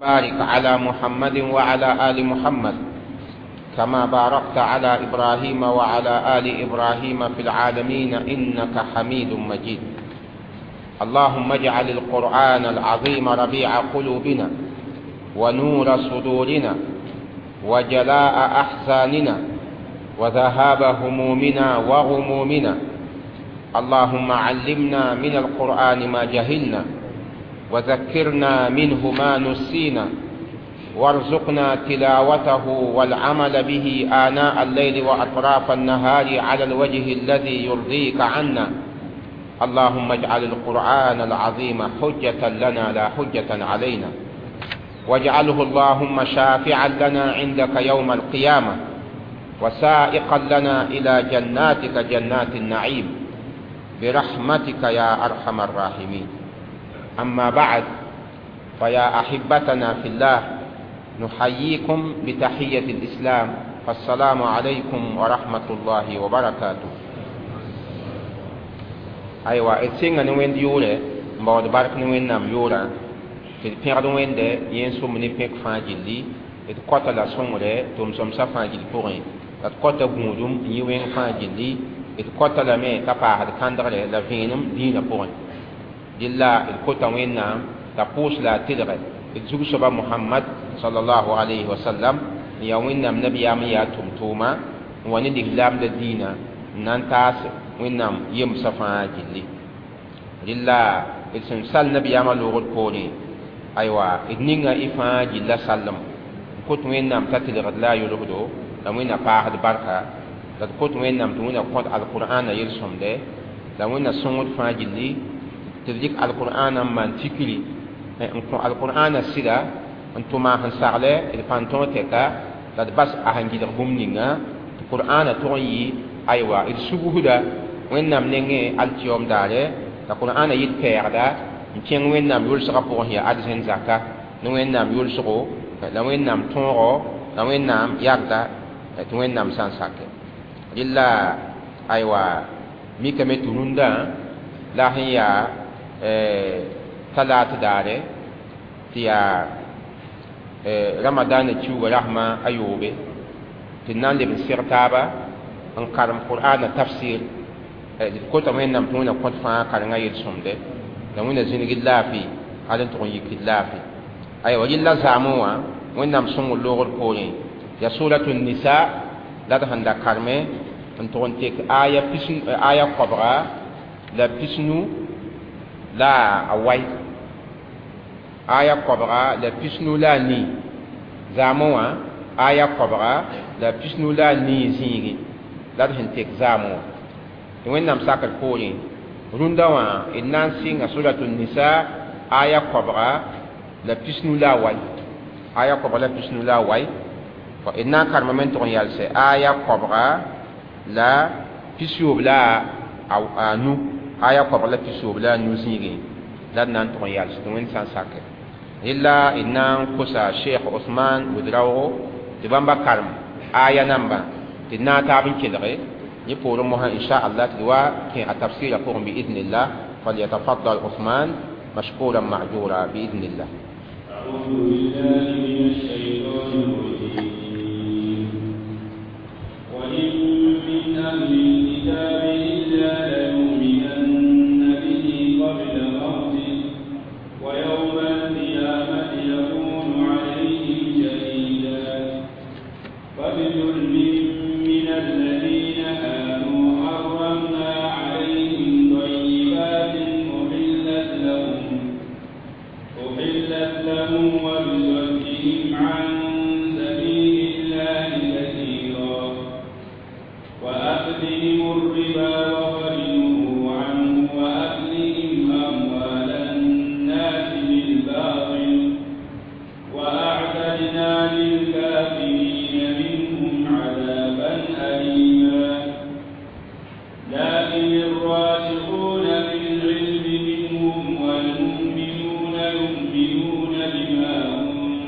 بارك على محمد وعلى آل محمد كما باركت على إبراهيم وعلى آل إبراهيم في العالمين إنك حميد مجيد. اللهم اجعل القرآن العظيم ربيع قلوبنا ونور صدورنا وجلاء أحزاننا وذهاب همومنا وغمومنا. اللهم علمنا من القرآن ما جهلنا وذكرنا منه ما نسينا وارزقنا تلاوته والعمل به آناء الليل وأطراف النهار على الوجه الذي يرضيك عنا. اللهم اجعل القرآن العظيم حجة لنا لا حجة علينا، واجعله اللهم شافعا لنا عندك يوم القيامة وسائقا لنا إلى جناتك جنات النعيم برحمتك يا أرحم الراحمين. أما بعد، فيا أحبتنا في الله، نحييكم بتحية الإسلام، فالسلام عليكم ورحمة الله وبركاته. أيوة إتسينغ نوين ديولة مبود بارك نوين نام يورا تلقيق نوين دي ينسو مني بيك فاجلي إتقوط لا سونغري تومسوم سفاجل بورين إتقوط بودوم يوين فاجلي إتقوط لا مي تقاعد كاندغري لفينم دين بورين دلا إتقوط وين نام تقوش لا تدغي إتزوج شبا محمد صلى الله عليه وسلم يوين نام نبي أميا تومتوما وندي لام الدين نانتاس وينام يم صفا جلي لله اسم سال نبي عمل لغد كوني. أيوة إدنينا إفا جلا سلم كنت وينام تتلغد لا يلغدو لوينا باهد بركة كنت وينام توينا قد القرآن يرسم ده لوينا سنود فا جلي تذيك القرآن من تكلي القرآن السيدة انتما هنسالة الفانتون تكا لدبس أهنجي دربومنينا القرآن توي. أيوة السبوهدا وينام نيجي التيوم داره تقول أنا يتكيردا نتين وينام يلصق بوه هي أدزين زكاة نوينام يلصقو لوينام تونغو لوينام يغدا توينام سانساك إلا أيوة ميكا متوندا لا هي ثلاث داره تيا رمضان تشوغ رحمة أيوبي تنان لبن سيرتابا ان كارم قرآن تفسير كوتا وين نام تونا كنت فا كارنا يرسمده لوين زينغي لافي على تون يكي لافي. ايوا يلا زاموا وين نام سون لوغل كوني يا سورة النساء لا تهندا كارمي انتون تيك آية كبرى لا بيسنو لا أواي آية كبرى لا بيسنو لا ني زاموا آية كبرى لا بيسنو لا ني زينغي لا تهنتك زامو وين نام ساكر كوري رندوا إنان سين سورة النساء آية كبرى لا بيسنو لا واي آية كبرى لا بيسنو لا واي فإنان كارمامنت يالسي آية كبرى لا بيسيو بلا أو نو آية كبرى لا بيسيو بلا نوزيري لا نانتون يالسي وين سان ساكر إلا إنان كوسا شيخ عثمان ودراو دبامبا كارم آية نمبر تنا تابين كدغي يقول مها إن شاء الله تدوا كي التفسير يقوم بإذن الله، فليتفضل عثمان مشكورا معجورا بإذن الله. أعوذ بالله من الشيطان الرجيم. وإن من أهل الكتاب إلا ليؤمنن به قبل موته ويوم القيامة يكون عليهم شهيدا فبظلم من الذين آمنوا حرمنا عليهم طيبات أحلت لهم وبصدهم عن سبيل الله كثيرا وأخذهم الربا وغنموا عنه وأكلهم أموال الناس بالباطل وأعتدنا للكافرين منهم عذابا أليما. لكن الراسخون في العلم منهم والمؤمنون يؤمنون بما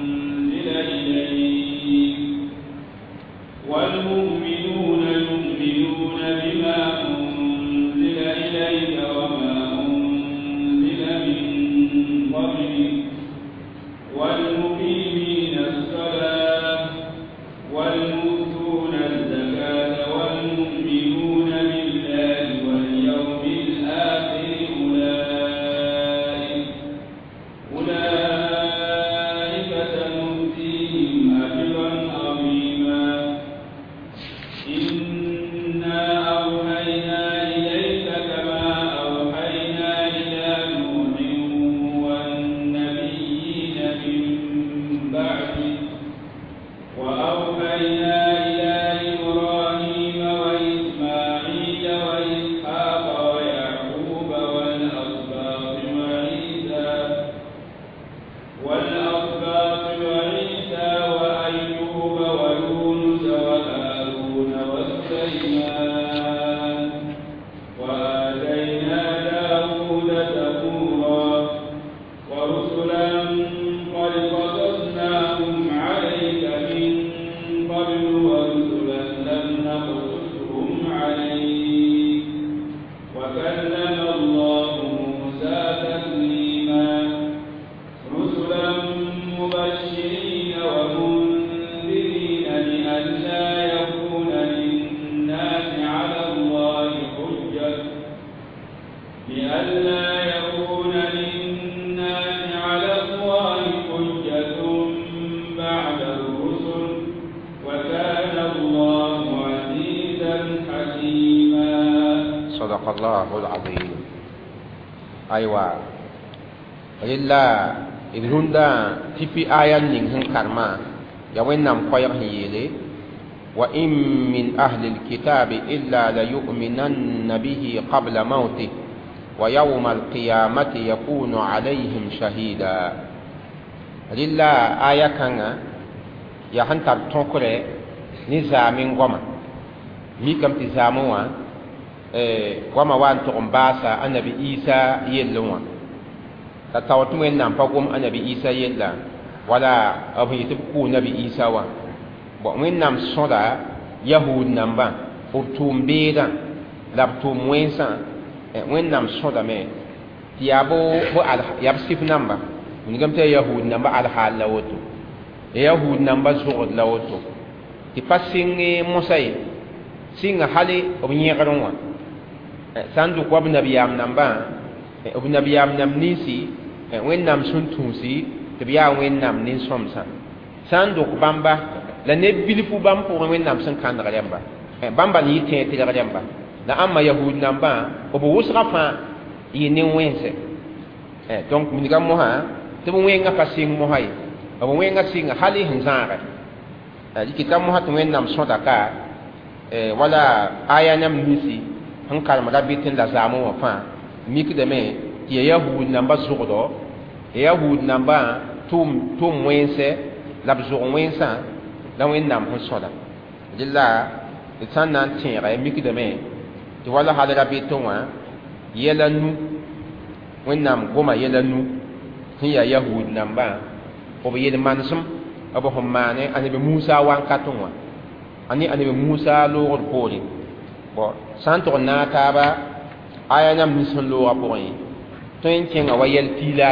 بعده وأوحينا إلى إبراهيم وإسماعيل وإسحاق ويعقوب والأسباط وعيسى وأيوب ويونس وهارون وسليمان وآتينا داود زبورا ورسلا قد قصصناهم عليك من قبل ورسلا لم نقصصهم عليك وكلم الله موسى تكليما رسلا مبشرين ومنذرين لئلا يكون للناس على الله حجة بعد الرسل وكان الله عزيزا حكيما. صدق الله العظيم. أيوة لله إذن دا تفي آية نين كرما يوين نام قير هيلي وإن من أهل الكتاب إلا ليؤمنن به قبل موته ويوم القيامة يكون عليهم شهيدا. لله آية كان يهنتر تنكري نزامين غما ميكم تزاموا غما وان تغنباسا النبي إيسا يلوا تتوتم وين نامبقوم النبي إيسا يلا ولا أبي تبقو نبي إيسا وان وين نام صدا يهود نامبا ورتوم بيدا لابتوم وينسا وين نام صدا مي تيابو يابسيف نامبا من قمت يهود نامبا على حال لوتو يهود نامبا زغد لوتو تفسيني موسى سينغ حالي وبنيغرون ساندو كواب نبيام نامبا وبنبيام نامنيسي وين نام سنتوسي تبيا وين نام نين سومسا ساندو كبامبا la ne bilifu bam pour men nam san kan galemba bamba ni te galemba la amma yahud namba o bo wusra fa yi ne wense donc mi gam mo ha te mo wenga passing mo hay o bo wenga singa hali hanzara kitam mo ha to men nam sonda ka wala aya nam nisi han kalma rabitin la zamu wa fa mi de me ti yahud namba zugodo yahud namba tum wense la zugo wensa la wen nam ho soda dilla san nan tira mi kidame ti wala hada bi tonwa yela nu wen nam goma yela nu hiya yahud namba o be yel mansum abo hommane ani be musa wan katonwa ani be musa lo ro poli bo san to na ta ba aya nam ni son lo rapori to en ken awa yel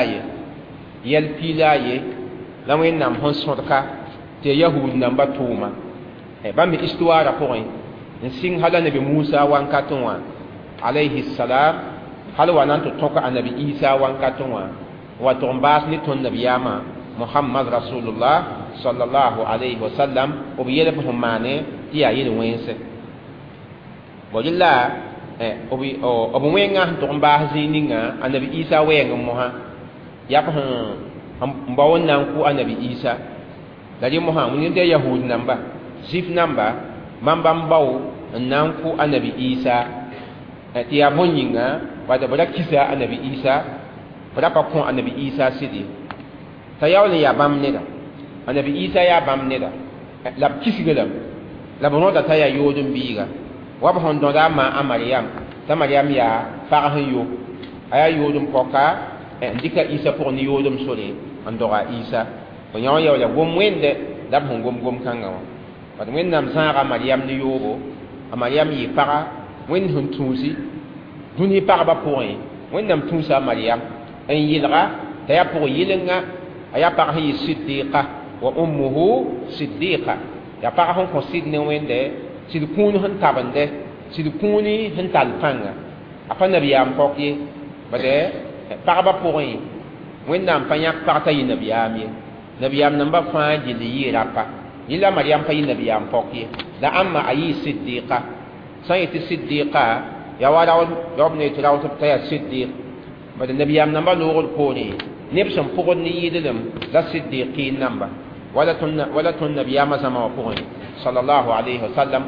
pilaye la wen nam ho sodka te yahud namba tuma ba mi histoire pour en sing hala nabi Musa wan katonwa alayhi salam hala wanan to toka anabi Isa wan katonwa wa tombas ni ton nabiyama Muhammad Rasulullah sallallahu alayhi wasallam o biyele ko mane tiya yele wense wajilla o bo wenga to mbas zininga anabi Isa wenga moha ya ko mbawon nan ku anabi Isa dali Muhammad ni de yahud namba zif namba mambam baw nan ku anabi Isa ti ya bonyinga wada bada kisa anabi Isa bada pa ko anabi Isa sidi tayawle ya bam neda anabi Isa ya bam neda la kisigelam la bono da taya yodum biga wa ba hon do da ma Maryam ta Maryam ya fa yo aya yodum poka ndika Isa pour ni yodum sole andora Isa ko nyaw yaw la gom wende dab hon gom kanga wa wen nam sanga Maryam ni yobo Maryam yi para wen hun tusi duni para ba point wen nam tusa Maryam en yilra ta ya pour yilenga aya para hi siddiqa wa ummuhu siddiqa ya para hon ko sidne wende sid kunu han tabande sid kuni han talfanga apa nabiyam pokye bade para ba point wen nam panyak para ta yi nabiyam ye nabiyam namba fa jili yirapa ila Maryam fa yi nabiyam pokye la amma ayi siddiqa sayati siddiqa ya wala yobne tiraw ta ya siddiq bade nabiyam namba lugul poni nebsam pokon ni yidem la siddiqin namba wala tun nabiyama zama wa pʋgẽ sallallahu alayhi wa sallam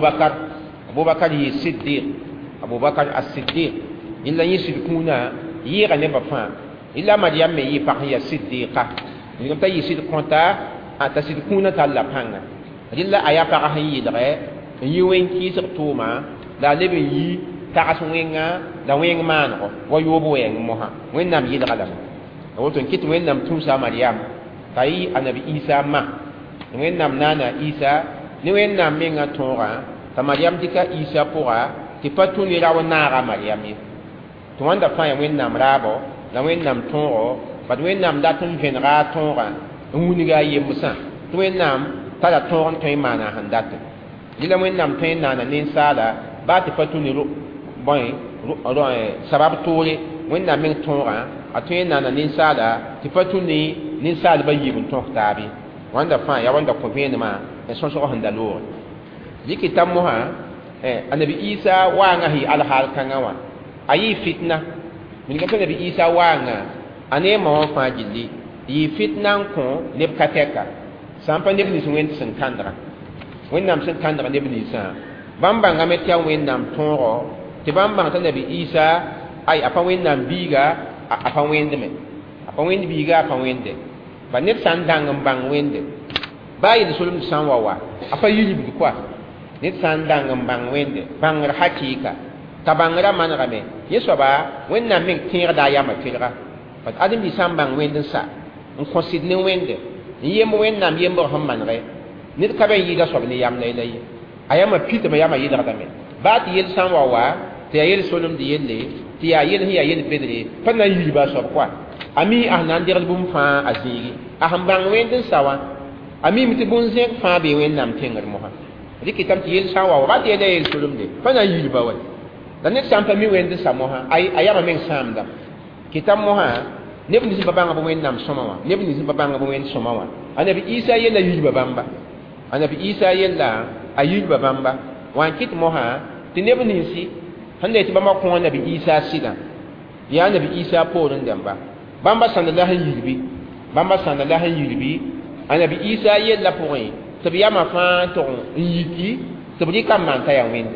abubakar yi siddiq abubakar as-siddiq illa yi sidkuna yi ga ne ba fa illa maryam me yi pa ya siddiqa ni ta yi sidqonta ata sidkuna ta la panga illa aya pa ha yi dare yi wen ki tuma la lebe yi ta aswenga la wen man ko wa yobo wen moha wen nam yi dara woto kit wen nam tusa maryam tayi anabi isa ma wen nam nana isa ni wen nam menga tora ta maryam dika isa pora ti patu ni rawo nara maryam yi to wanda fa wen nam rabo la wen nam toro bad wen nam datun venra tora uniga yemusa to wen nam tala toron to imana handat dila wen nam tay nana nin sala ba ti patu ni ro boy ro sabab tole wen nam men tora atoy nana nin sala ti patu ni nin sala ba yibun to tabi wanda fa ya wanda ko venema en son so handalo yiki tammo ha annabi isa wanga hi alhal kangawa ayi fitna min ga nabi isa wanga ane ma wa fa jilli yi fitna ko ne kateka sampa ne bi sun sun kandra wennam sun kandra ne bi sa bamba ngame tiya wennam toro ti bamba ta nabi isa ay apa wennam biga apa wendeme apa wendi biga apa wende ba ne sandang mbang wende bayi sulum sanwawa apa yili bi kwa ne sandang mbang wende bangar hakika tabangra manrame yesoba wennam min tira da yama tilra pat adim bi sambang wende sa on considne wende yem wennam yem bo hammanre nit ka ben yida sobni yam lay lay ayama pita ma yama yida dame ba ti yel sanwawa ti yel sulum di yelle ti ya yel hiya yel bedre panna yili ba sob kwa ami ahnan dir bum fa azigi ahambang wende sawa ami miti bunzek fa be wennam tengar moha diki tam ti yel sanwawa ba ti yel sulum de panna yili ba wai dan nek sampa mi wende samoha ay ayama men samda kitam moha nebni si babanga bo wennam somawa nebni si babanga bo wen somawa anabi isa yella yili babamba anabi isa yella ayili babamba wan kit moha ti nebni si hande ti bama ko anabi isa sida ya anabi isa porun damba bamba sallallahu yilbi bamba sallallahu yilbi anabi isa yella porin tabiya ma fa to yiki tabri kam man ta ya wende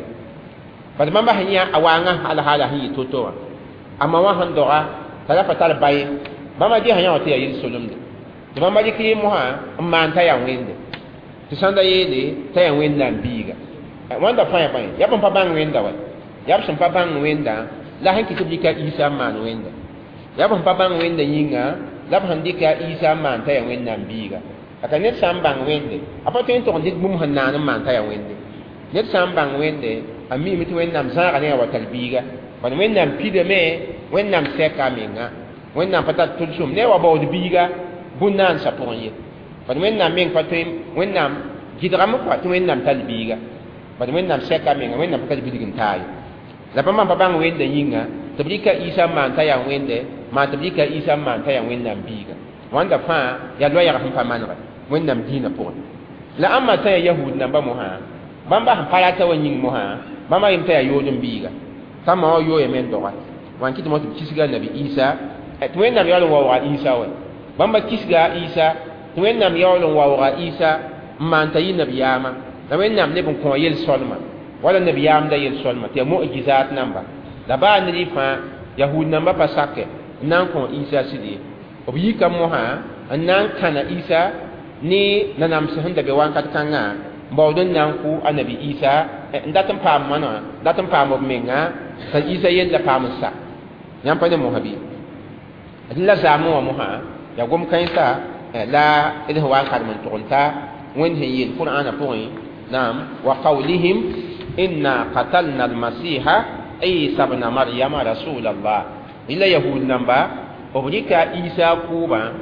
pa bamba hanya awanga hala hi toto amma wa handora kala fatal bay bama di hanya wata yayin solum de bama di ki mo ha man ta ya wende to sanda yede ta ya wenda biga wanda fa ya bay ya pam pa bang wenda wa ya pam pa bang wenda la hanki to bika isa man wenda ya pam pa bang wenda yinga la pam dika isa man ta ya wenda biga aka net sam bang wende apa to to ndik mum hanna man ta ya wende net sam bang wende ami mitu wenda mzara ne wa talbiga wan wennam pide me wennam seka menga wennam patat tulsum ne wa bawd biga bunnan sa ponye wan wennam men patem wennam gidram ko to wennam talbiga wan wennam seka menga wennam patat bidigin tay la pamam babang wenda yinga tabrika isa man ta ya wende ma tabrika isa man ta ya wennam biga wanda fa ya lo ya rahim pamanra wennam dina pon la amma ta yahud namba moha bamba parata wanyin moha mama yimta ya yodum biga sama yo yemen do wat wan kiti mo kisga nabi isa to wen nam yalo wa isa wa bamba kisga isa to wen nam yalo wa isa man tayi nabi yama da wen nam ne bun ko yel solma wala nabi yam da yel solma te mu'jizat namba da ba ni fa yahud namba pasake nan ko isa sidi obi kam mo ha nan kana isa ni nanam se handa be wan kat kanga bawdon nan ku anabi isa ndatam pam mana ndatam pam menga ta isa yella pam sa nyam pa ne mo habi adilla zamu wa mo ha ya gom kan sa la idha wa kar man tonta wen he yel qur'ana point nam wa qawlihim inna qatalna al-masiha isa ibn maryama rasulullah illa yahud namba obrika isa kuba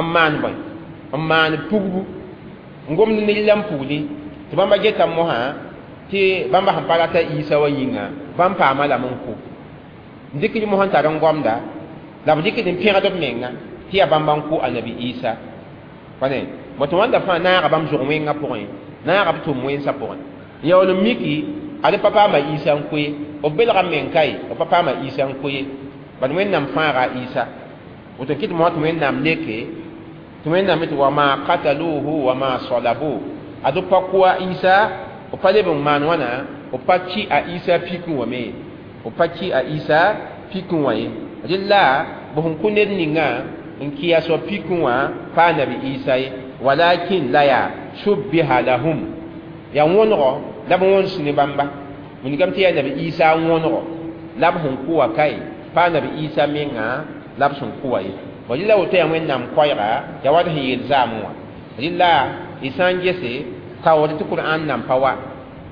amman pugu ngom ni lam puli ti bamba geta mo ha ti bamba han parata isa wa yinga bam pa mala mon ko ndikri mo han taran gomda la ndikri din pira do menga ti ya bamba ko anabi isa wane mo to wanda fa na bam zo wenga point na ga to mo ensa point ya wala miki ale papa ma isa ko o belga men kai o papa ma isa ko ban men nam fa ga isa o to kit mo to men nam leke tɩ wẽnnaam tɩ wa ma qataluhu wa ma salabu adu pa kuwa Isa o pa leb n maan wãna o pa ki a Isa pikẽ wã me o pa ki a Isa pikẽ wã ye rɩla bõ sẽn kʋ ned ninga n kɩya soab pikẽ wã pa nabi Isa ye walakin la yaa shubbiha lahum ya wõnegɔ la b wõns ne bãmba wingame tɩ yaa nabi Isa wõnegɔ la b sẽn kʋwa kae pa nabi Isa menga la b sẽn kʋwa ye wa rɩla woto yaa wẽnnaam koɛɛga ya wa d sẽn yeel zaamẽ wã rɩla y sã n gese taood tɩ Qur'an nan pa wa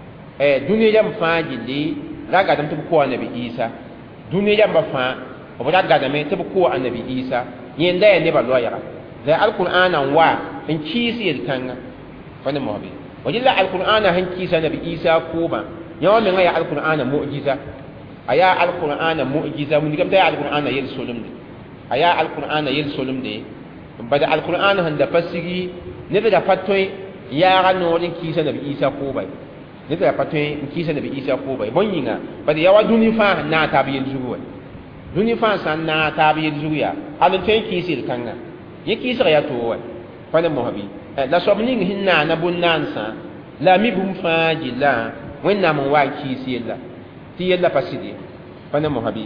dũni rãmb fãa gilli ra gadame tɩ b kʋa nabi Isa dũni rãmbã fãa b ra gadame tɩ b kʋa a nabi Isa yẽnda yaa nebã loɛɛga la alqur'an n wa n kiis yel-kãngã pa ne mosbe wa rɩla alqur'an sẽn kiisa nabi Isa kʋʋbã yã wa mengã yaa alqur'ana mu'jiza a yaa alqur'ana mu'jiza wingame t'a yaa alqur'ana yel-solemde a yaa alqur'ana yel-solemde bada alqur'an sẽn da pa sigi ned da pa tõe yaaga noor n kiisa nabi Isa kʋʋba ye ned da pa tõe n kiisa nabi Isa kʋʋba ye bõn yĩnga bada ya wa dũni fãa sẽn naag taab yel zugu wa dũni fãa sã n naag taab yel zugu yaa ad n tõe n kiis yel-kãngã yẽ kiisg yaa too wa pa ne mosbi la soab ning sẽn naana bõn-naansã la mi bũmb fãa gilla wẽnnaam n wa n kiis yella tɩ yella pa sɩd ye pa ne mosbi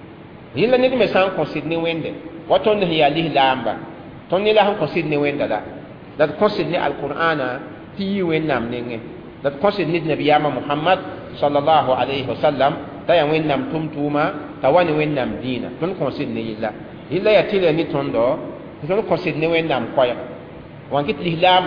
yella ned me sã n kõ sɩd ne wẽnde wa tõnd sẽn yaa lislaamba tõnd ne la sẽn kõ sɩd ne wẽnda la la d kõ sɩd ne alqur'ana tɩ yɩ wẽnnaam nengẽ la d kõ sɩd ne nabiyaamã Muhammad sallallahu alayhi wa sallam t'a yaa wẽnnaam tʋm-tʋʋma t'a wa ne wẽnnaam dĩinã tõnd kõ sɩd ne yella yella yaa tɩ ne tõndɔ tɩ tõnd kõ sɩd ne wẽnnaam koɛɛga wan kɩt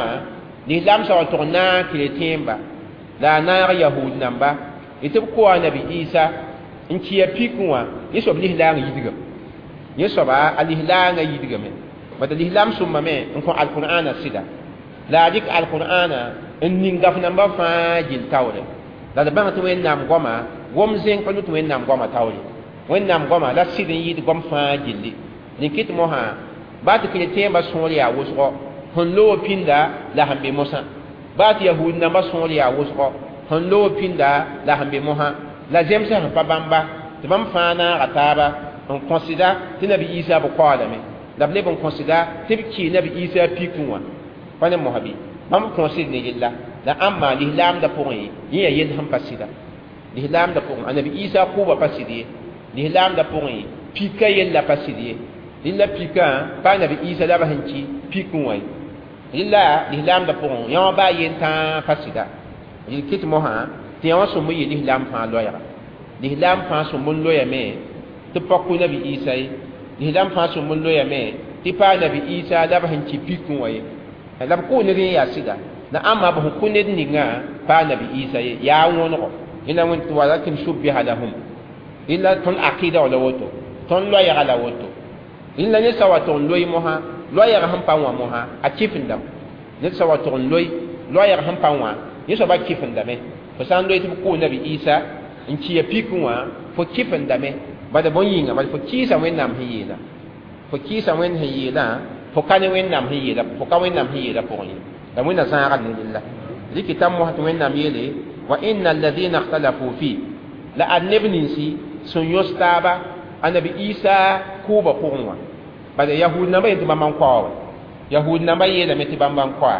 lislaam sã wa tʋg naag kɩrẽtẽemba la a naag yahud namba tɩ b kʋa nabi Isa n kɩya pikẽ wã yẽ soab lislaangã yidgame yẽ soaba a lislaangã yidgame bada lislaam sʋmmame n kõ alqur'ana sɩda la a dɩk alqur'ana n ning gaf namba fãa gill taoore la d bãng tɩ wẽnnaam goama gom zẽng pa tɩ wẽnnaam goama taoore wẽnnaam goama la sɩd n yɩɩd gom fãa gilli nin kɩt mosã baa tɩ kɩrẽtẽembã sõor yaa wʋsgɔ sẽn loog pĩnda la sẽn be mosã baa tɩ yahud nambã sõor yaa wʋsgɔ sẽn loog pĩnda la sẽn be mosã la zemsã sẽn pa bãmba tɩ bãmb fãa naaga taaba n kõsɩda tɩ nabi Isa b kaoolame la b leb n kõsɩda tɩ b kɩɩ nabi Isa pikẽ wã pa ne mosbi bãmb kõsɩd ne yella la ãmma lislaamdã pʋgẽ yẽ yaa yell sẽn pa sɩda lislaamdã pʋgẽ a nabi Isa kʋʋba pa sɩd ye lislaamdã pʋgẽ pika yella pa sɩd ye rɩla pikã pa nabi Isa la b sẽn ki pikẽ wã ye rɩla lislaamdã pʋgẽ yã wã baa yentã pa sɩda rɩl kɩt mosã tɩ yã wã sõm n yɩ lislaam fãa loɛɛga lislaam fãa sõm n loyame tɩ pa kʋ nabi Isa ye lislaam fãa sõm n loyame tɩ pa nabi Isa la b sẽn ki pikẽ wã ye la b kʋʋ ned n yaa sɩda la ãmma b sẽn kʋ ned ninga pa nabi Isa ye yaa wõnegɔ yẽna wẽn tɩ walakin shubbiha lahum rɩla tõnd akɩda wã la woto tõnd loɛɛga la woto rɩla ned sã wa tʋg n loy mosã loɛɛga sẽn pa wã mosã a kɩfendame ned sã wa tʋg n loy loɛɛga sẽn pa wã yẽ soaba kɩfendame fo sã n loy tɩ b kʋʋ nabi Isa n kɩya pikẽ wã fo kɩfendame bada bõn yĩnga bala fo kɩɩsa wẽnnaam sẽn yeela fo kɩɩsa wẽnd sẽn yeelã fo ka ne wẽnnaam sẽn yeela fo ka wẽnnaam sẽn yeela pʋgẽ ye la wẽnna zãagd ne rella rɩkɩ t'a mos tɩ wẽnnaam yeele wa inna alladina ikhtalafu fi la ad neb ninsi sẽn yõs taaba a nabi Isa kʋʋba pʋgẽ wã bala yahud nambã yetɩ bãmb n kaoa wa yahud nambã yeelame tɩ bãmb n kaoa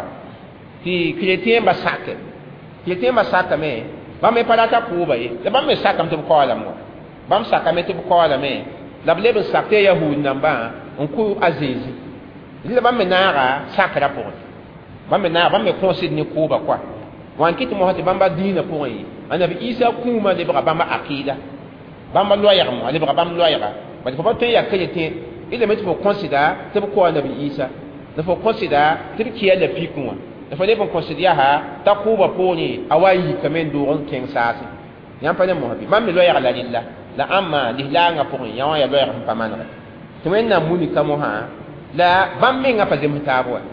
tɩ kɩrẽtẽembã sake kɩrẽtẽembã sakame bãmb me pa rata kʋʋba ye la bãmb me sakame tɩ b kaoolame wa bãmb sakame tɩ b kaoolame la b leb n sak tɩ yahud nambã n kʋ a zeezi rɩla bãmb me naaga sakrã pʋgẽ bãmb me naag bãmb me kõsd ne kʋʋba koa wan kɩt mosã tɩ bãmba dĩinã pʋgẽ ye a nabi Isa kũumã lebga bãmba akɩɩda bãmba loɛɛgem wã lebga bãmb loɛɛga bala fo pa tõe n yaa kɩrẽtẽ ilame tɩ fo kõsɩda tɩ b kʋa a nabi Isa la fo kõsɩda tɩ b kɩya la pikẽ wã la fo leb n kõsd yaa t'a kʋʋba pʋgẽ a wa yikame n doog n kẽng saase yãmb pa ne mosã bɩ bãmb me loɛɛga la rɩlla la ãmma lislaangã pʋgẽ yã wã yaa loɛɛg sẽn pa manege tɩ wẽnnaam munika mosã la bãmb mengã pa zems taab wa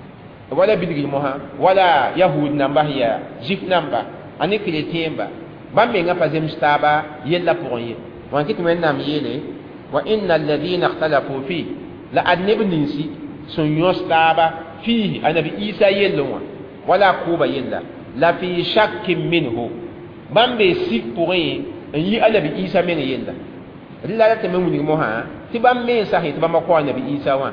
wala bilgr mosã wala yahud namba sẽn yaa zif namba a ne kɩrẽtẽemba bãmb mengã pa zems taaba yella pʋgẽ ye wan kɩ tɩ wẽnnaam yeele wa inna alladina ikhtalafu fi la ad neb ninsi sẽn yõs taaba fiihi a nabi Isa yell wã wala kʋʋba yella la fi shakkin minhu bãmb bee sik pʋgẽ n yi a nabi Isa meng yella rɩla la tɩ me wilg mosã tɩ bãmb mensã sẽ tɩ bãmba kʋa a nabi Isa wã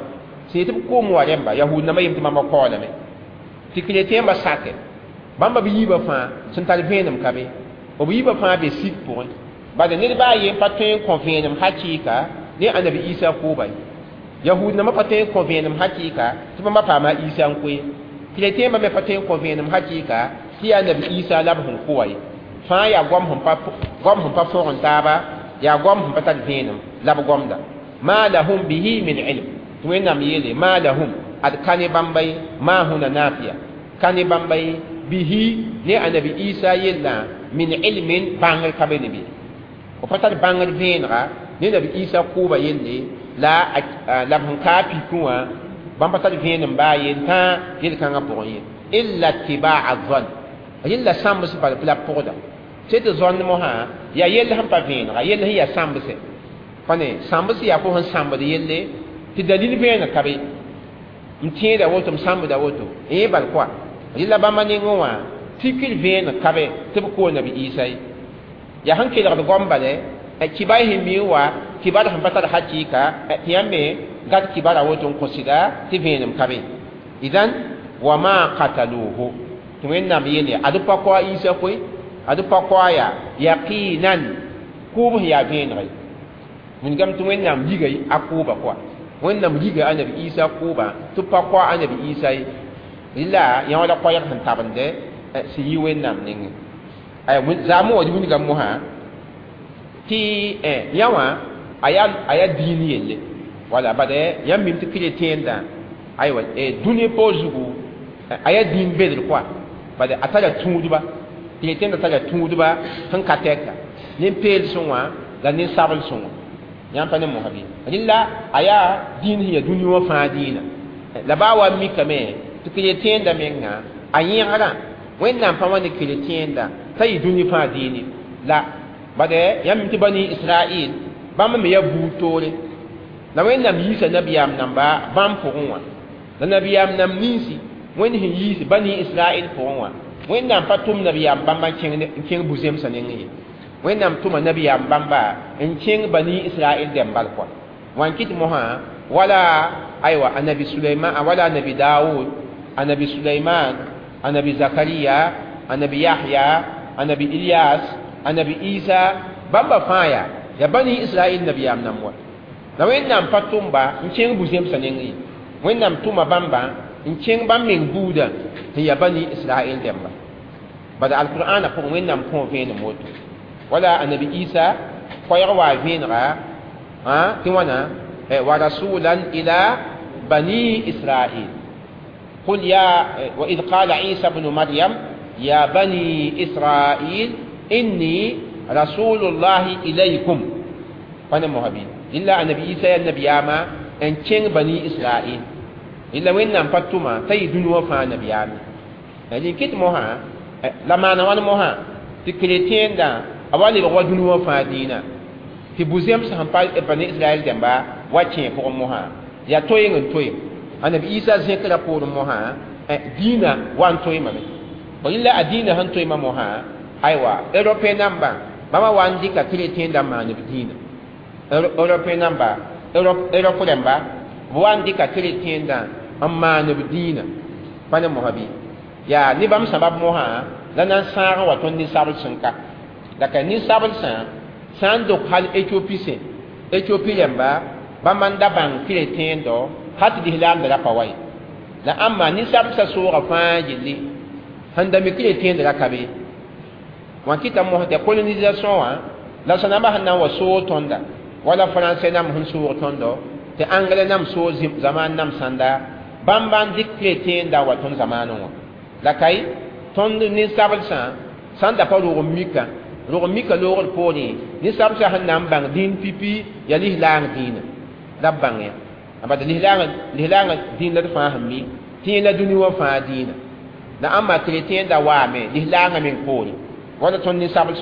sẽn tɩ b koom wa rẽmba yahud nambã yem tɩ mamba kaoolame tɩ kretẽembã sake bãmba b yiibã fãa sẽn tar vẽenem ka be b yiibã fãa be sik pʋgẽ bala ned baa yen pa tõe n kõ vẽenem hakɩɩka ne anabi isa kʋʋba yahud nambã pa tõe n kõ vẽenem hakɩɩka tɩ bãmba paama isa n koe kretẽembã me pa tõe n kõ vẽenem hakɩɩka tɩ yaa anabi isa la b sẽn kʋwa ye fãa yaa goam sẽn pa fõg n taaba yaa goam sẽn pa tar vẽenem la b gomda ma lahum bihi min ilm tɩ wẽnnaam yeele ma lahum ad ka ne bãmba ye maa hũna naafiya ka ne bãmba ye bihi ne anabi isa yella min ilmin bãngr ka be ne be o pa tar bãngr vẽenega ne nabi isa kʋʋba yelle la b sẽn kaa pikẽ wã bãmb pa tar vẽenem baa yen tã yel-kãngã pʋgẽ ye illa tibaa zon yella sãmbs bal la pʋgda tɩ tɩ zõnd mosã yaa yell sẽn pa vẽenega yell sẽn yaa sãmbse pa ne sãmbs yaa fo sẽn sãmbd yelle tɩ dalil vẽeneg ka be m tẽeda woto m sãmbda woto yẽ bal koa yella bãmba nengẽ wã tikr vẽeneg ka be tɩ b kool nabi isa ye yaa sẽn kelgd gom bale kibar sẽn mi wa kibar sẽn pa tar hakɩɩka tɩ yãmb me gat kibara woto n kõsda tɩ vẽenem ka be idan wa ma qataluhu tɩ wẽnnaam yeele ad pa koa isa koe ad pa koa yaa yaqinan kʋʋb sẽn yaa vẽenege wingame tɩ wẽnnaam liga a kʋʋba koa wẽnnaam liga anabi isa kʋʋba tɩ pa koa anabi isa ye la yã wala koɛɛg sẽn tabende sẽn yi wẽnnaam nengẽ zaamẽ wa wingame mosã tɩ yã wã a yaa diin yelle wala bad yãmb mim tɩ kretẽendã aywa dũni poor zugu a yaa diin bedr koa bad a tara tũudba kretẽendã tara tũudba sẽn ka tɛka nin-peel sẽn wã la nin-sabl sẽn wã yãmb pa ne mosã bɩ rɩla a yaa diin sẽn yaa dũni wã fãa diinã la baa wa mikame tɩ kretẽendã menga a yẽgrã wẽnnaam pa wa ne kretẽendã t'a yɩ dũni fãa diine la bad yãmb mim tɩ bani israɩl bãmb me yaa buud toore la wẽnnaam yiisa nabiyaam namba bãmb pʋgẽ wã la nabiyaam nam ninsi wẽnd sẽn yiis bani israɩl pʋgẽ wã wẽnnaam pa tʋm nabiyaam bãmba n kẽng bu-zemsã nengẽ ye wẽnnaam tʋma nabiyaam bãmba n kẽng bani israɩl dẽmbal koa wan kɩt mosã wala aywa anabi sulaiman wala anabi daud anabi sulaiman anabi zakariya anabi yahya anabi ilyas anabi isa bãmba fãa ya bani israɩl nabiyaam nam wa la wẽnnaam pa tʋmba n kẽng bu-zemsã nengẽ ye wẽnnaam tʋma bãmba n kẽng bãmb meng buudã tɩ ya bani israɩl dẽmba bala alqur'ana pʋgẽ wẽnnaam kõ vẽenem woto wala anabi isa koɛɛg waa vẽenega tɩ wãna wa rasulan ila bani israɩl قل يا وإذ قال عيسى بن مريم يا بني إسرائيل إني رسول الله إليكم فأنا مهبين إلا النبي عيسى النبي آما أن كان بني إسرائيل إلا وين نفتما تيدون وفا النبي آما يعني كت مها لما نوان مها تكريتين دا أولي بغوا وفا دينا في بوزيم سهمبال بني إسرائيل دمبا واتين فوق مها يا توين توين anabi isa zẽkra poorẽ mosã diinã wa n tõe mame illa a diinã sẽn tõe ma mosã aywa europẽ nambã bãmba wa n dɩka kretẽendã n maan b diinã europẽ nambã europ rẽmba b wa n dɩka kretẽendã n maan b diinã pa ne mosã bɩ yaa ne bãmb sã bab mosã la na n sãag wa tõnd ninsabl sẽn ka la ka ninsabl sã n dok hal etiopi rẽmba bãmba n da bãng kretẽendɔ hat dihlam da pa wai la amma ni sabsa sura fa jilli handa mi kretẽend ra kabe wan kita mo de colonisation wa la sanama hanna wa so tonda wala français nam hun so tondo te anglais nam so zaman nam sanda bamban dik kretẽenda wa ton zamanu wa la kai ton ni sabsa sanda pa ro mika lo poni ni sabsa hanna bang din pipi ya lihlang din da bangya abad lihlanga din la fa hammi tin la duni wa fa dina la amma kretien da wa me lihlanga min koni wala ton ni sabul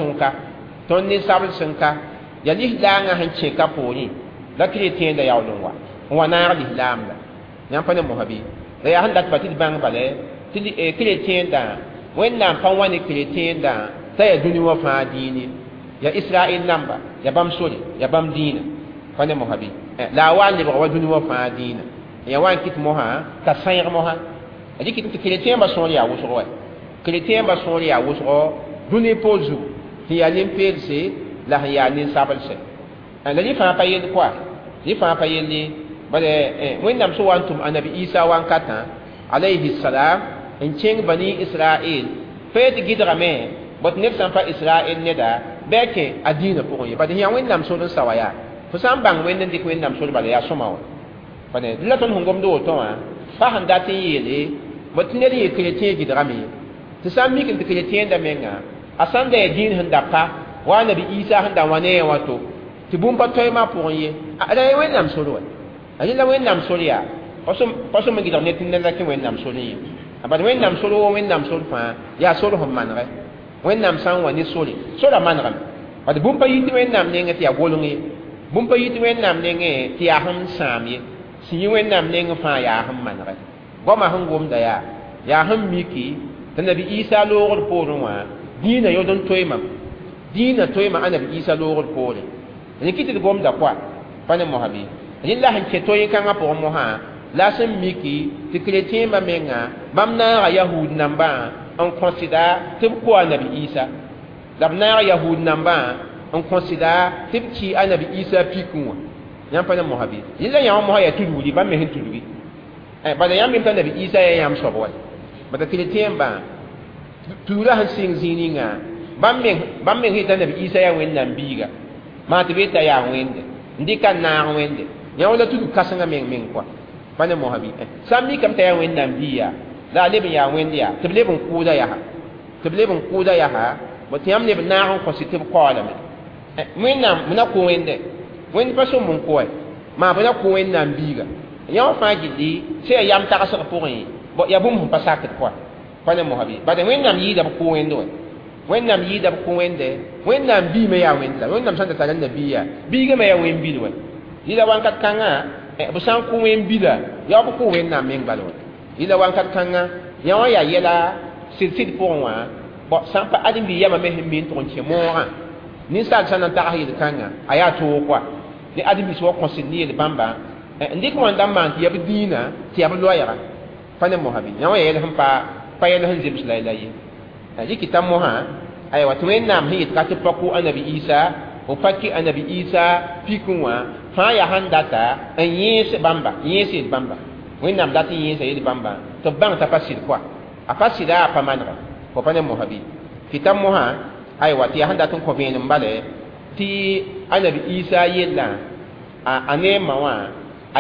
sunka ya lihlanga han che ka poni la kretien da yawlun wa na lihlam la nyam pa ne mohabi la ya handa pati bang bale ti kretien da wenna pa wani kretien da ta ya duni wa fa dini ya israil namba ya bam sori ya bam dina pa ne mohabi la wali ba waduni wa fa dina ya wan kit moha ta sayr moha adi kit chrétien ba son ya wusro wa chrétien ba son ya wusro duni pozu ti ya lim pelse la ya nin sabal se la ni fa pa yel quoi ni fa pa yel ni bale wẽnnaam sẽn wa n tʋm anabi isa wãnkatã alayhi salam n kẽng bani israel feet gɩdgame bot neb sã n pa israel neda bɛɛkẽ a dĩinã pʋgẽ ye bad ya wẽnnaam sor n sa wa yaa fo sã n bãng wẽnd n dɩk wẽnnaam sor bala yaa sõma wa bale la tõnd sẽn gomd woto wã pa sẽn dat n yeele bot ned n yee chrétien gɩdgame tɩ sã n mik n tɩ chrétienda menga a sã n da ya dĩin sẽn da pa wa anabi isa sẽn da wa ne yẽ wã to tɩ bũmb pa toɛɛmã pʋgẽ ye a ra wẽnnaam sor wa ani la wẽnnaam sor yaa pa sõm n gɩdg ne tɩ ned la kẽ wẽnnaam sor ye bad wẽnnaam sor wo wẽnnaam sor fãa yaa sor sẽn manegɛ wẽnnaam sã n wa ne sore sora manegame bad bũmb pa yit wẽnnaam nengẽ tɩ yaa goleng ye bũmb pa yit wẽnnaam nengẽ tɩ yaa sẽn sãam ye sẽn yi wẽnnaam nengẽ fãa yaa sẽn manegɛ goamã sẽn gomda yaa sẽn miki tɩ nabi isa loogr poorẽ wã dĩinã yod n toeema dĩinã toeema a nabi isa loogr poore rẽ kɩ tɩ d gomda koa pa ne mosã bɩ rẽ la sẽn kẽ toy-kãngã pʋgẽ mosã la sẽn miki tɩ chrétiẽmbã menga bãmb naaga yahud nambã n kõsɩda tɩ b ko a nabi isa la b naag yahud nambã n kõsɩda tɩ b ki a nabi isa pikẽ wã yãmb pa ne mosã bɩ rẽ la yãwã mosã yaa tudgri bãmb me sẽn tudgi bala yãmb me t'a nabi isa yaa yãmb soab wa bata chrétiẽmbã tuurã sẽn sɩng zĩig ninga bãmb me sẽn t'a nabi isa yaa wẽnnaam biiga maa tɩ b yet'a yaa wẽnde n dɩka n naag wẽnde yã wala tudg kãsengã meng koa pa ne mosã bɩ sã n mikame t'a yaa wẽnnaam bii yaa la a leb n yaa wẽnd yaa tɩ b leb n kʋʋda yaa tɩ b leb n kʋʋda yaa bõ tɩ yãmb neb naag n kõsɩ tɩ b kaoolame wẽnnaam b na kʋ wẽnde wẽnd pa sõm n kʋɛ maa b na kʋ wẽnnaam biiga yã wã fãa gilli sẽn yaa yam tagsg pʋgẽ ye yaa bũmb sẽn pa sakd koa pa ne mosã bɩ bad wẽnnaam yɩɩda b kʋ wẽnd wɛ wẽnnaam yɩɩda b kʋ wẽnde wẽnnaam biime yaa wẽnd la wẽnnaam sã n da tara n nabii yaa biigame yaa wẽn bil wɛ yɩla wãnkat kãngã b sã n kʋ wẽn bila yaa b kʋ wẽnnaam meng bal wɛ yɩla wãnkat kãngã yã wã yaa yɛla sɩd-sɩd pʋgẽ wã sã n pa ãdem-bi yamã me sẽn me n tʋg n kẽ moogã ninsaal sã n na n tags yel-kãngã a yaa toog koa ne ãdem-bi sẽn wa kõsd ne yel bãmba n dɩk wãn dãmb maan tɩ yaa b dĩinã tɩ yaa b loɛɛga pa ne mosã bɩ yã wã yaa yɛl sẽn pa yɛl sẽn zems la ye rɩkɩ t'a mosã aywa tɩ wẽnnaam sẽn yetka tɩ pa kʋ a nabi isa o pa ki a nabi isa pikẽ wã fãa yaa sãn data n yẽes bãmba yẽes yel bãmba wẽnnaam dat n yẽesa yel bãmba tɩ b bãng t'a pa sɩd koa a pa sɩda a pa manega fo pa ne mosã bɩ tɩ t'a mosã aywa tɩ yaa sẽn dat n kõ vẽenem bale tɩ a nabi isa yellã a neemã wã a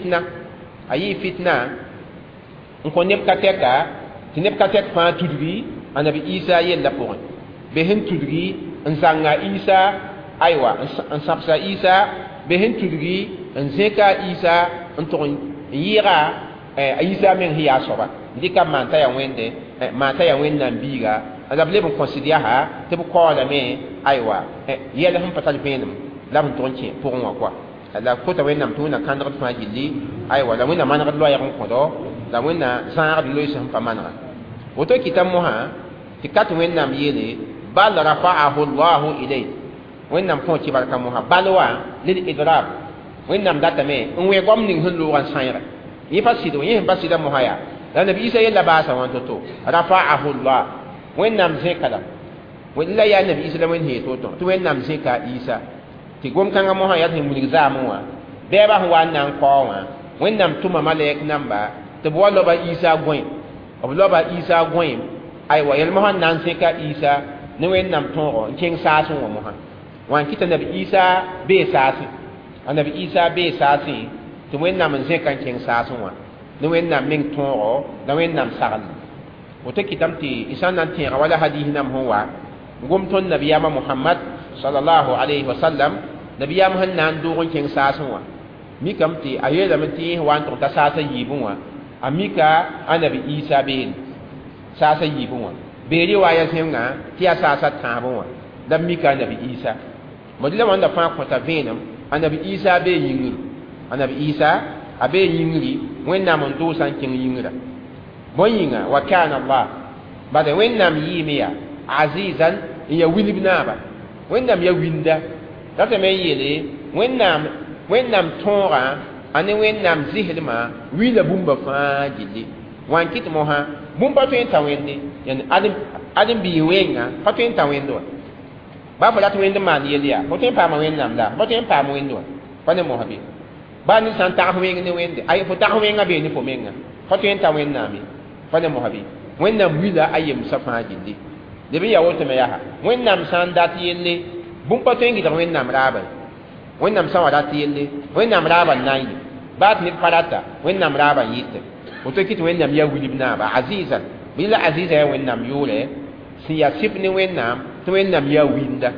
yɩ fitna n kõ neb ka tɛka tɩ neb ka tɛk fãa tudgi a nabi isa yella pʋgẽ be sẽn tudgi n zãnga isa aywa n sãbsa isa be sẽn tudgi n zẽka isa n tʋg n yɩɩga a isa meng sẽn yaa soaba dɩka maan t'a yaa wẽnde maan t'a yaa wẽnnaam biiga la b leb n kõsd yaa tɩ b kaoolame aywa yɛl sẽn pa tar vẽenem la b sẽn tʋg n kẽ pʋgẽ wã koa la kota wẽnnaam tɩ wẽnna kãndgd fãa gilli aywa la wẽnna manegd loɛɛg n kõdo la wẽnna zãagd loees sẽn pa manega woto kɩta mosã tɩ kat wẽnnaam yeele bal rafa'ahu llahu ilay wẽnnaam kõo kɩbarka mosã bal wa lil idrab wẽnnaam datame n wẽ goam ning sẽn loogã sãyɛga yẽ pa sɩd yẽ sẽn pa sɩda mosã yaa la nabi isa yella baasa wã to-to rafa'ahu llah wẽnnaam zẽkda la yaa nabi isa la wẽnd sẽn yeto tɩ wẽnnaam zẽka isa tɩ gom-kãngã mosã yaa sẽn wilg zaamẽ wã bɛɛbã sẽn wa n na n kao wã wẽnnaam tʋma malɛk namba tɩ b wa loba isa gõe b loba isa gõe aywa yel mosã n na n zẽka isa ne wẽnnaam tõogo n kẽng saasẽ wã mosã wã n kɩta nabi isa bee saasẽ a nabi isa bee saasẽ tɩ wẽnnaam n zẽka n kẽng saasẽ wã ne wẽnnaam meng tõogo la wẽnnaam sagl woto kɩtame tɩ y sã n na n tẽega wala hadiis nam sẽn wa gom tõnd nabiyaamã mohamad sallallahu alayhi wa sallam nabiyaam sẽn na n doog n kẽng saasẽ wã mikame tɩ a yeelame tɩ yẽ wa n tʋg t'a saasa yiibẽ wã a mika a nabi isa beene saasa yiibẽ wã bee riwaaya zẽnga tɩ yaa saasa tãabẽ wã la b mika a nabi isa bõd la wãnda fãa kõta vẽenem a nabi isa bee yĩngri a nabi isa a bee yĩngri wẽnnaam n doosã n kẽng yĩngrã bõe yĩnga wa kana allah bala wẽnnaam yɩɩme yaa azizan n ya wilb naaba wẽnnaam ya winda datame n yeele wẽnnaam tõogã ani wẽnnaam zɩsdmã wila bũmba fãa gilli wan kɩt mosã bũmb pa tõe n ta wẽnde ãdem-biig wẽnga pa tõe n ta wẽnd wa ba fo rat wẽnd n maan yell yaa fo tõe n paama wẽnnaam la pa tõe n paam wẽnd wa pa ne mosã be baa ne sã n tags wẽng ne wẽnde ay fo tags wẽngã bee ne fo menga pa tõe n ta wẽnnaam ye pa ne mosã be wẽnnaam wila a yemsã fãa gilli leb n ya woto me yaa wẽnnaam sã n dat yelle bũmb pa tõe n gɩdg wẽnnaam raaba wẽnnaam sã wa rat yelle wẽnnaam raaba n na n ye baa tɩ ned pa rata wẽnnaam raaba n yɩte woto kɩ tɩ wẽnnaam yaa wilb naaba azɩɩzan bɩ la azɩɩza yaa wẽnnaam yoore sẽn yaa sɩb ne wẽnnaam tɩ wẽnnaam yaa winda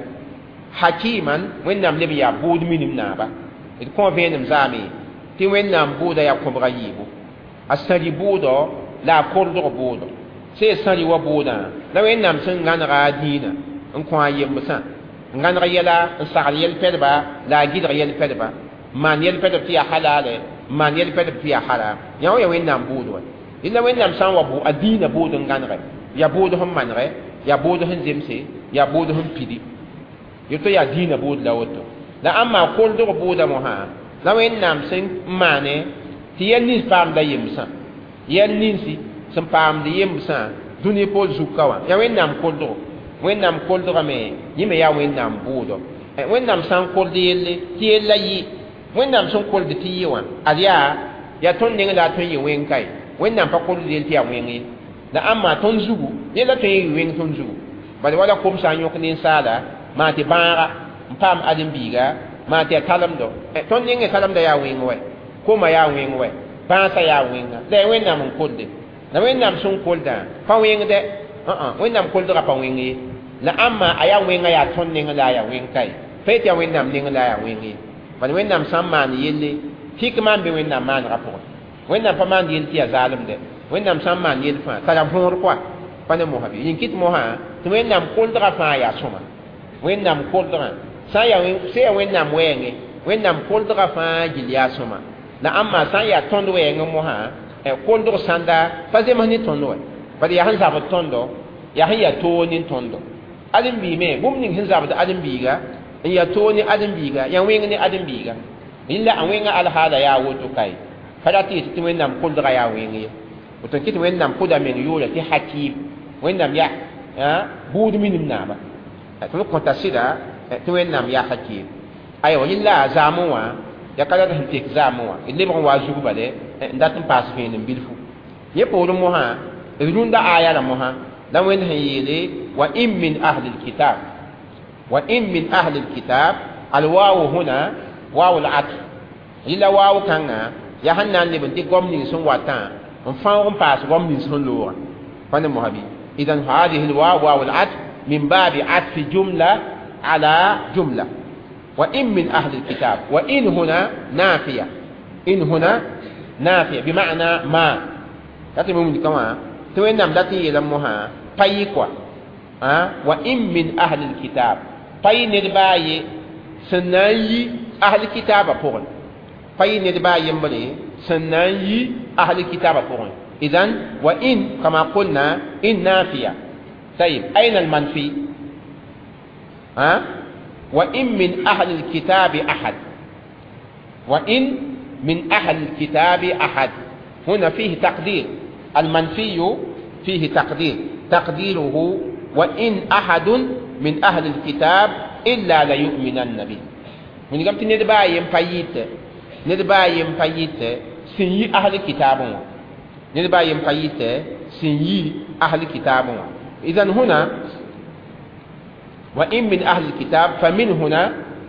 hakiman wẽnnaam leb n yaa bood minim naaba d kõ vẽenem zaame tɩ wẽnnaam booda yaa kõbga yɩɩbo a sãri boodɔ la a kordg boodɔ see sãri wa boodã la wẽnnaam sẽn gãnega a dĩinã n kõ a yembsã n gãneg yɛla n sagl yɛl pɛdba la a gɩdg yɛl pɛdba n maan yɛl pɛdb tɩ yaa halaale n maan yɛl pɛdb tɩ yaa haram yã wa ya wẽnnaam bood wa la wẽnnaam sã n wa a dĩinã bood n gãnege yaa bood sẽn manege yaa bood sẽn zemse yaa bood sẽn pidi yeto yaa dĩinã bood la woto la ãn maa koldg booda mosã la wẽnnaam sẽn maane tɩ yɛl nins paamda yemsã yɛl ninsi sẽn paamd yembsã dũni pool zuka wã ya wẽnnaam koldgo wẽnnaam koldgame yẽ me yaa wẽnnaam boodɔ wẽnnaam sã n kold yelle tɩ yella yɩ wẽnnaam sẽn kold tɩ yɩ wã ad yaa tõnd neng la a tõe n yɩ wẽng kae wẽnnaam pa kold yel tɩ yaa wẽng ye la ãn maa tõnd zugu yella tõe n yɩ wẽng tõnd zugu bala wala kom sã n yõk ninsaala maa tɩ bãaga n paam ãdem-biiga maa tɩ ya talemdɔ tõnd nengẽ talemda yaa wẽng wɛ koma yaa wẽng wɛ bãasã yaa wẽnga la ya wẽnnaam n kolde la wẽnnaam sẽn koldã pa wẽngdɛ wẽnnaam koldga pa wẽng ye la ãmma a yaa wẽngã yaa tõnd neng la a yaa wẽng kae pa tɩ ya wẽnnaam neng la a yaa wẽng ye bala wẽnnaam sã n maan yelle hikma n be wẽnnaam maanegã pʋgẽ wẽnnaam pa maand yel tɩ ya zaalemdɛ wẽnnaam sã n maan yel fãa tara võor koa pa ne mosã be yĩn kɩt mosã tɩ wẽnnaam koldgã fãa yaa sõma wẽnnaam koldgã sã n yaa wẽnnaam wɛɛngẽ wẽnnaam koldgã fãa gill yaa sõma la ãmma sã n yaa tõnd wɛɛngẽ mosã koldg sãnda pa zems ne tõnd wɛ bala yaa sẽn zabd tõndɔ yaa sẽn yaa toog ne tõndɔ ãdem-biime bũmb ning sẽn zabd ãdem-biiga n yaa toog ne ãdem-biiga yaa wẽng ne ãdem-biiga yĩlla a wẽngã alhaala yaa woto kae pa rat tɩ yetɩ tɩ wẽnnaam koldga yaa wẽng ye woto kɩ tɩ wẽnnaam koda meng yoora tɩ hakiim wẽnnaam yaa buud minim naaba tɩ b kõta sɩda tɩ wẽnnaam yaa hakiim aywa yĩlla a zaamẽ wã ya ka sẽn tek zaamẽ wã d lebg n wa zug bale n dat n paas vẽenem bilfu yẽ poorẽ mosã d rũndã aaya rã mosã la wẽnd sẽn yeele wa in min ahli lkitab wa in min ahli lkitab alwaawu hũna waawu l-atf yɩla waawu kãngã yaa sẽn na n leb n tɩ gom ning sẽn watã n fãog n paas gom ning sẽn loogã pa ne mosã bɩ idan hadihi lwaaw waawu l-atf min baabi atfi jumla ala jumla وإن من أهل الكتاب وإن هنا نافية إن هنا نافية بمعنى ما كاتب من كمان توين نام داتي لمها بايكوا وإن من أهل الكتاب باي ندباي سناي أهل الكتاب بقول باي ندباي يمبري سناي أهل الكتاب بقول إذن وإن كما قلنا إن نافية طيب أين المنفي وإن من أهل الكتاب أحد وإن من أهل الكتاب أحد هنا فيه تقدير المنفي فيه تقديره وإن أحد من أهل الكتاب إلا ليؤمنن به من قمت ندبا يمفيت سني أهل الكتاب ندبا يمفيت سني أهل الكتاب إذن هنا وإن من أهل الكتاب فمن هنا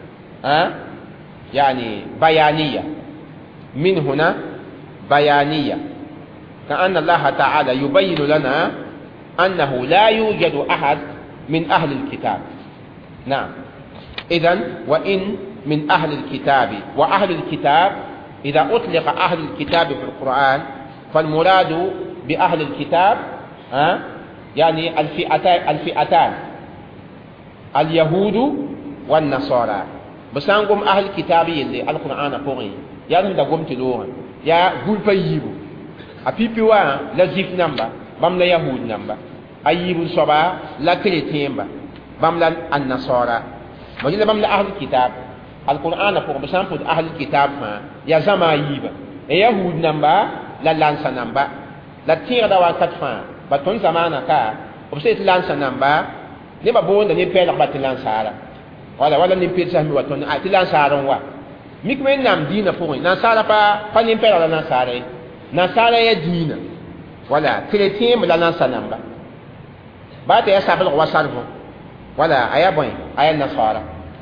يعني بيانية من هنا بيانية كأن الله تعالى يبين لنا أنه لا يوجد أحد من أهل الكتاب نعم إذن وإن من أهل الكتاب وأهل الكتاب إذا أطلق أهل الكتاب في القرآن فالمراد بأهل الكتاب يعني الفئتان اليهود والنصارى بسانكم أهل الكتاب يلي القرآن قرئ يعني دا قمت لوها يا قول فييبو أبيبوا لا زيف نمبا بام لا يهود نمبا أييبو صبا لا كريتين با بام لا النصارى وجل بام لا أهل الكتاب القرآن فوق بسام فوق أهل الكتاب يا زما يبا يهود نمبا لا لانسا نمبا لا تير دا وقت باتون زمانا كا وبسيت لانسا نمبا نبا بون دا نبيل بات لانسا ولا نبيل سامي واتون أتي لانسا وا ميك وين نام دينا فوق نانسا با نبيل ولا نانسا يا دينا ولا كريتين بلا لانسا نمبا بات يا سابل واسالفو ولا أيا بوين أيا نصارى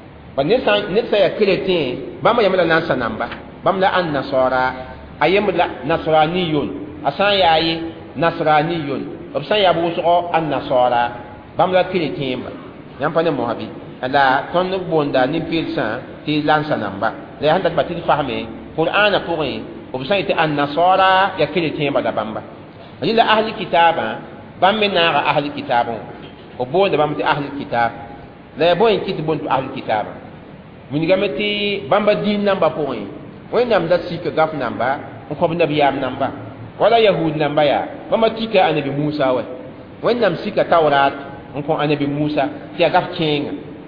نسا يا كريتين بما يملا نانسا نمبا بملا أن نصارى أيملا نصرانيون أسان ياي نصرانيون أبسان يابوسو النصارى بملا كريتين يمبا نموهبي لا تون بوندا نبيلسان تي لانسا نمبا لا هندك باتي فهمي قرآن فوقي أبسان يتي النصارى يا كريتين بدا بمبا للا أهل كتابا بمنا أهل كتابا وبوندا بمتي أهل الكتاب لا يبون كتبون أهل الكتاب من جمتي بمبا دين نمبا فوقي وين نام دا سيكا غاف نمبا نكوب نبيام نمبا ولا يهود نمبا يا بمبا تيكا النبي موسى وين نام سيكا تورات نكون النبي موسى تيا غاف كينغ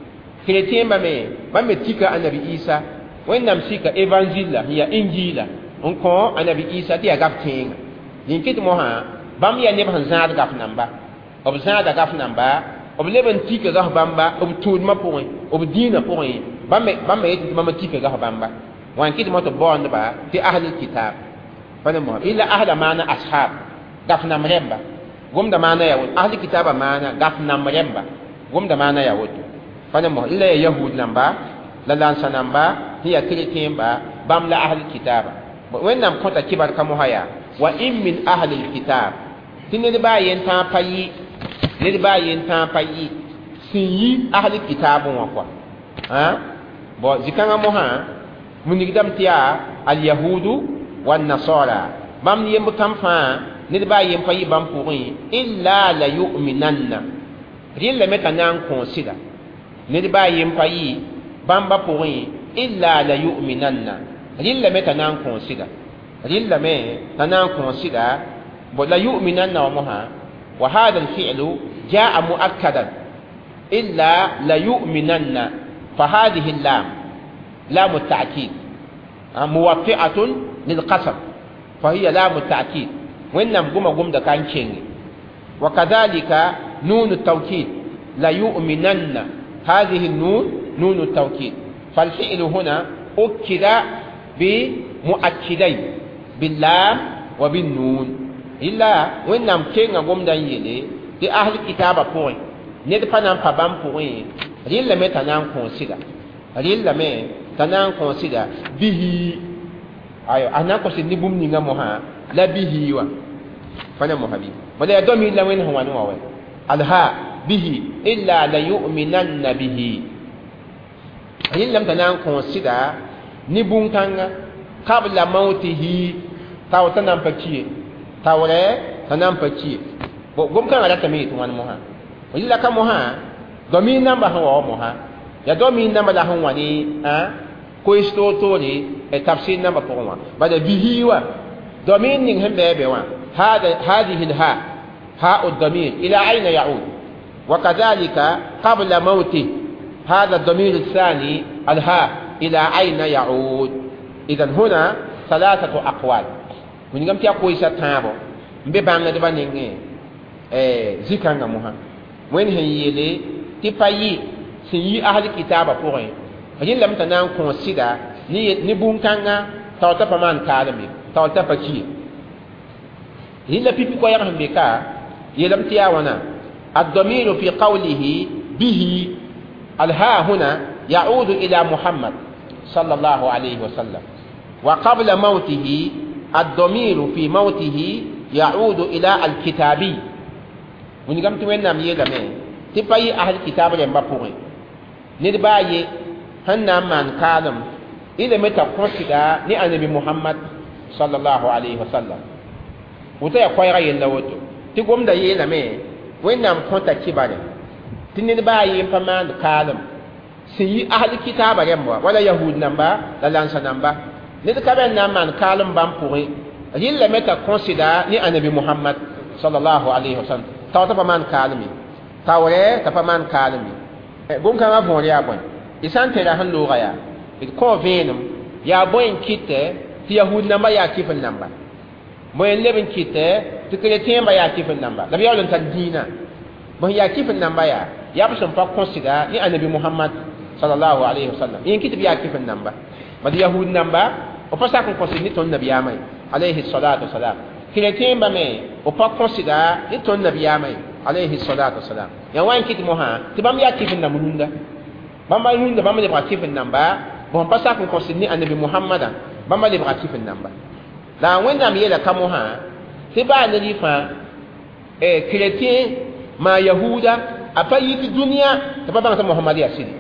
كريتين بمبا تيكا النبي عيسى وين نام سيكا إيفانجيلا هي إنجيلا نكون النبي عيسى تيا غاف كينغ ينكت موها بام يا نبا زاد غاف نمبا ob zada gaf namba ob leben tika gaf bamba ob tud ma point ob dina point bamme yeti mama tika gaf bamba wan kiti moto bond ba ti ahli kitab fana mo illa ahla mana ashab gaf nam remba gumda mana ya ahli kitaba mana gaf nam remba gumda mana ya wutu fana mo illa yahud namba la lansa namba hiya kiritimba bamla ahli kitaba wennam kota kibar kamo haya wa in min ahli kitab tinne ba yen ta payi ne ba yin ta payi sin yi ahli kitabun wa kwa ha bo zikanga mo ha munigdam tiya al yahudu wan nasara bam ni yem kam fa ne ba yin payi bam pourri illa la yu'minanna rilla meta nan consider ne ba yin payi bam ba pourri illa la yu'minanna rilla meta nan consider rilla me tanan consider bo la yu'minanna wa mo ha وهذا الفعل جاء مؤكدا إلا ليؤمنن فهذه اللام لام التأكيد موافقة للقسم فهي لام التأكيد وإنما قم دا كان شيء وكذلك نون التوكيد ليؤمنن هذه النون نون التوكيد فالفعل هنا أكد بمؤكدين باللام وبالنون إلا وإنهم كينا قوم دان يلي دي أهل الكتاب بوين ند فنان فبام بوين ريل لمي تنان كونسيدا ريل لمي تنان كونسيدا به أيوة أنا كونسيدا نبوم نيغا موها لا به وا فانا موهبي ولا يدومي إلا وين هو نووي الها به إلا ليؤمنن به ريل لم تنان كونسيدا نبوم كانغا قبل موته تاو تنان بكيه tawre tanam pachi bo gom kan ala tami to wan moha willa ka moha domin namba hawa moha ya domin namba la hawa ni ko isto to ni e tafsir namba ko wa bada bihiwa domin ning hembe be wa hada hadhihi alha ha ad-damir ila ayna ya'ud wa kadhalika qabla mawti هذا الضمير الثاني الها إلى أين يعود إذن هنا ثلاثة أقوال من قمت يقول ستابو مبابنا دبانيني زكانا موها وين هي يلي تفايي سيي أهل كتابة فورين فجين لم تنام كونسيدا نبون كانا توتا فمان كالمي توتا فكي هلا بيبي كو يرهم بكا يلم تياونا الضمير في قوله به الها هنا يعود إلى محمد صلى الله عليه وسلم وقبل موته الضمير في موته يعود إلى الكتابي ونقمت وين نام يلمي تباي أهل الكتاب لما بوري ندباي هنا من كالم إذا متى قصدا نبي محمد صلى الله عليه وسلم وتيا قويرا يلوتو تقوم دا يلمي وين نام كونتا كباري تندباي يفمان كالم سي أهل الكتاب لما ولا يهود نمبا لا لانسا نمبا ندكابن نام من كالم بامبوري يلا متى قصدا نبي محمد صلى الله عليه وسلم tawta pa man kalmi tawre ta pa man kalmi gum kan abon ya bon isan te da han lo ya ko venum ya boyen kite ti yahud namba ya kifin namba boyen leben kite ti chrétien ba ya kifin namba la biya lon tan dina bon ya kifin namba ya bi son pa consider ni annabi muhammad sallallahu alaihi wasallam yin kite biya kifin namba ba yahud namba o pa sa ko consider ni ton nabi amai alaihi salatu wasalam chrétien ba me o pa consider ni ton nabi amai alaihi salatu wasalam ya wan kite mo ha ti bam ya kifin namba nunda bam ba nunda bam le ba kifin namba bon pa sa ko consider ni annabi muhammad bam ba le ba kifin namba la wẽnnaam yeela ka mosã tɩ baa ne rɩfã chrétien maa yahuda a pa yɩ tɩ dũniyã tɩ pa bãng tɩ mohamad yaa sɩd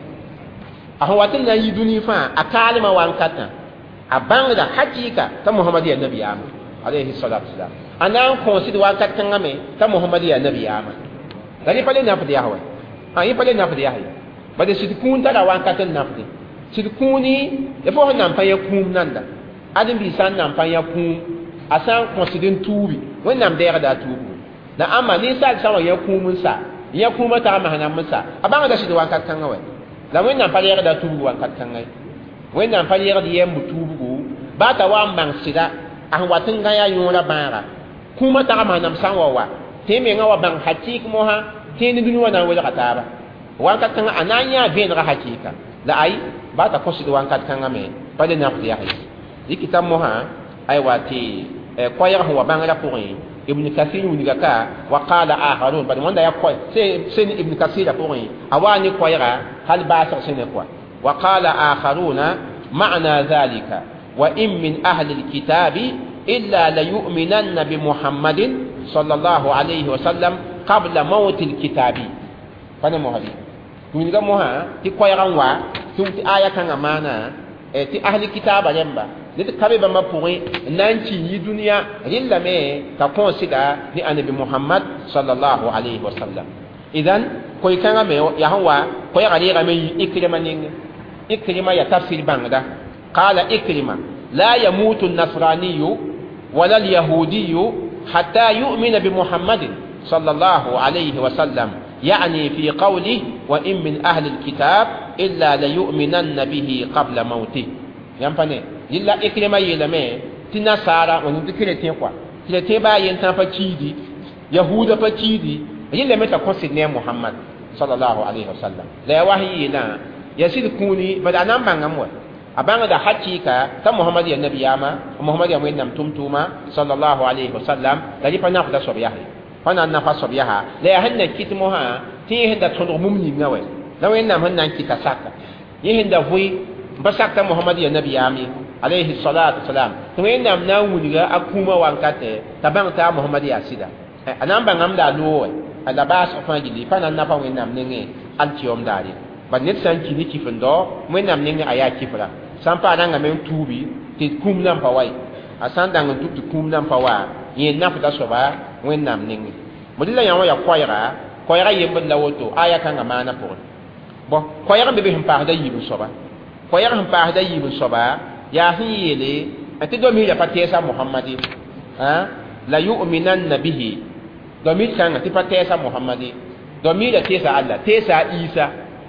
a sẽn wa tɩ na n yɩ dũni fãa a kaalmã wa n katã a bãngda hakɩɩka t'a mohamad yaa nabiyaamã alayhi salatu wasalam a na n kõosd wakat kãngame t'a mohamad yaa nabiyaamã la rɩ pa le nafd yaa wa yẽ pa le nafd yaa ye bad sɩd kũun tara wakat n nafde sɩd kũuni ya fo sẽn na n pa ya kũum nanda adam bi san nan pan ya kun asan considin tubi wannan da ya da tubu na amma ni sa sa ya kun mun sa ya kuma ta ma hanan mun sa abanga da shi da wankat kan wai la wannan pa ya da tubu wankat kan ngai wannan pa ya da yem tubu ba ta wa man sida an watin ga ya yura bara kuma ta ma hanan san wa te me nga wa ban hakik mo ha te ni dunu wana wala kataba wankat kan ananya ben ra hakika la ai ba ta consider wankat kan ngame pa de na ya hai dikitam moha ay wati koyar huwa bangala pourri ibn kathir unigaka wa qala akharun bad wanda ya koy sen ibn kathir pourri awani koyara hal basar sen quoi wa qala akharuna ma'na dhalika wa in min ahli alkitabi illa la yu'minanna bi muhammadin sallallahu alayhi wa sallam qabla mawt alkitabi pana mohadi uniga moha ti koyaran wa tumti aya kan amana ti ahli kitaba yamba ni kabe ba mapuri nanci yi duniya rilla me ka consider ni annabi muhammad sallallahu alaihi wasallam idan koy kanga me ya hawa koy gari ga me ikrima ning ikrima ya tafsir bangda qala ikrima la yamutu an-nasraniyyu wala al-yahudiyyu hatta yu'mina bi muhammadin sallallahu alaihi wasallam يعني في قوله وإن من أهل الكتاب إلا ليؤمنن به قبل موته ينفعني إلا إكرما يلمي تنسارا ونذكرتين قوى كرتين با ينتان فكيدي يهود فكيدي يلمي تقصد نيم محمد صلى الله عليه وسلم لا وحي لا يسيد كوني بدأ نمبان نموه abanga da hakika ta muhammad ya nabi yama muhammad ya wennam tumtuma sallallahu alaihi wasallam da lipa na da sobiyahi fana na fa sobiyaha la hanna kitmo ha ti hinda tondo mumni ngawe la wennam hanna kita saka yihinda vui basakta muhammad ya nabi yami alaihi salatu wasalam to wennam na wuliga akuma wankate tabang ta muhammad ya sida anamba ngamda lowe ala bas fa gili fana na fa wennam nenge altiyom dali ba net san kini kifendo wennam nenge aya kifra sampa danga men tubi ti kum nan pa wai asan danga tu kum nan pa wa yin na fata soba wennam ningi modilla yawa ya koyra yembon la woto aya kan amana por bo koyra be him pa da yibu soba koyra him pa da yibu soba ya hiyele ati do mi ya patesa muhammadi ha la yu'minanna bihi do mi kan ati patesa muhammadi do mi da tesa allah tesa isa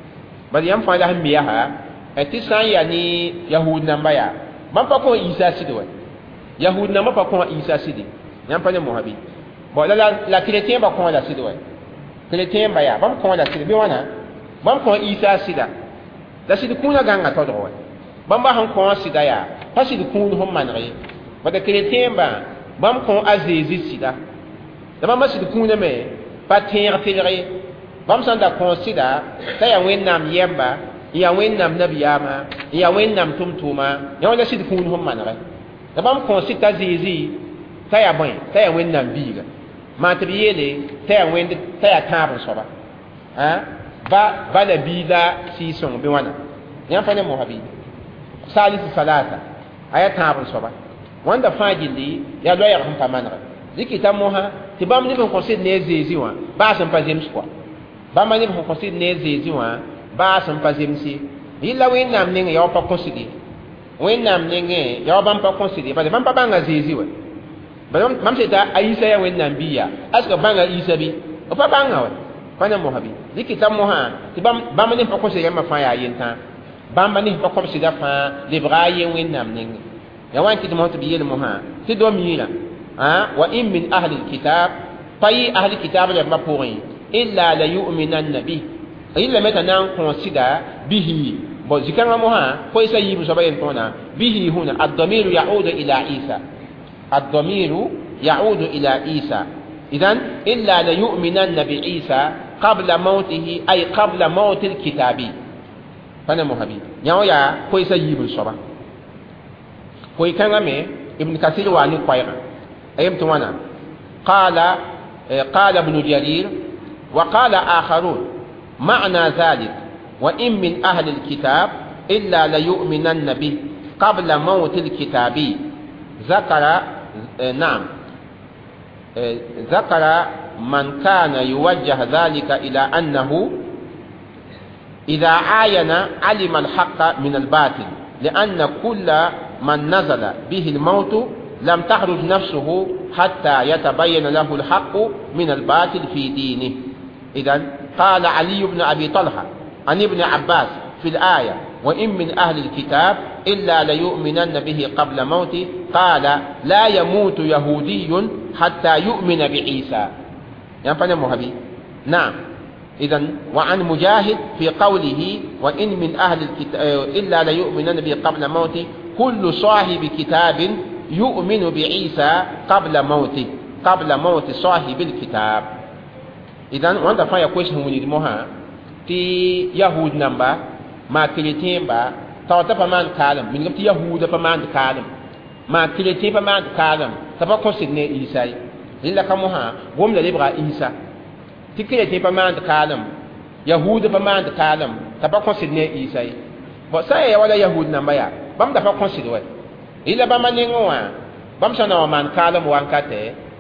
bal yam fa da him biya ha ati san ya ni yahud namba ya man pa ko isa sidwe yahud namba pa ko isa sidi yam pa ne mohabi bo la chrétien ba ko la sidwe chrétien ba ya bam ko la sidi bi wana bam ko isa sida la sidi kuna ganga to do bam ba han ko sida ya pa sidi kun hom manre ba da chrétien ba bam ko azizi sida da bam sidi kuna me pa tier tigre bam san da ko sida ta ya wennam yemba ya wennam nabiyama ya wennam tumtuma ya wala sid kun hum manare da bam ko sita zizi ta ya boy ta ya wennam biga ma tabiyele ta ya wend ta ya tabu soba ha ba la bila si son be wana ya fa ne muhabi salisu salata aya tabu soba wanda fajili ya do ya hum pa manare zikita moha tibam ni ko sid ne zizi wa ba san pa zems kwa ba ma ni ko sid ne zizi wa ba san pa zemsi yilla wennam ninge ya pa konsidi wennam ninge ya ban pa konsidi ba ban pa banga zizi we ba mam se ta aisa ya wennam biya aska banga isa bi o pa banga we pana mohabi dikita moha ti bam ni pa konsidi ma fa ya yenta bãmba ne pa kõb sɩda fãa lebga a yen wẽnnaam nengẽ ya wan kɩt mosd bɩ yel mosã tɩ dom yɩɩra wa in min ahli lkitab pa yɩ ahli kitab rẽmbã pʋgẽ illa la yu'minanna bih illa me t'a na n kõosɩda bihi bo zikãngã mosã koɛɛsã yiib soaba yen tõona bihi hũna addamiru yaudu ila isa addamiru yaudu ila isa idan illa la yu'minanna bi isa qabla mautihi ay qabla mauti lkitabi fana mohabi yão yaa koɛɛsã yiib soaba koy-kãngã me ibn kasir wa ne koɛɛgã ayem tɩ wãna قال ابن جرير وقال آخرون معنى ذلك وإن من أهل الكتاب إلا ليؤمنن به قبل موت الكتاب ذكر من كان يوجه ذلك إلى أنه إذا عاين علم الحق من الباطل لأن كل من نزل به الموت لم تخرج نفسه حتى يتبين له الحق من الباطل في دينه. إذن قال علي بن أبي طلحة عن ابن عباس في الآية وإن من أهل الكتاب إلا ليؤمنن به قبل موته قال لا يموت يهودي حتى يؤمن بعيسى يعني مهبي نعم. إذن وعن مجاهد في قوله وإن من أهل الكتاب إلا ليؤمنن به قبل موته كل صاحب كتاب يؤمن بعيسى قبل موت صاحب الكتاب. إذن وانت فايا كويس هوني دموها تي يهود نمبا ما كريتين با توتا فمان كالم من قبل يهود فمان كالم ما كريتين فمان كالم تبا كونسيدني عيسى إلا كموها وملا لبغا عيسى تي كريتين فمان كالم يهود فمان كالم تبا كونسيدني عيسى بسايا ولا يهود نمبا يا بام دفا كونسيدوي إلا بما نيغوا بام سنا ومان كالم وانكاته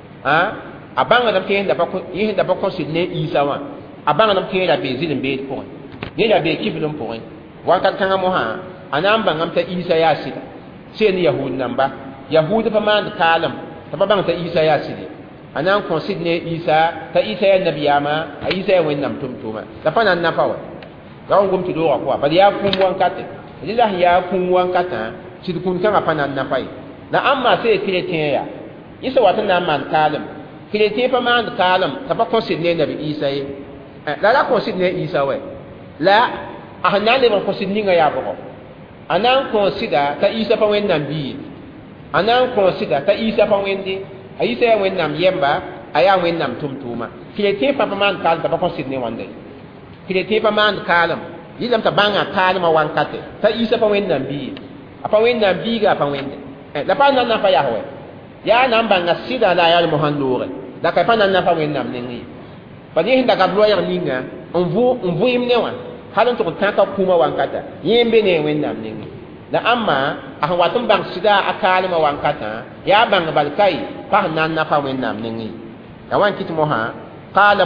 abanga nam keen da pa considne isa wa abanga nam keen da be zilin be ko ne da be kifilum po wa kan kanga mo ha anam bangam ta isa ya sida sen yahud namba yahud pa man kalam ta pa bang ta isa ya sida anan considne isa ta isa ya nabiyama a isa ya wennam tumtuma da pa nan na pa wa ga ngum ti do ko ba ya kum wan kate lillah ya kum wan kata sid kun kanga pa nan na pa na amma sai kretiya ya isa watan na man kalam kilete pa man kalam ta pa considne nabi isa yi la considne isa we la ahna le ban considne nga ya bo anan consider ta isa pa wen nambi anan consider ta isa pa wende isa ya wen nam yemba aya wen nam tumtuma kilete pa man kalam ta pa considne wande kilete pa man kalam yilam ta banga kalama wan kate ta isa pa wen nambi apa wen nambi ga pa wende la pa nan na pa ya we ya nan banga sida la ya muhandure da ka pa nan na pa wen nam nengi pa ni hinda ka bloya ninga on vu imne wan halon to ta ka kuma wan kata yembe ne wen nam nengi da amma a watum bang sida akali ma wan kata ya bang bal kai pa nan na pa wen nam nengi da wan kit moha qala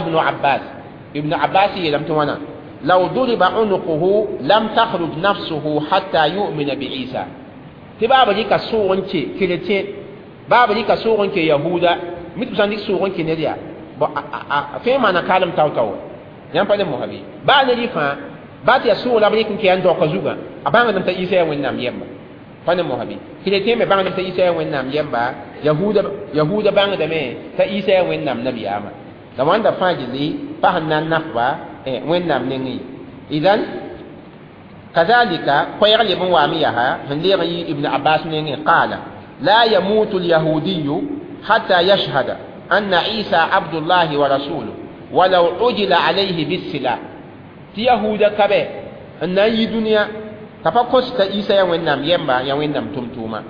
ibn abbas yelam to wana law duriba unuquhu lam takhruj nafsuhu hatta yu'mina bi isa tibaba ji ka so wonce kilete baba ji ka so wonke yahuda mit sandi so wonke ne dia ba fe mana kalam taw yan pa ne mohabi ba ne rifa ba ta so la bari kin ke an do ka zuga abanga dam ta isa ya wennam yemba pa ne mohabi kilete me banga dam ta isa ya wennam yemba yahuda banga da me ta isa ya wennam nabiyama da wanda fajili pa hanan nafba wennam nengi idan كذلك قيل ابن واميها هنديري ابن عباس قال لا يموت اليهودي حتى يشهد أن عيسى عبد الله ورسوله ولو عجل عليه بالسلاح تي يهودا كبه أن أي دنيا تفكس عيسى يوينام يمبا يوينام تمتوما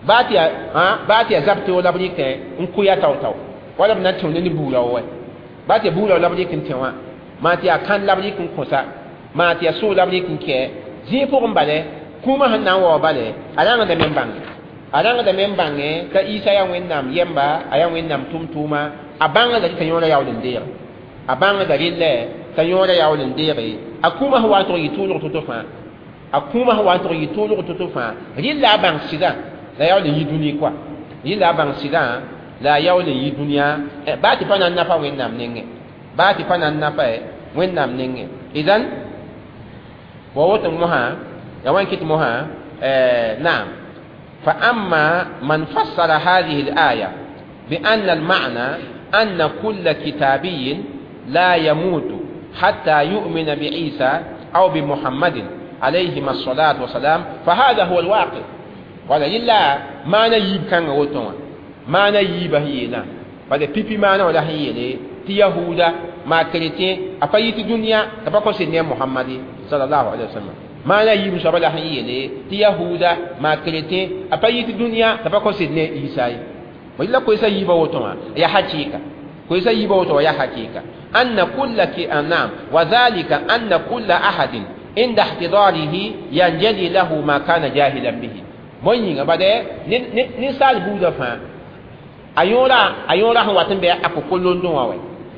باتي زبط ولا بريك انكو يا تاو ولا بنتهم نبولا وي باتي بولا ولا بريك انتوا ما تي كان لا بريك انكوسا ما تي سو لا بريك انكي زي فوقم بالي كوما هنا وبالي أنا ده مبانغ أنا ده مبانغ كإيسا يا وينام يمبا أيا وينام توما أبانغ ده كنيورا يا ولندير أبانغ ده لله كنيورا يا ولندير أكوما هو أنتو يتولو تطفى أكوما هو أنتو يتولو تطفى لله أبانغ سيدا لا يا ولي يدوني كوا لله أبانغ سيدا لا يا ولي يدونيا باتي فانا نفا وينام نينغ باتي فانا نفا وينام نينغ إذن ووتن مها يا وين كتمها نعم. فأما من فسر هذه الآية بأن المعنى أن كل كتابي لا يموت حتى يؤمن بعيسى أو بمحمد عليهما الصلاة والسلام فهذا هو الواقع. ولا إلا ما نجيب كان غوتون ما نجيب هينا بعد بيبي ما أنا ولا هيلي تيهودا ما كريتين أفايت الدنيا تبقى سيدنا محمد صلى الله عليه وسلم ما نجيب شباب هيلي تيهودا ما كريتين أفايت الدنيا تبقى سيدنا عيسى. وإلا كويسا يبوتون يا حقيقة كويسا يبوتون يا حقيقة أن كل نعم وذلك أن كل أحد عند احتضاره ينجلي له ما كان جاهلا به. من بعد نسال بودا فا أيورا هو تنبأ أكو كلون دوا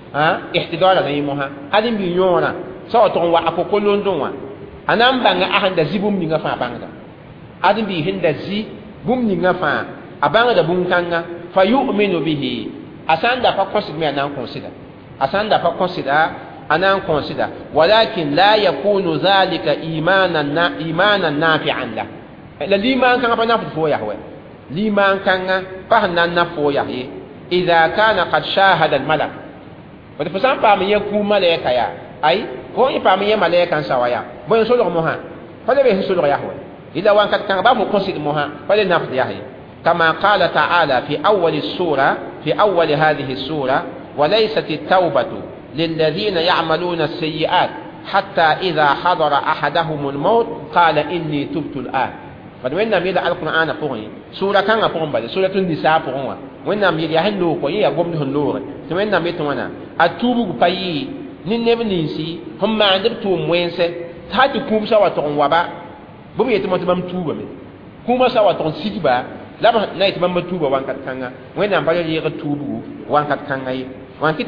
احتضار نيمها أدم بيورا صوتون وأكو كلون دوا أنا مبنغ أهند زبوم نيغفا بانغدا أدم بيهند زي بوم نيغفا أبانغدا بوم كانغا فيؤمن به أساندا فقصد مي أنا كونسيدا أساندا فقصد أنا كونسيدا ولكن لا يكون ذلك إيمانا نافعا له. الإيمان كان فنافع فويا هو الإيمان كان فهنا فويا هي إذا كان قد شاهد الملك. فتفسان فهم يكون ملائكة يا أي هو يفهم ملائكة سوايا بين سلوك مها فلا بين سلوك يا هو إذا وان كان باب كونسيد مها فلا نافع يا هي كما قال تعالى في أول السورة في أول هذه السورة وليست التوبة للذين يعملون السيئات حتى إذا حضر أحدهم الموت قال إني تبت الآن. فدوينا ميدا القرآن فوقي سورة كان فوقهم بعد سورة النساء فوقهم وإننا ميدا هندو كوي يقوم هندور ثمنا ميتوانا أتوبوا باي نينبنيسي هم ما عندهم توم وينسه هاتي كوم سوا تون وبا بوم يتمت بام توبا من كوم سوا تون سيجبا لا نايت بام توبا وانكت كانا وإننا بالي يغتوبوا وانكت كانا وانكت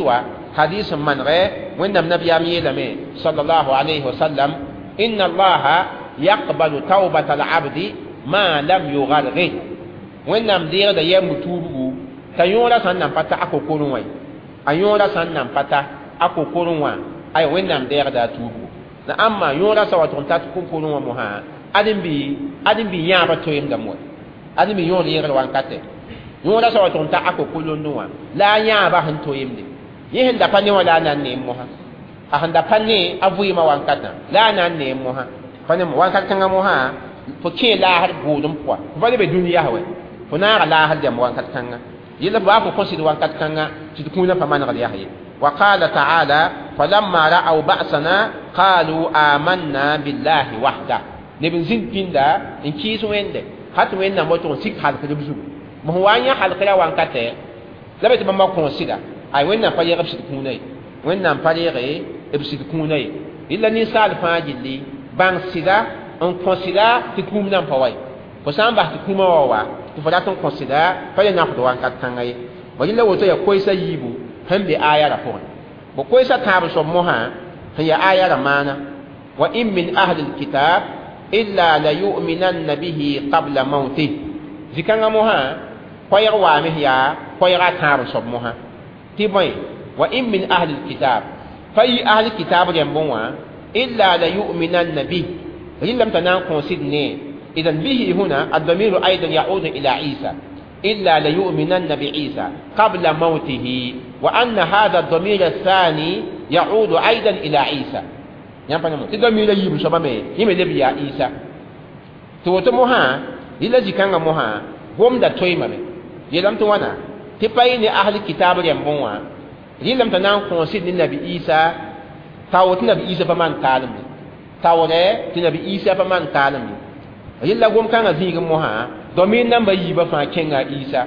حديث من غير وإن النبي أمي صلى الله عليه وسلم إن الله يقبل توبة العبد ما لم يغرغر وإن أمدير دا يمتوبه تيولا سنن فتا أكو كورنوي أيولا سنن فتا أكو كورنوا أي وإن أمدير دا توبه أما يولا سوى تنتات كورنوا مها أدن بي يابا تويم دموي أدن بي يولا يغر وانكته يولا سوى تنتات أكو كورنوا لا يابا هن تويم دي يهن دا فاني ولا ناني موها أهن دا فاني أبوي ما وانكتنا لا ناني موها فاني وانكتنا موها فكي لا هر بودم قوى فاني بدنيا هوي فنار لا هر دم وانكتنا يلا بابو قصد وانكتنا تتكون فمان غليا هي وقال تعالى فلما رأوا بأسنا قالوا آمنا بالله وحده نبن زين بيندا إن كيس وينده حتى وين نموتون سيك حالك لبزوب مهوانيا حالك لا وانكته لا بتبما كونسيدا أي وين نفعل يغبش تكوني وين نفعل يغبش تكوني إلا نسال فاجلي بان سيدا أن كونسيدا تكون نام فواي فسان بحث تكون ووا تفضل تون كونسيدا فلا نفعل وان كتانغي وإلا وتو كويسا يبو هم بآية رفون وكويسا تابع سموها هي آية رمانا وإن من أهل الكتاب إلا ليؤمنن به قبل موته ذكرنا موها كوير وامه يا كوير تابع سموها تبين وإن من أهل الكتاب فأي أهل الكتاب ينبوا إلا ليؤمنن به وإن لم تنام سيدني إذن به هنا الضمير أيضا يعود إلى عيسى إلا ليؤمنن بعيسى قبل موته وأن هذا الضمير الثاني يعود أيضا إلى عيسى يعني الضمير يجب سبمه يمدب يا عيسى توتمها إلا كان موها هم دا تويمه يلم توانا تبين أهل الكتاب ينبوا يلم تنام كونسيد النبي عيسى تاوت النبي عيسى فمان كالم تاوت النبي عيسى فمان كالم يلا قوم كان زيغ موها domin nan ba yi ba fa kenga isa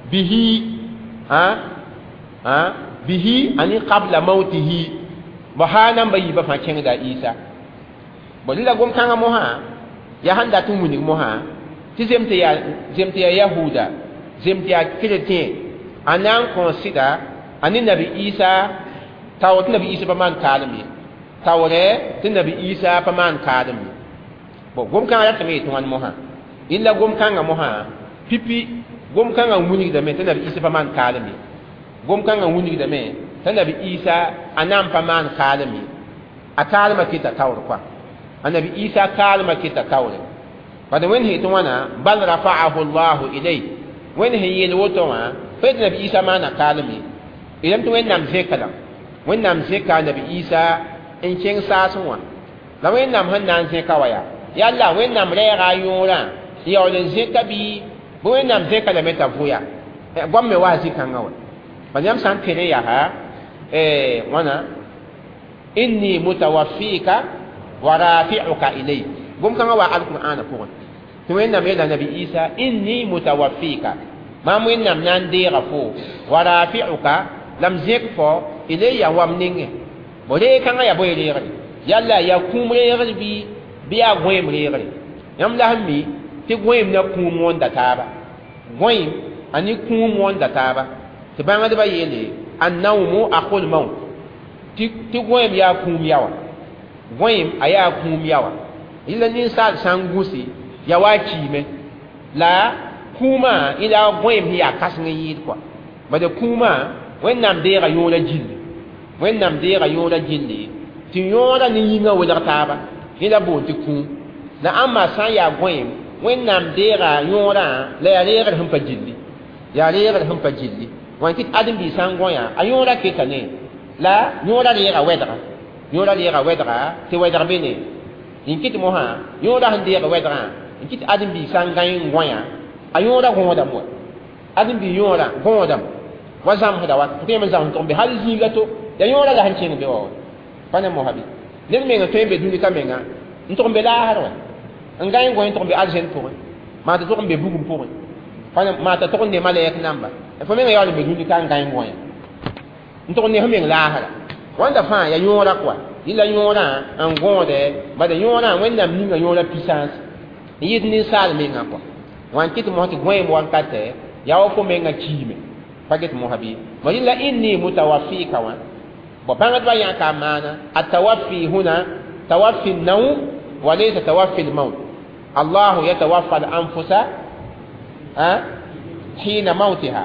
bihi ani qabla mautihi ba hanan ba yi ba fa kenga da isa bolila gom kanga moha ya handa tun muni moha ti zemte ya yahuda zemte ya chrétien anan consider ani nabi isa tawot nabi isa ba man kalmi tawre tin nabi isa pa man kalmi bo gom kanga ya tame tun moha illa gom kanga moha pipi gom kanga muni da me tanabi isa faman kalami gom kanga muni da me tanabi isa anam faman kalami akalma kita tawr kwa annabi isa kalma kita kawle bada wen he to wana bal rafa'ahu Allah ilay wen he yel woto wa fa nabi isa mana kalmi idan to wen nam zekala wen nam zeka nabi isa en chen sa sunwa la wen nam han nan zeka waya yalla wen nam re ga yura ya olen zeka bi bo wen nam zeka la meta vuya gomme wazi kan gawa banyam san tere ya ha wana inni mutawaffika wa rafi'uka ilay gum kan wa alquran ko to wen nam yela nabi isa inni mutawaffika ma mo wen nam nan de rafo wa rafi'uka lam zek fo ilayya wam ninge bo de kan ya boy re yalla ya kumre re bi ya goyem re yam la mi ti goyem na kum wonda taba goyem ani kum wonda taba ti banga de ba yele annawmu akhul maut ti goyem ya kum yawa goyem aya kum yawa illa ni sa sangusi ya wachi me la kuma ila goyem ya kasnge yid kwa bade kuma wẽnnaam deega yõoda gilli wẽnnaam deega yõoda gilli tɩ yõoda ne yĩnga welg taaba yẽla boon tɩ kũum la ãmba sã n yaa goẽem wẽnnaam deega yõodã la yaa reegd sẽn pa gilli yaa reegd sẽn pa gilli wan kɩt ãdem-biig sã n gõyã a yõoda keta ne la yõoda reega wɛdga yõoda reega wɛdga tɩ wɛdg be ne n kɩt mosã yõoda sẽn deeg wɛdgã n kɩt ãdem-biig sã n gãe n gõyã a yõoda gõodame wa ãdem-biig yõoda gõodame wa zamsda wa tɩ yãmb zãms tʋg be hal zĩiga to ya yõoda la sẽn kẽng be wa pa ne mosabi ned meng tõe n be dũnika menga n tʋg n be laasr wa n gã n gõ n tʋg n be arzẽn pʋgẽ maa tɩ tʋg n be bugum pʋgẽ maa t'a tʋg n ne malɛk namba fo meng yaool n be dũnika n gã n gõ n tʋg n ne f meng laasra wãnda fãa ya yõoda koa yɩla yõodã n gõode bala yõodã wẽnnaam ninga yõoda pisãns n yɩɩd ninsaal menga koa wan kɩt mos tɩ gõeem wankatɛ yaa wa fo menga kiime paget mohabi wa illa inni mutawaffika wa bo bangat ba yan ka mana atawaffi huna tawaffi an-nawm wa laysa tawaffi al-maut Allah yatawaffa al-anfusa hina mautiha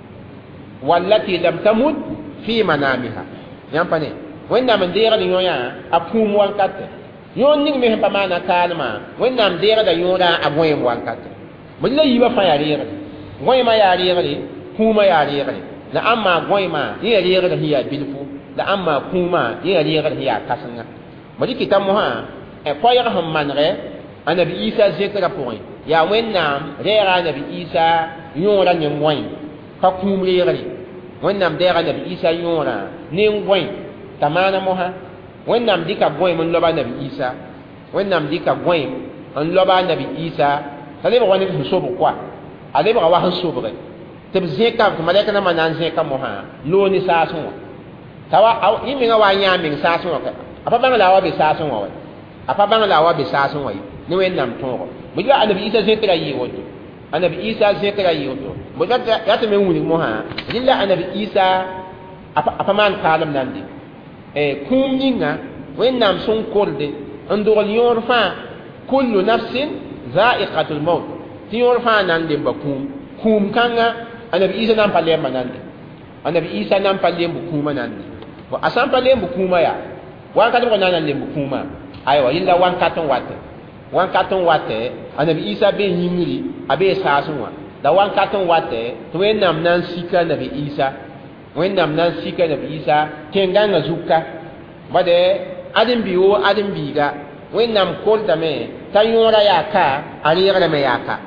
wallati lam tamut fi manamiha yan pane wanda man deera ni yoya apum wankat yon ning me pa mana kalma wanda man deera da yoda aboy wankat mo la yiba fa ya reera ngoy ma ya reera kuma ya reegre la amma goyma ya reegre hiya bilfu la amma kuma ya reegre hiya kasanga bari kitam mo ha e foyra ham manre anabi isa zekra point ya wennam reera anabi isa yora ni moy ka kum reegre wennam deera anabi isa yora ni ngoy tamana mo ha wennam dika goy mon loba anabi isa wennam dika goy on loba anabi isa tale ba woni sobo kwa ale ba wa han sobo tɩ b zẽka tɩ malɛka nambã na n zẽka mosã loog ne saasẽ wã tawa yẽ menga wa yãa meng saasẽ wã a pa bãng la a wa be saasẽ wã wa a pa bãng la a wa be saasẽ wã ye ne wẽnnaam tõogo bõ la anabi isa zẽkra yɩɩ woto anabi isa zẽkra yɩɩ woto bõ yaa tɩ me wilg mosã rɩla anabi isa a pa maan kaalem nande kũum ninga wẽnnaam sẽn korde n dogl yõor fãa kullu nafsin za'iqatu lmaut tɩ yõor fãa na n lemba kũum kãnga anabi isa nan pa lemba nande anabi isa nan pa lembu kuma nande wa asan pa lembu kuma ya wan ka ko nan lembu kuma aywa illa wan katon wate anabi isa be yimiri abe sasunwa da wan katon wate to wennam nan sika nabi isa wennam nan sika nabi isa tenganga zukka bade adin biga wennam koldame tayora yaka alira me yaka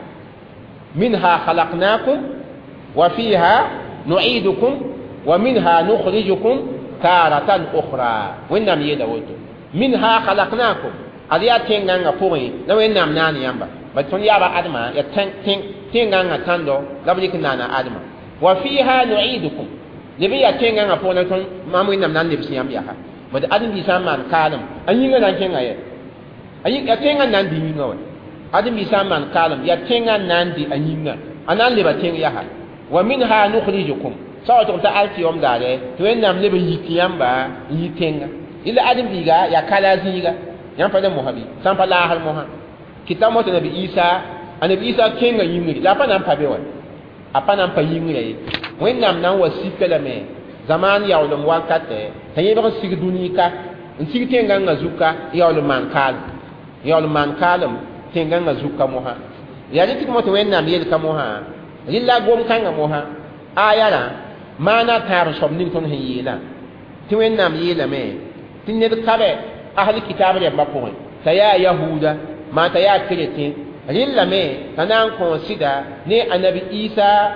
minha khalaqnakum وفيها نعيدكم ومنها نخرجكم تارة أخرى وإنما يدوت منها خلقناكم أذيا تنغانغا فوري لو إنما ناني يامبا بتون يابا أدما تنغانغا تاندو لابديك نانا أدما وفيها نعيدكم لبيا تنغانغا فوري لتون مامو إنما نان لبسي يامبيها بد أدم بيسامان كالم أنيغا نان تنغا يه أنيغا تنغا نان دي ميغا أدم بيسامان كالم يا تنغا نان دي أنيغا أنان لبا تنغ يها ومنها نخرجكم سواء تأتي يوم داره توينام لب يكيامبا يتنغ إلا أدم بيغا يا كالازيغا يام فدم محبي سام فلا هل مها كتاب موت النبي النبي عيسى كينغا يمري لا فنام فبيوا أفنام فيمري وينام نام وسيكلا مي زمان ياولم وانكاتة هيبقى سيك دونيكا نسيك تنغا نزوكا ياولم مانكال yaol man kalem tenganga zuka moha ya dit mo to wennam yel ka moha lilla gom kanga moha ayara mana tar sob nin ton hiyela ti wennam yela me tin ne kabe ahli kitab le bapo ta ya yahuda ma ta ya krete lilla me tanan consider ne anabi isa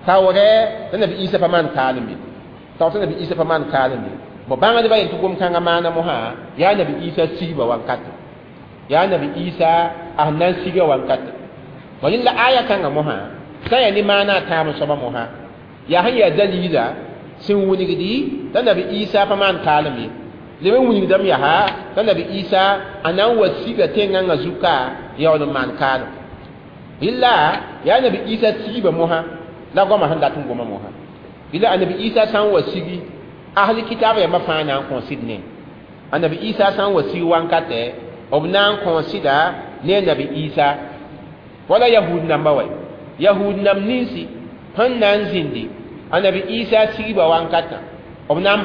tawre anabi isa paman kalemi tawre anabi isa paman kalemi bo banga de bayin tugum kanga mana moha ya nabi isa siba wankat ya nabi isa ahnan siga wankat walilla aya kanga moha saya ni mana ta mo soba moha ya hanya dalila sin wuni gidi ta nabi isa paman kalemi lebe wuni dam ya ha ta nabi isa anan wasiga tenga ngazuka ya wal man kal illa ya nabi isa siba moha la goma handa tun goma moha illa nabi isa san wasigi ahli kitab ya mafana consider anabi isa san wasi wankate obnan consider ne nabi isa wala yahud namba way yahud nam ninsi hannan zindi anabi isa siba wankata obnan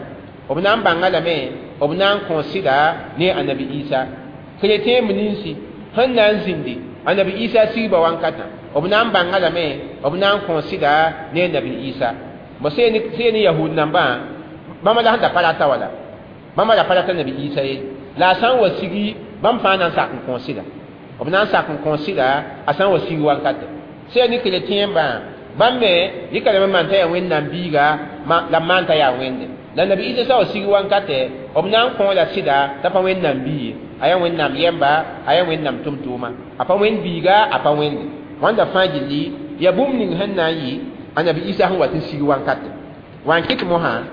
bangala me obnan consider ne anabi isa krete ninsi hannan zindi anabi isa siba wankata obnan bangala me obnan consider ne nabi isa mo se ni yahud namba mama la handa parata wala mama la parata nabi isa ye la san wasigi bam fana sa kon consider obnan sa kon consider asan wasigi wankate se ni chrétien ba bamme yikale man ta ya wen nan biga la man ta ya wende la nabi isa sa wasigi wankate obnan kon la sida ta pa wen nan bi aya wen nam yemba aya wen nam tumtuma apa wen biga apa wende wanda fajili ya bumning hannayi anabi isa hu watin sigi wankate wankit moha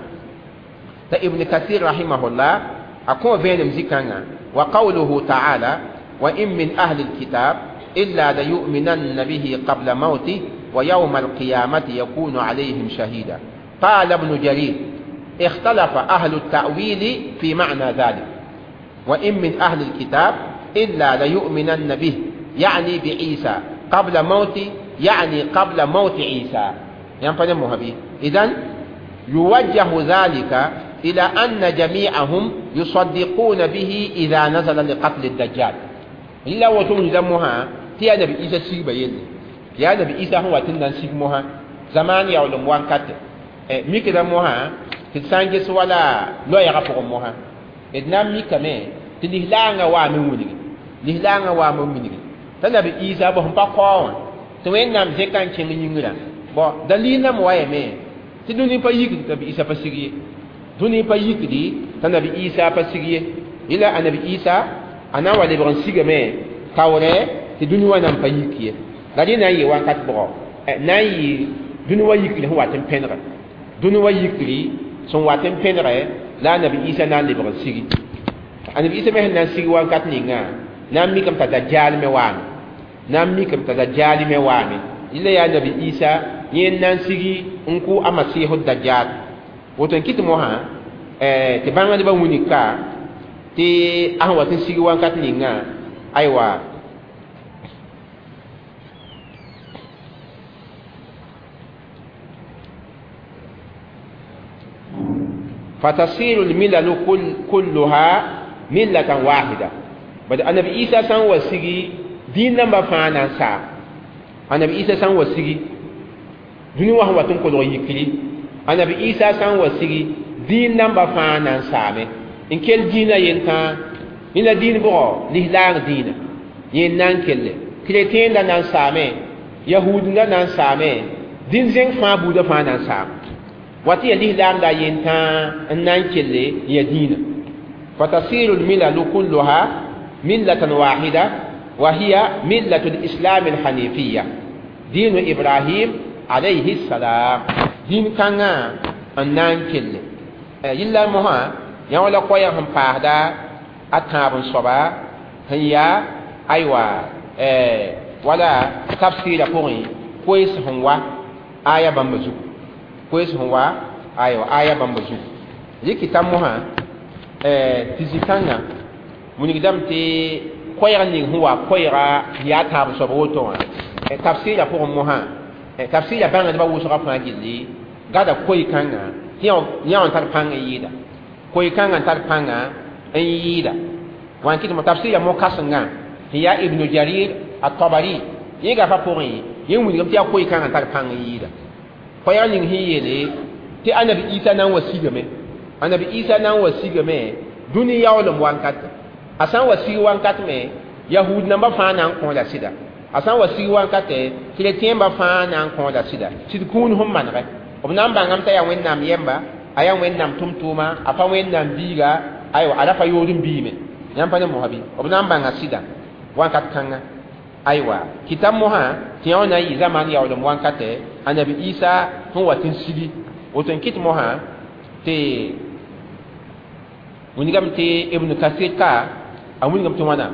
ta ibn kathir rahimahullah akon venem zikanga wa qawluhu ta'ala wa in min ahli alkitab illa la yu'minanna bihi qabla mawti wa yawm alqiyamati yakunu alayhim shahida qala ibn jarir اختلف أهل التأويل في معنى ذلك وإن من أهل الكتاب إلا ليؤمنن به يعني بعيسى قبل موت يعني قبل موت عيسى ينفذمها به إذن يوجه ذلك إلى أن جميعهم يصدقون به إذا نزل لقتل الدجال إلا وتم دمها تي نبي عيسى سيبا يلي يا نبي عيسى هو تنن سيبمها زمان يعلم وان كات ميك دمها تسانجس ولا لا يغفر موها إدنا ميك مي تلهلانا وامنوني لهلانا وامنوني تنبي عيسى بهم بقوان توين نام زكان كمينيغلا بو دليلنا مواي مي تدوني بايك نبي عيسى بسيغي duni pa yikdi ta nabi isa pa sigiye ila anabi isa ana wale bran sigame tawre ti duni wana pa yikiye dadi na yi wan kat bo na yi duni wa yikli ho watin penra duni wa yikli son watin penra la nabi isa na le bran sigi anabi isa me na sigi wan kat ninga na mi kam ta dajjal me wan na mi kam ta dajjal me wan ila ya nabi isa yen nan sigi unku amasihu dajjal woton kiti moha te banga de ba wunika te ahwa tin sigi wankat ninga aywa fatasiru almilal kulluha millatan wahida bada annabi isa san wasigi din namba fana sa annabi isa san wasigi duni wa watun ko do yikli anabi isa san wasigi din namba fana same in kel dina yenta ina din bo lihlang dina yen nan kelle kreten da nan same yahud da nan same din zeng fa bu da fana sam wati lihlang da yenta nan kelle ya dina fatasiru almilal kulluha millatan wahida wa hiya millatul islam alhanifiyya din ibrahim alayhi salam din kanga annan kille yilla moha ya wala koya han paada atabun soba hiya aywa wala tafsira point kois hunwa aya bambazu kois hunwa aya bambazu yiki moha tizitanga munigdam ti koyra ning huwa koyra ya tabun soba woto tafsira point moha tafsira banga ba wusra fa gilli gada koy kanga tiyo nyaw tar panga yida koy kanga tar panga en yida wan kit mo tafsir ya mo kasanga ya ibnu jarir at-tabari yiga fa pori yin wuni gamti akoy kan tar pang yida ko ya ning hiyele ti annabi isa nan wasigame annabi isa nan wasigame duniya wala wankat asan wasigi wankat me yahud nan ba fa nan ko la sida asan wasigi wankat chrétien ba fa nan ko la sida sid kun hum man re ob nan ba ngam ta ya wen nam yemba aya wen nam tumtuma afa wen nam biga ayo ala fa yodum biime yam pa ne mo habi ob nan ba ngasida wankat kanga aywa kitam mo ha tiyaw na yi zaman ya wala wankate annabi isa hon watin sigi woton kit mo ha te munigam te ibnu kasir ka amunigam to wana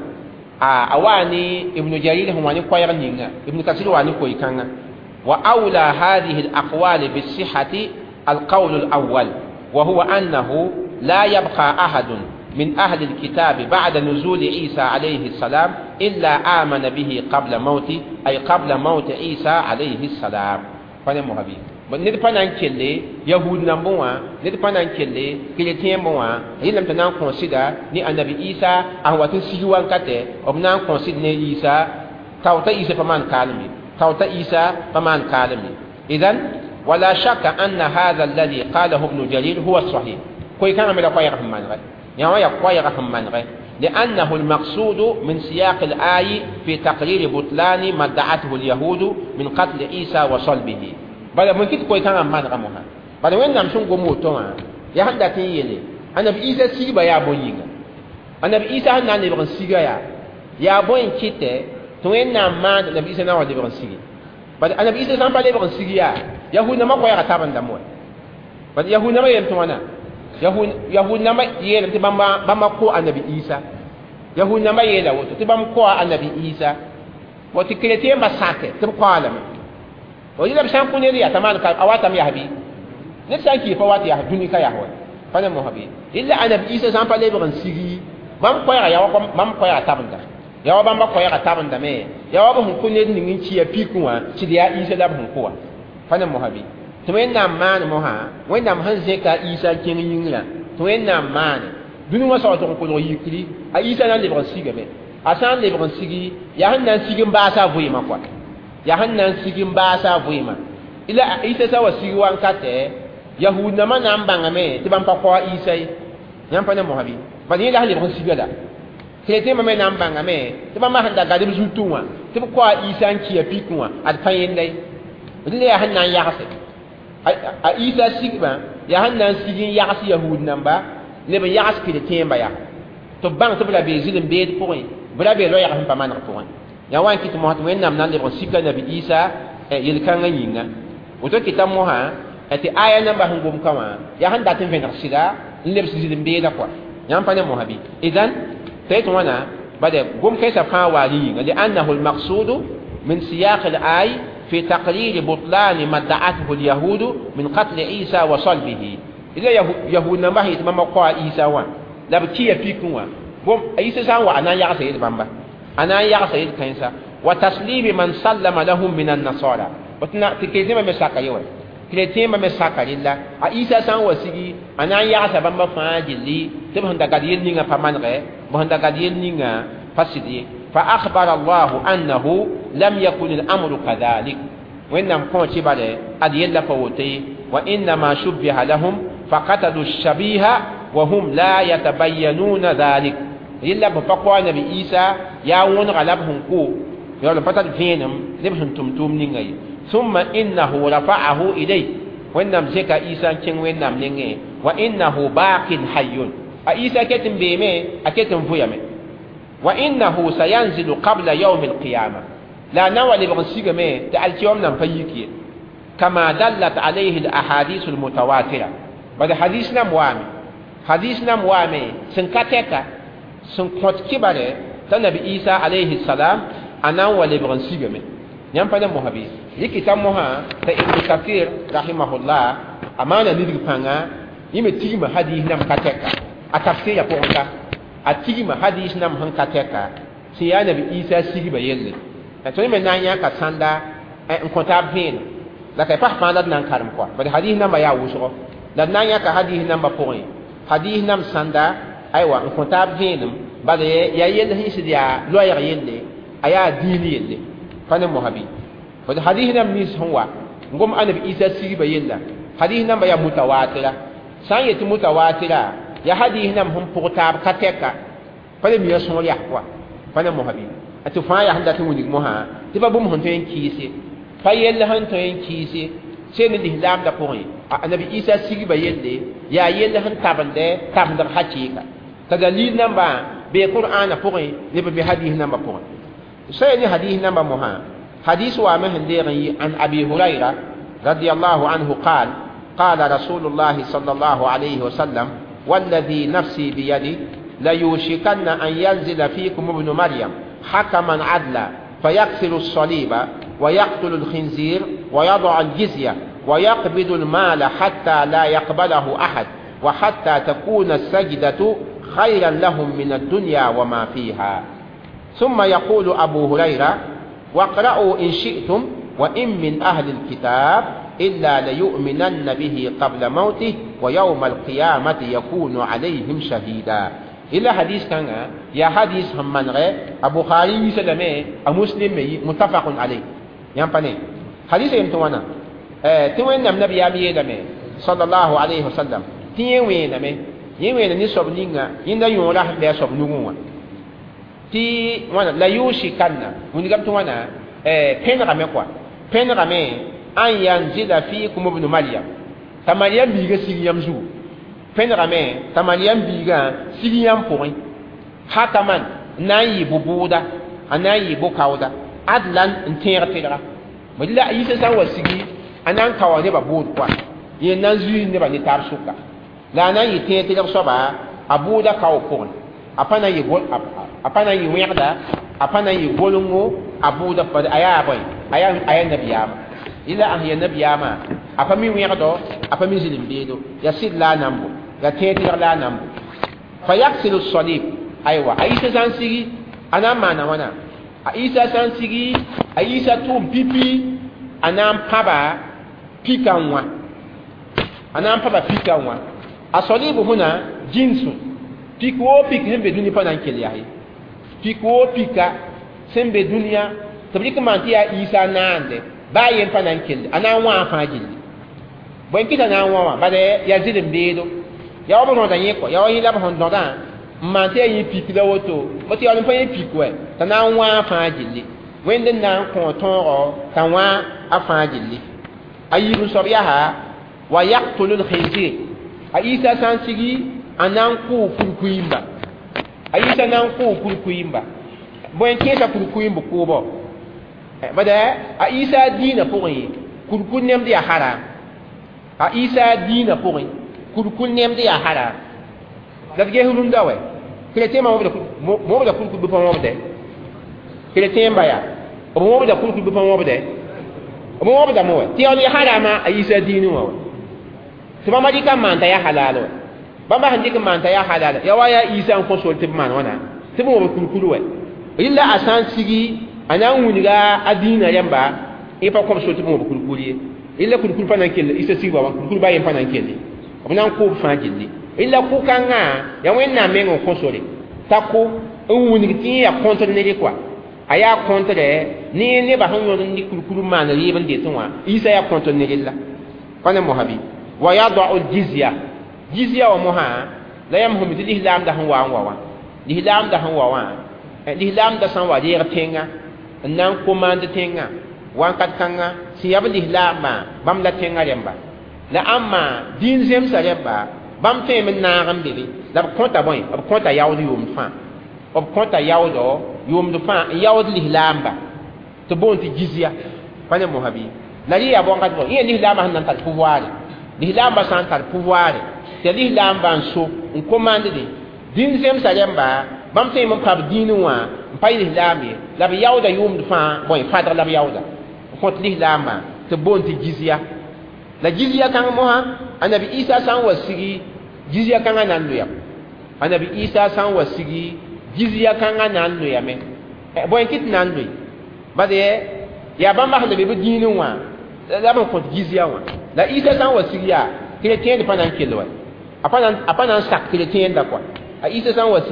awani ibnu jarir hon wani koyar ninga ibnu kasir wani koy kanga wa aula hadhihi al-aqwal bis-sihhati al-qawl al-awwal wa huwa annahu la yabqa ahadun من أهل الكتاب بعد نزول عيسى عليه السلام إلا آمن به قبل موته أي قبل موت عيسى عليه السلام فنمو حبيب نيت فنان كيلي يهود نمبوا نيت فنان كيلي كريتيان بوا يلم تنان كونسيدا ني النبي عيسى هو تسيوان كاته وبنان كونسيد ني عيسى توتا عيسى فمان كالمي توتا عيسى فمان كالمي إذن ولا شك أن هذا الذي قاله ابن جرير هو الصحيح كوي كان من قوي رحمن يا يقوي رحمن لأنه المقصود من سياق الآية في تقرير بطلان ما ادعته اليهود من قتل عيسى وصلبه بل ممكن كوي كان من رمها بل وين نمشون قموتوا يا هذا تيجي أنا بإيسى سيبا يا بوينغ أنا بإيسى هنا نبغى سيجا يا بوين كيته توين نمان أنا بإيسى نوع نبغى سيجي بل أنا بإيسى سامبا نبغى سيجا يهود نما كوي رتابن دموع بل يهود نما يمتوانا yahud nama yela ti bamba ko annabi isa yahud nama yela woto ti bam ko annabi isa woto chrétien ba sake ti ko alama o yila sam ko ne ya taman ka awata mi habi ne sanki fa wati ya duni ka ya ho fa ne mo habi illa annabi isa sam pa le ban sigi bam ko ya wa bam ko ya tabanda ya wa bam ko ya tabanda me ya wa hun ko ne ngin ci ya pikuwa ci ya isa da hun ko fa ne mo habi to wen nam man mo ha wen nam han zeka isa kin yingra to wen nam man dunu wa sa to ko lo yikri a isa nan le bran siga me asan le bran sigi ya han nan sigin ba sa vuima kwa ya han nan sigin ba sa vuima ila isa sa wa sigi wan kate yahud na man nam banga me ti ban pa ko isa yam pa ne mo habi ba ni la le bran siga da kete ma me nam banga me ti ban ma han da gadim zutuwa ti ko isa an ki ya pikwa at fayin dai ile ya han nan ya hase a isa sigba ya hannan sigin yagas yahud namba le ba yagas kile temba ya to bang to bla be zilin be point bla be lo yagas pa man point ya wan kit mo hat wen nam nan le bon sikka nabi isa yel kan ngayinga oto kitam mo ha ati aya namba hangum kama ya handa tin venar sida le be zilin be da kwa yam pa ne mo habi idan tayto wana bade gum kaysa fa wali li annahu al maqsud min siyaq al ay في تقرير بطلان ما ادعته اليهود من قتل عيسى وصلبه إذا يهود نبهي تمام قوى عيسى وان لا بكي يفيكم وان بوم عيسى سان وانا يغسل بامبا انا يغسل كنسا وتسليم من سلم لهم من النصارى وتنا تكيزما مساكا يوي كريتيما مساكا لله عيسى سان وسيغي انا يغسل بامبا فاجلي تبهن دغاديل نيغا فامانغه بهن دغاديل نيغا فاسدي فأخبر الله أنه لم يكن الأمر كذلك وإنما كنت بعد أديل فوتي وإنما شبه لهم فقتلوا الشبيه وهم لا يتبينون ذلك إلا بفقوى نبي إيسى ياون غلبهم كو يقول فتل فينهم لبهم تمتوم نينغي ثم إنه رفعه إليه وإنما زكا إيسى كن وإنما نينغي وإنه باق حي إيسى كتن بيمي أكتن فيمي وإنه سينزل قبل يوم القيامة لا نوى لبغسيغمي تألتيوم نمفيكي كما دلت عليه الأحاديث المتواترة بعد حديثنا موامي سنكتك سنكت كباري تنبي إيسى عليه السلام أنا ولبغسيغمي ينفنا مهبي لكي تموها ابن كثير رحمه الله أمانا ندر فانا يمتيم حديث نمكتك أتفسير يقولك atigima hadis nam hankateka si ya nabi isa sigiba yelle to me nan ya ka sanda en konta bin la kay pa pa nan karam ko ba hadis nam ya wuso la nan ya ka hadis nam ba point hadis nam sanda aywa en konta bin bala ya yel hinsi ya loya yelle aya dini yelle fane mohabi wad hadith nam nis hunwa ngom anabi isa sigiba yella hadith nam ya mutawatira san yeti mutawatira ya hadith nam hum portab kateka fane mi yason ya kwa fane mohabi atu fa ya handa tun wuni moha tiba bum hon ten kisi fa yella han ten kisi sen ni hislam da point anabi isa sigiba yelle ya yella han tabande tabandar hakika ta dalil namba be qur'ana point ne be hadith namba point sai ni hadith namba moha hadith wa ma hindiri an abi hurairah radiyallahu anhu قال رسول الله صلى الله عليه وسلم والذي نفسي بيده ليوشكن أن ينزل فيكم ابن مريم حكما عدلا فيقتل الصليب ويقتل الخنزير ويضع الجزية ويقبض المال حتى لا يقبله أحد وحتى تكون السجدة خيرا لهم من الدنيا وما فيها. ثم يقول أبو هريرة واقرأوا إن شئتم وإن من أهل الكتاب إلا ليؤمنن به قبل موته ويوم القيامة يكون عليهم شهيدا. إلا حديث كان يا حديث هم من غير أبو خاري سلمة المسلم متفق عليه ينبني حديث يمتوانا توين النبي يامي صلى الله عليه وسلم تيوين نمي يوين نسب لينا يندا يولا بيا سب نغوا تي وانا لا يوشي كنا ونيغام توانا بين رامي كوا بين رامي أن ينزل فيكم ابن مريم تماليام بيغا سيريام زو بين رامي تماليام بيغا سيريام بوين حكمان ناي بوبودا أناي بوكاودا أدلان انتيرتيرا ملا يسا سان وسيغي أنان كاواني بابود كوا ينزوي نبا نتار سوكا لا أنا يتيرتيرا صبا أبودا كاو بوين أبانا يقول أبانا يويردا أبانا يقولونغو أبودا فد أيا بوين أيا نبيام إلا أن ينبياما أفمي ويردو أفمي زلم بيدو يسيد لا نمبو يتيتر لا نمبو فيكسل الصليب أيوة أيسا سانسيغي أنا مانا وانا أيسا سانسيغي أيسا توم بيبي أنا مبابا بيكاوا أنا مبابا بيكاوا الصليب هنا جنس بيكو بيك هم بدوني فنان كلياهي بيكو بيكا سن بدونيا تبريك مانتيا إيسا ناندي bayen panan kille ana wa fa gilli bon kita na wa ba de ya zidin bedo ya obo da yeko ya yi laba hon da man te yi pikila woto bo ti on pa yi pikwe ta na wa fa gilli wende na ko toro ta wa afa gilli ayiru sobiya ha wa yaqtulul khinzir ayisa san sigi anan ku kurkuimba ayisa nan ku kurkuimba bon kesa kurkuimba ko bo bada a isa dina pori kurkun nem dia hara a isa dina pori kurkun nem dia hara da ge hulun dawe krete ma mo da kurkun bu pamo de krete mbaya o mo da kurkun bu pamo de o mo da mo ti on hara ma a isa dinu wa to ma di kan man ta ya halalo bamba handi kan man ta ya halalo ya waya isa ko so tib man wana tibo kurkulu we illa asan sigi ana wuniga adina yamba ifa kom so tumo kulkuli illa kulkul panan kelle isa siwa wa kulkul bayen panan kelle abnan ko fa jilli illa ku kanga ya wenna mengo konsole takko wuniga ti ya kontre ne kwa aya kontre ne ba hanyo ni kulkul man riban de tunwa isa ya kontre ne illa kana muhabi wa yad'u jizya wa muha la yamhum bi ihlam da hanwa wa ihlam da hanwa wa ihlam da sanwa de tenga nan commande tenga wankat kanga siyab lihlama bam la tenga remba la amma din zem sa remba bam te men na rambe la konta boy ab konta yawdi yum fa ab konta yawdo yum do fa yawdi lihlamba to bonti jizya fane mohabi la ri abon kat boy lihlama nan tal pouvoir lihlamba san tal pouvoir te lihlamba so un commande din zem sa remba bam te men pab dinwa pay lihlami la bi yawda yum fa boy fadar la bi yawda ko lihlama te bonti jizya la jizya kan moha anabi isa san wasigi jizya kan nan luya anabi isa san wasigi jizya kan nan luya me boy kit nan luy bade ya bamba hande be dinin wa la ban ko jizya wa la isa san wasigi ya chrétien de panan kelwa apanan sak chrétien da quoi a isa san wasigi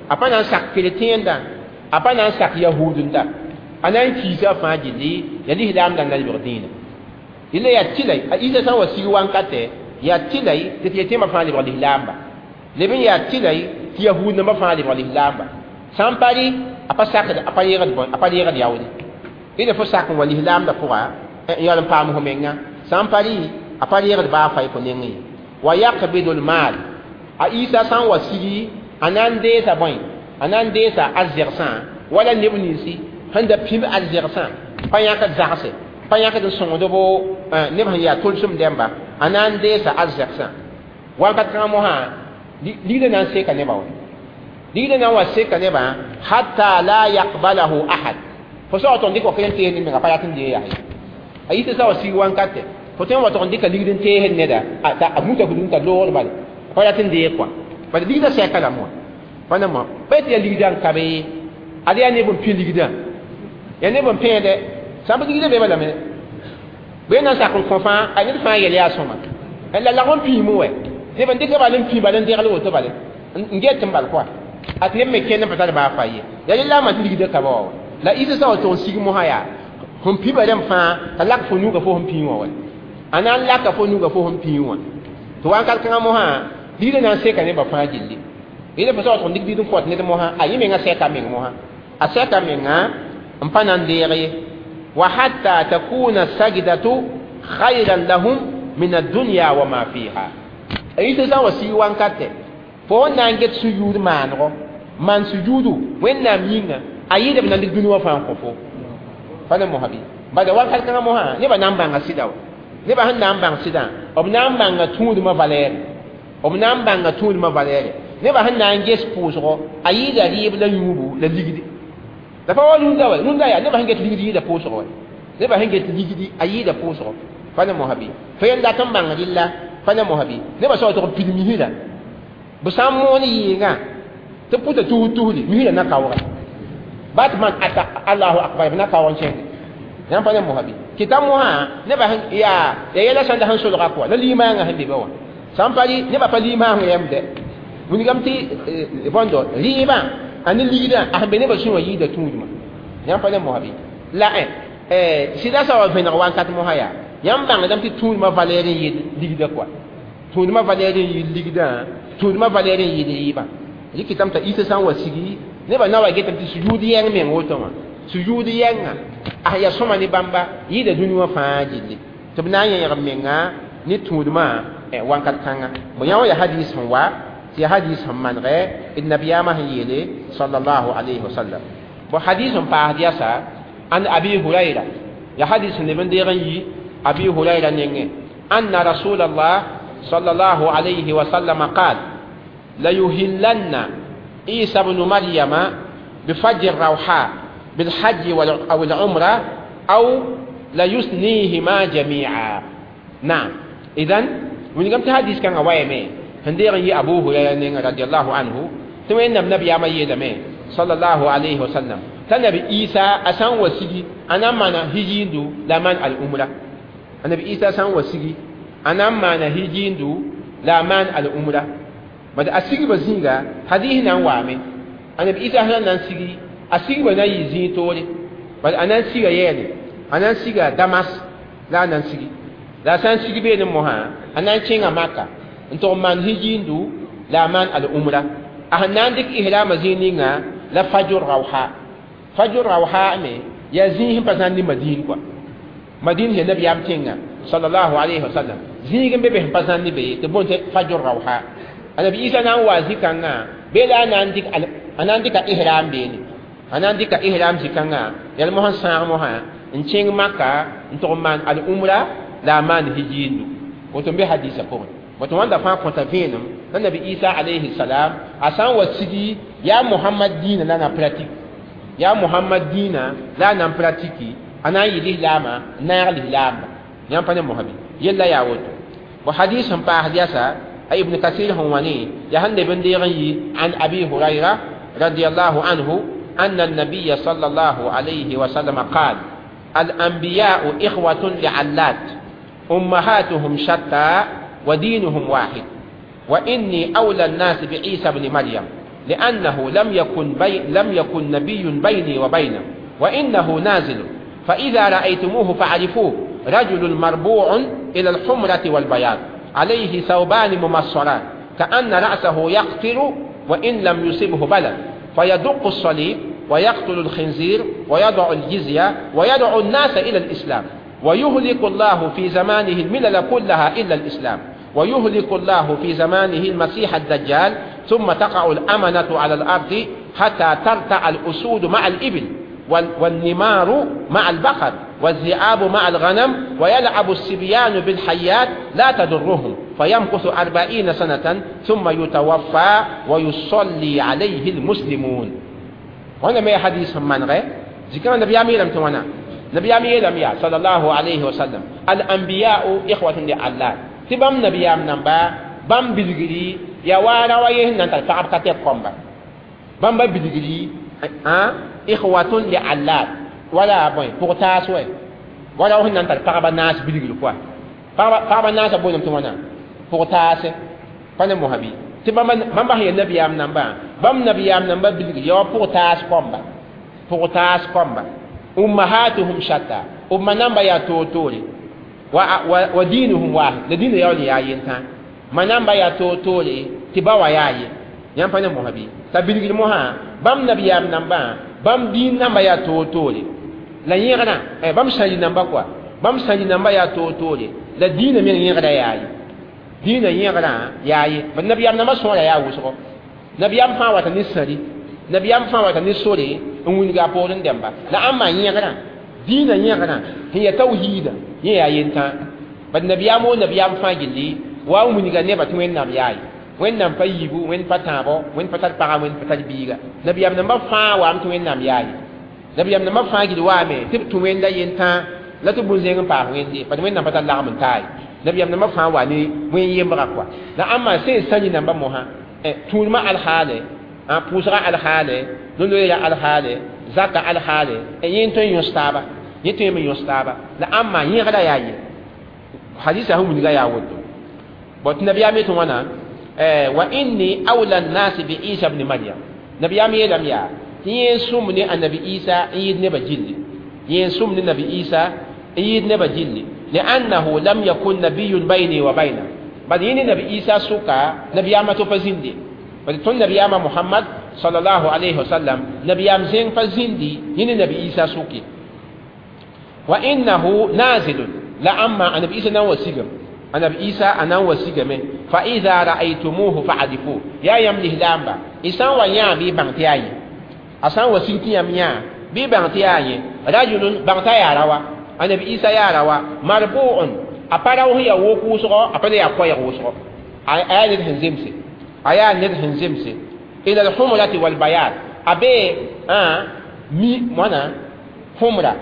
apa nan sak keletenda apa nan sak yahudunda anan kisa fa jili ya lislam dan nabi dina ila ya tilai a isa san wasi wankate ya tilai te te ma fa li lislam ba lebin ya tilai ti yahud na ma fa li lislam ba sampari apa sak apa yega yawudi ina fo sak wa lislam da pourra ya lam pam ho menga sampari apa yega ba fa ko nengi wa yaqbidu al mal a isa san wasi anan de sa boy anan de sa azirsan wala nebnisi handa pim azirsan pa yaka zaxse pa yaka de songo bo neb han ya tulsum demba anan de sa azirsan wakat kan mo ha lida nan se ka ne bawo lida nan wa se ka ne ba hatta la yaqbalahu ahad fo so to ndiko ken te ni me pa yatin de ya ayita sa wasi wankate fo ten wa to ndika lidin te hen ne da ta amuta gudun ta lor bal pa yatin de kwa pa lida se ka la mo pana mo pet ya ligidan kabe ali ya ne bon pi ligidan ya ne bon pede sambu ligidan be bala me be na sa kon fa ani fa ya ya soma la la gon pi mo we de ban dika balen pi balen de galo to balen nge tambal kwa at ne me ken pa ta ba fa ye ya la ma ligidan ka ba la isa sa to sig mo haya hon pi balen fa talak fo nu ga fo hon pi mo we anan la ka fo nu ga fo hon pi wo to wan kal kan mo ha ligidan na se ka ne ba fa jilli ila fa so to ndik bidum pot ne mo ha ayi me nga seka me mo ha aseka me nga mpanan dere wa hatta takuna sajdatu khayran lahum min ad-dunya wa ma fiha ayi sa wasi wankate fo na nget sujud manro man sujudu wenna minga ayi de nan dik dunya fa ko fo fa na mo habi bada wankal kan mo ha ne ba namba nga sidaw ne ba han namba sida ob namba nga tudu ma valere ob namba nga tudu ma valere ne ba han nan ges pusro ayi da rib la yubu la ligidi da fa wonu da wa nun da ya ne ba han get ligidi da pusro ne ba han get ligidi ayi da pusro fa na mo habi fa yanda kan banga dilla fa na mo habi ne ba so to pidmi hida bu sammo ni yinga to puta tu ni mi na kawra batman ata Allahu akbar na kawon chen yan fa na mo habi kitamu ha ne ba han ya la san da han so ga ko la lima nga hande ba wa sampali ne ba pa lima nga yamde mun gamti bondo riba ani ligida a be ne ba sunwa yida tunduma yam pa ne mo habi la sida sa wa fena wan kat mo haya yam bang dam ti tunduma valere yid ligida quoi tunduma valere yid ligida tunduma valere yid riba yikitam ta isa san wasigi ne ba na wa getam ti sujudi yang men woto ma sujudi yanga ya soma ni bamba yida dunwa fa jilli to bna yang menga ni tunduma wan kat kanga bo yawo ya hadis wa في حديث من غير النبي ما هي صلى الله عليه وسلم وحديث بعديسا عن أبي هريرة يا حديث نبن ديغي أبي هريرة نيني أن رسول الله صلى الله عليه وسلم قال ليهلن عيسى بن مريم بفجر روحاء بالحج أو العمرة أو ليثنيهما جميعا نعم إذن ونقمت حديث كان غوايمي هندير يي أبو هريرة رضي الله عنه توين النبي ما يدمه صلى الله عليه وسلم تنبي عيسى أسان وسيجي أنا مانا هيجيندو لمن الأمرة النبي عيسى أسان وسيجي أنا مانا هيجيندو لمن الأمرة ماذا أسيجي بزينغا هذه نوامي النبي عيسى هنا نسيجي أسيجي بنا يزين تولي بل أنا نسيجي يلي أنا نسيجي دمس لا نسيجي لا سنسيجي بين المها أنا نسيجي مكة انتو من هجيندو لا من الأمرة أهناندك إهلا مزينينا لا فجر روحاء مي يزيهم بزاني مدين كوا مدين هي نبي يامتينا صلى الله عليه وسلم زيهم بيهم بزاني بي تبون فجر روحاء أنا بيسا نوازي كانا بلا أناندك إهلام بيني أناندك إهلام زكانا يلمهن ساموها انتين مكة انتو من الأمرة لا من هجيندو وتنبي حديثة كون wato wanda fa ko tavenum nabi Isa alayhi salam asan wasigi ya Muhammad dina na pratique ya Muhammad dina la na pratique ana yili lama na yili lama yan pa ne muhabi yalla ya wato wa hadithun pa hadisa ay ibn kasir hawani ya hande bende yi an abi hurayra radiyallahu anhu anna an-nabiy sallallahu alayhi wa sallam qala al-anbiya'u ikhwatun li'allat ummahatuhum shatta ودينهم واحد وإني أولى الناس بعيسى بن مريم لأنه لم يكن نبي بيني وبينه وإنه نازل، فإذا رأيتموه فاعرفوه، رجل مربوع إلى الحمرة والبياض، عليه ثوبان ممصران كأن رأسه يقطر وإن لم يصبه بلد، فيدق الصليب ويقتل الخنزير ويضع الجزية ويدعو الناس إلى الإسلام، ويهلك الله في زمانه الملل كلها إلا الإسلام، ويهلك الله في زمانه المسيح الدجال، ثم تقع الأمنة على الأرض حتى ترتع الأسود مع الإبل والنمار مع البقر والذئاب مع الغنم، ويلعب الصبيان بالحيات لا تضرهم، فيمكث 40 سنة ثم يتوفى ويصلي عليه المسلمون. وانا ما حديث من غير ذكر النبي أمير تمنا نبي أمير صلى الله عليه وسلم الأنبياء إخوة لله تبام نبي أمنبا بام بلغري يا وانا وين ننتظر فعب كتب كمبا بام بلغري إخوة لله ولا بوين بورتاس وين ولا وين ننتظر فعب الناس بلغري كوا فعب الناس بوين تمنا بورتاس فانا مهبي تبام بام هي النبي أمنبا بام نبي أمنبا بلغري يا بورتاس كمبا أمهاتهم شتى أمنا يا توتوري ودينهم واحد لدين يولي يا ينتان منام يا توتوري تباوى يا ينفعني مهبي تبلغ المها بام نبي يا نمبا بام دين نمبا يا توتوري لا يغنا بام سانجي نمبا كوا بام سانجي نمبا يا توتوري لا دين من يغنا يا دين يغنا يا من نبي يا نمبا سورا يا وسو نبي يا فا وات نسري نبي يا فا وات نسوري ونغا بولن دمبا لا اما يغنا دين يغنا هي توحيد يا ينتا بل نبيامو نبيام فاجلي واو منيغا نيبا توين نام ياي وين نام فايبو وين فتابو وين فتات باغا وين فتات بيغا نبيام نما فا وام توين نام ياي نبيام نما فاجلي وامي تب توين لا ينتا لا تبون زين باغ وين دي بل وين نام فتات لا من تاي نبيام نما فا واني وين يمبرا كوا لا اما سي ساني نام موها تولما الحاله ان بوزرا الحاله لولويا الحاله زكا الحاله ينتو يستابا يتم يستابا لا اما يغدا ياي حديثه من غيا ودو بوت نبي امي تونا واني اولى الناس بعيسى ابن مريم نبي امي لم يا يسمني النبي عيسى يد نبا جلي يسمني النبي عيسى يد نبا جلي لانه لم يكن نبي بيني وبينه بل يني نبي عيسى سوكا نبي اما تو فزندي بل تون نبي اما محمد صلى الله عليه وسلم نبي ام زين فزندي يني نبي عيسى سوكي وانه نازل لا اما انا بعيسى نو وسيغم انا بعيسى انا وسيغم فاذا رايتموه فعرفوه يا يمله لامبا اسان ويا بي بانتياي اسان وسينتي يميا بي بانتياي رجل بانتايا راوا انا بعيسى يا راوا مربوع اپاراو هي وكوسو اپالا يا كوي وسو ايا هنزمسي ايا هنزمسي الى الحمرة والبياض ابي مي مانا حمرة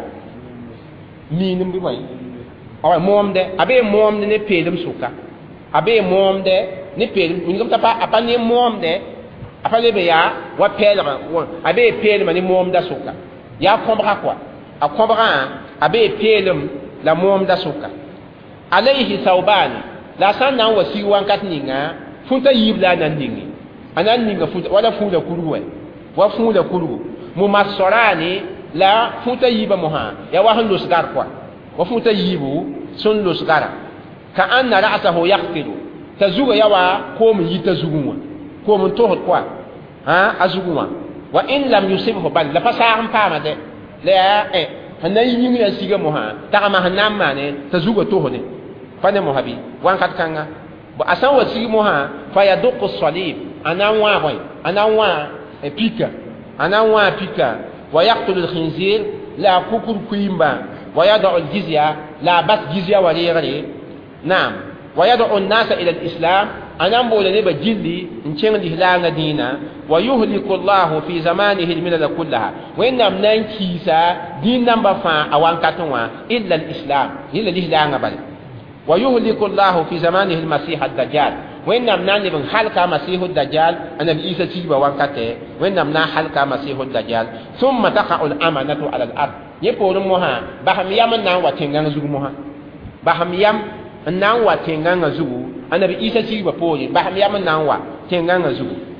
mi nim bi way awa momde abe momde ne pedum suka abe momde ne pedum ngam tapa apane momde apale be ya wa pedra abe pedum ne momda suka ya kombra kwa akombra abe pedum la momda suka alayhi thawban la sanna wasi wankat ninga funta yibla nan ningi anan ninga funta wala funta kuruwe wa funta kuru mumassorani la futa yiba moha ya wa han lusgar kwa wa futa yibu sun lusgara ka anna ra'sahu yaqtiru tazuga yawa ko mun yi tazugunwa ko mun to kwa azugunwa wa in lam yusibhu bal la fasaham pama de la hanan yi ya siga moha ta ma hanan ma ne tazuga to ne fane mohabi wan kat kanga ba asan wa siga moha fa yaduqu salib anan wa boy anan wa pika anan wa pika ويقتل الخنزير لا كوكر كويمبا ويدعو الجزية لا بس جزية وليغري نعم ويدعو الناس إلى الإسلام أنام بولا نبا جلي نشين الإهلانا دينا ويهلك الله في زمانه الملل كلها وإنما ننكيسا دين نمبا فان أوان كاتوا إلا الإسلام إلا الإهلانا بل ويهلك الله في زمانه المسيح الدجال وإنما نعلم حلقة مسيح الدجال أنا بإيسا تيبا وانكته وإنما نحلقة مسيح الدجال ثم تقع الأمانة على الأرض يقول موها بهم يمن نعوى تنغان زوج موها بهم يم نعوى تنغان زوج أنا بإيسا تيبا بولي بهم يمن نعوى تنغان زوج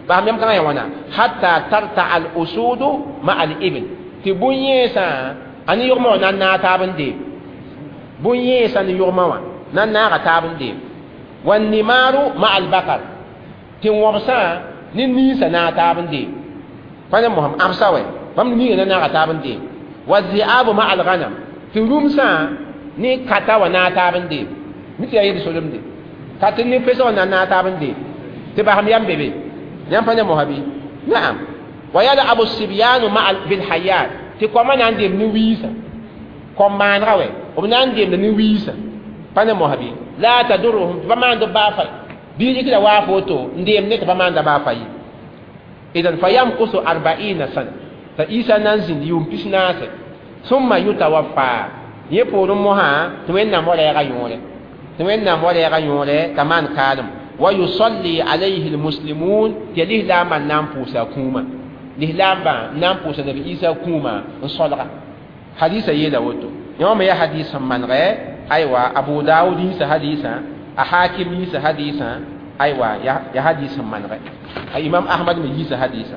ba mem kan ya wana hatta tarta al usudu ma al ibn ti bunyesa ani yurma nan na tabande bunyesa ni yurma wa nan na ga tabande wan nimaru ma al bakar ti wabsa ni nisa na tabande fana muhammad amsawe bam ni na ga tabande wa zi'abu ma al ghanam ti rumsa ni kata wa na tabande miti ayi solomde katin ni pesa wa na tabande ti ba ham yam bebe yam fana muhabi na'am wa yala abu sibyanu ma al bil hayat ti ko man ande ni wisa ko man rawe o nan ande ni wisa fana muhabi la tadurruhum faman do ba fa bi ikira wa foto ndem ne faman da ba fa yi idan fayamqusu 40 sana ta isa nan zin yum pisnase summa yutawaffa ye porum moha to en na mo la ga yore to en na mo la ga yore kaman kalam wa yusalli alayhi almuslimun yalih la man nam pusa kuma lihlamba nam pusa nabi isa kuma sallallahu hadisa yela woto yawma ya hadisa man ga aywa abu daud isa hadisa a hakim isa hadisa aywa ya hadisa man ga imam ahmad mi isa hadisa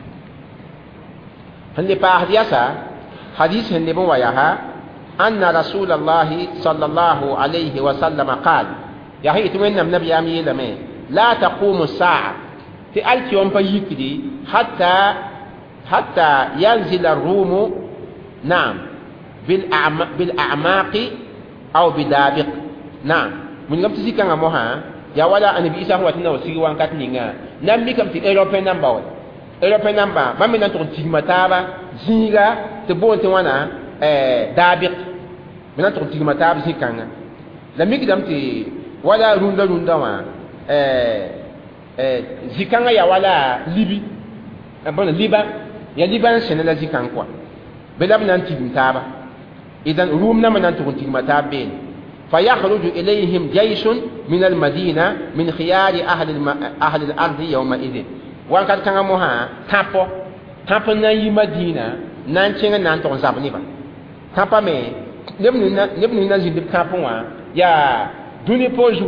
hande pa hadisa hadis hande bon wayaha anna rasulullah sallallahu alayhi wa sallam qala ya haytu min nabi yami lame la taqumu as-sa'a ti alki on pa yikidi hatta yanzil ar-rum na'am bil a'maqi aw bidabiq na'am mun ngam tisi kanga moha ya wala anabi isa wa tinna wasi wan kat ninga nam mi kam ti european number mami nan to tigmataba zinga te bonte wana dabiq minan to tigmataba zikanga la mi kidam ti wala runda wa zikanga ya wala libi bon liba ya liban senela zikang kwa belab nan tigmataba idan rum na manan to tigmataba ben فيخرج إليهم جيش من المدينة من خيار أهل الأرض يومئذ وان كان كان موها تابو ناي مدينة نانشين نانتون زابنيبا تابا مي نبني نازل تابو يا دوني بوزو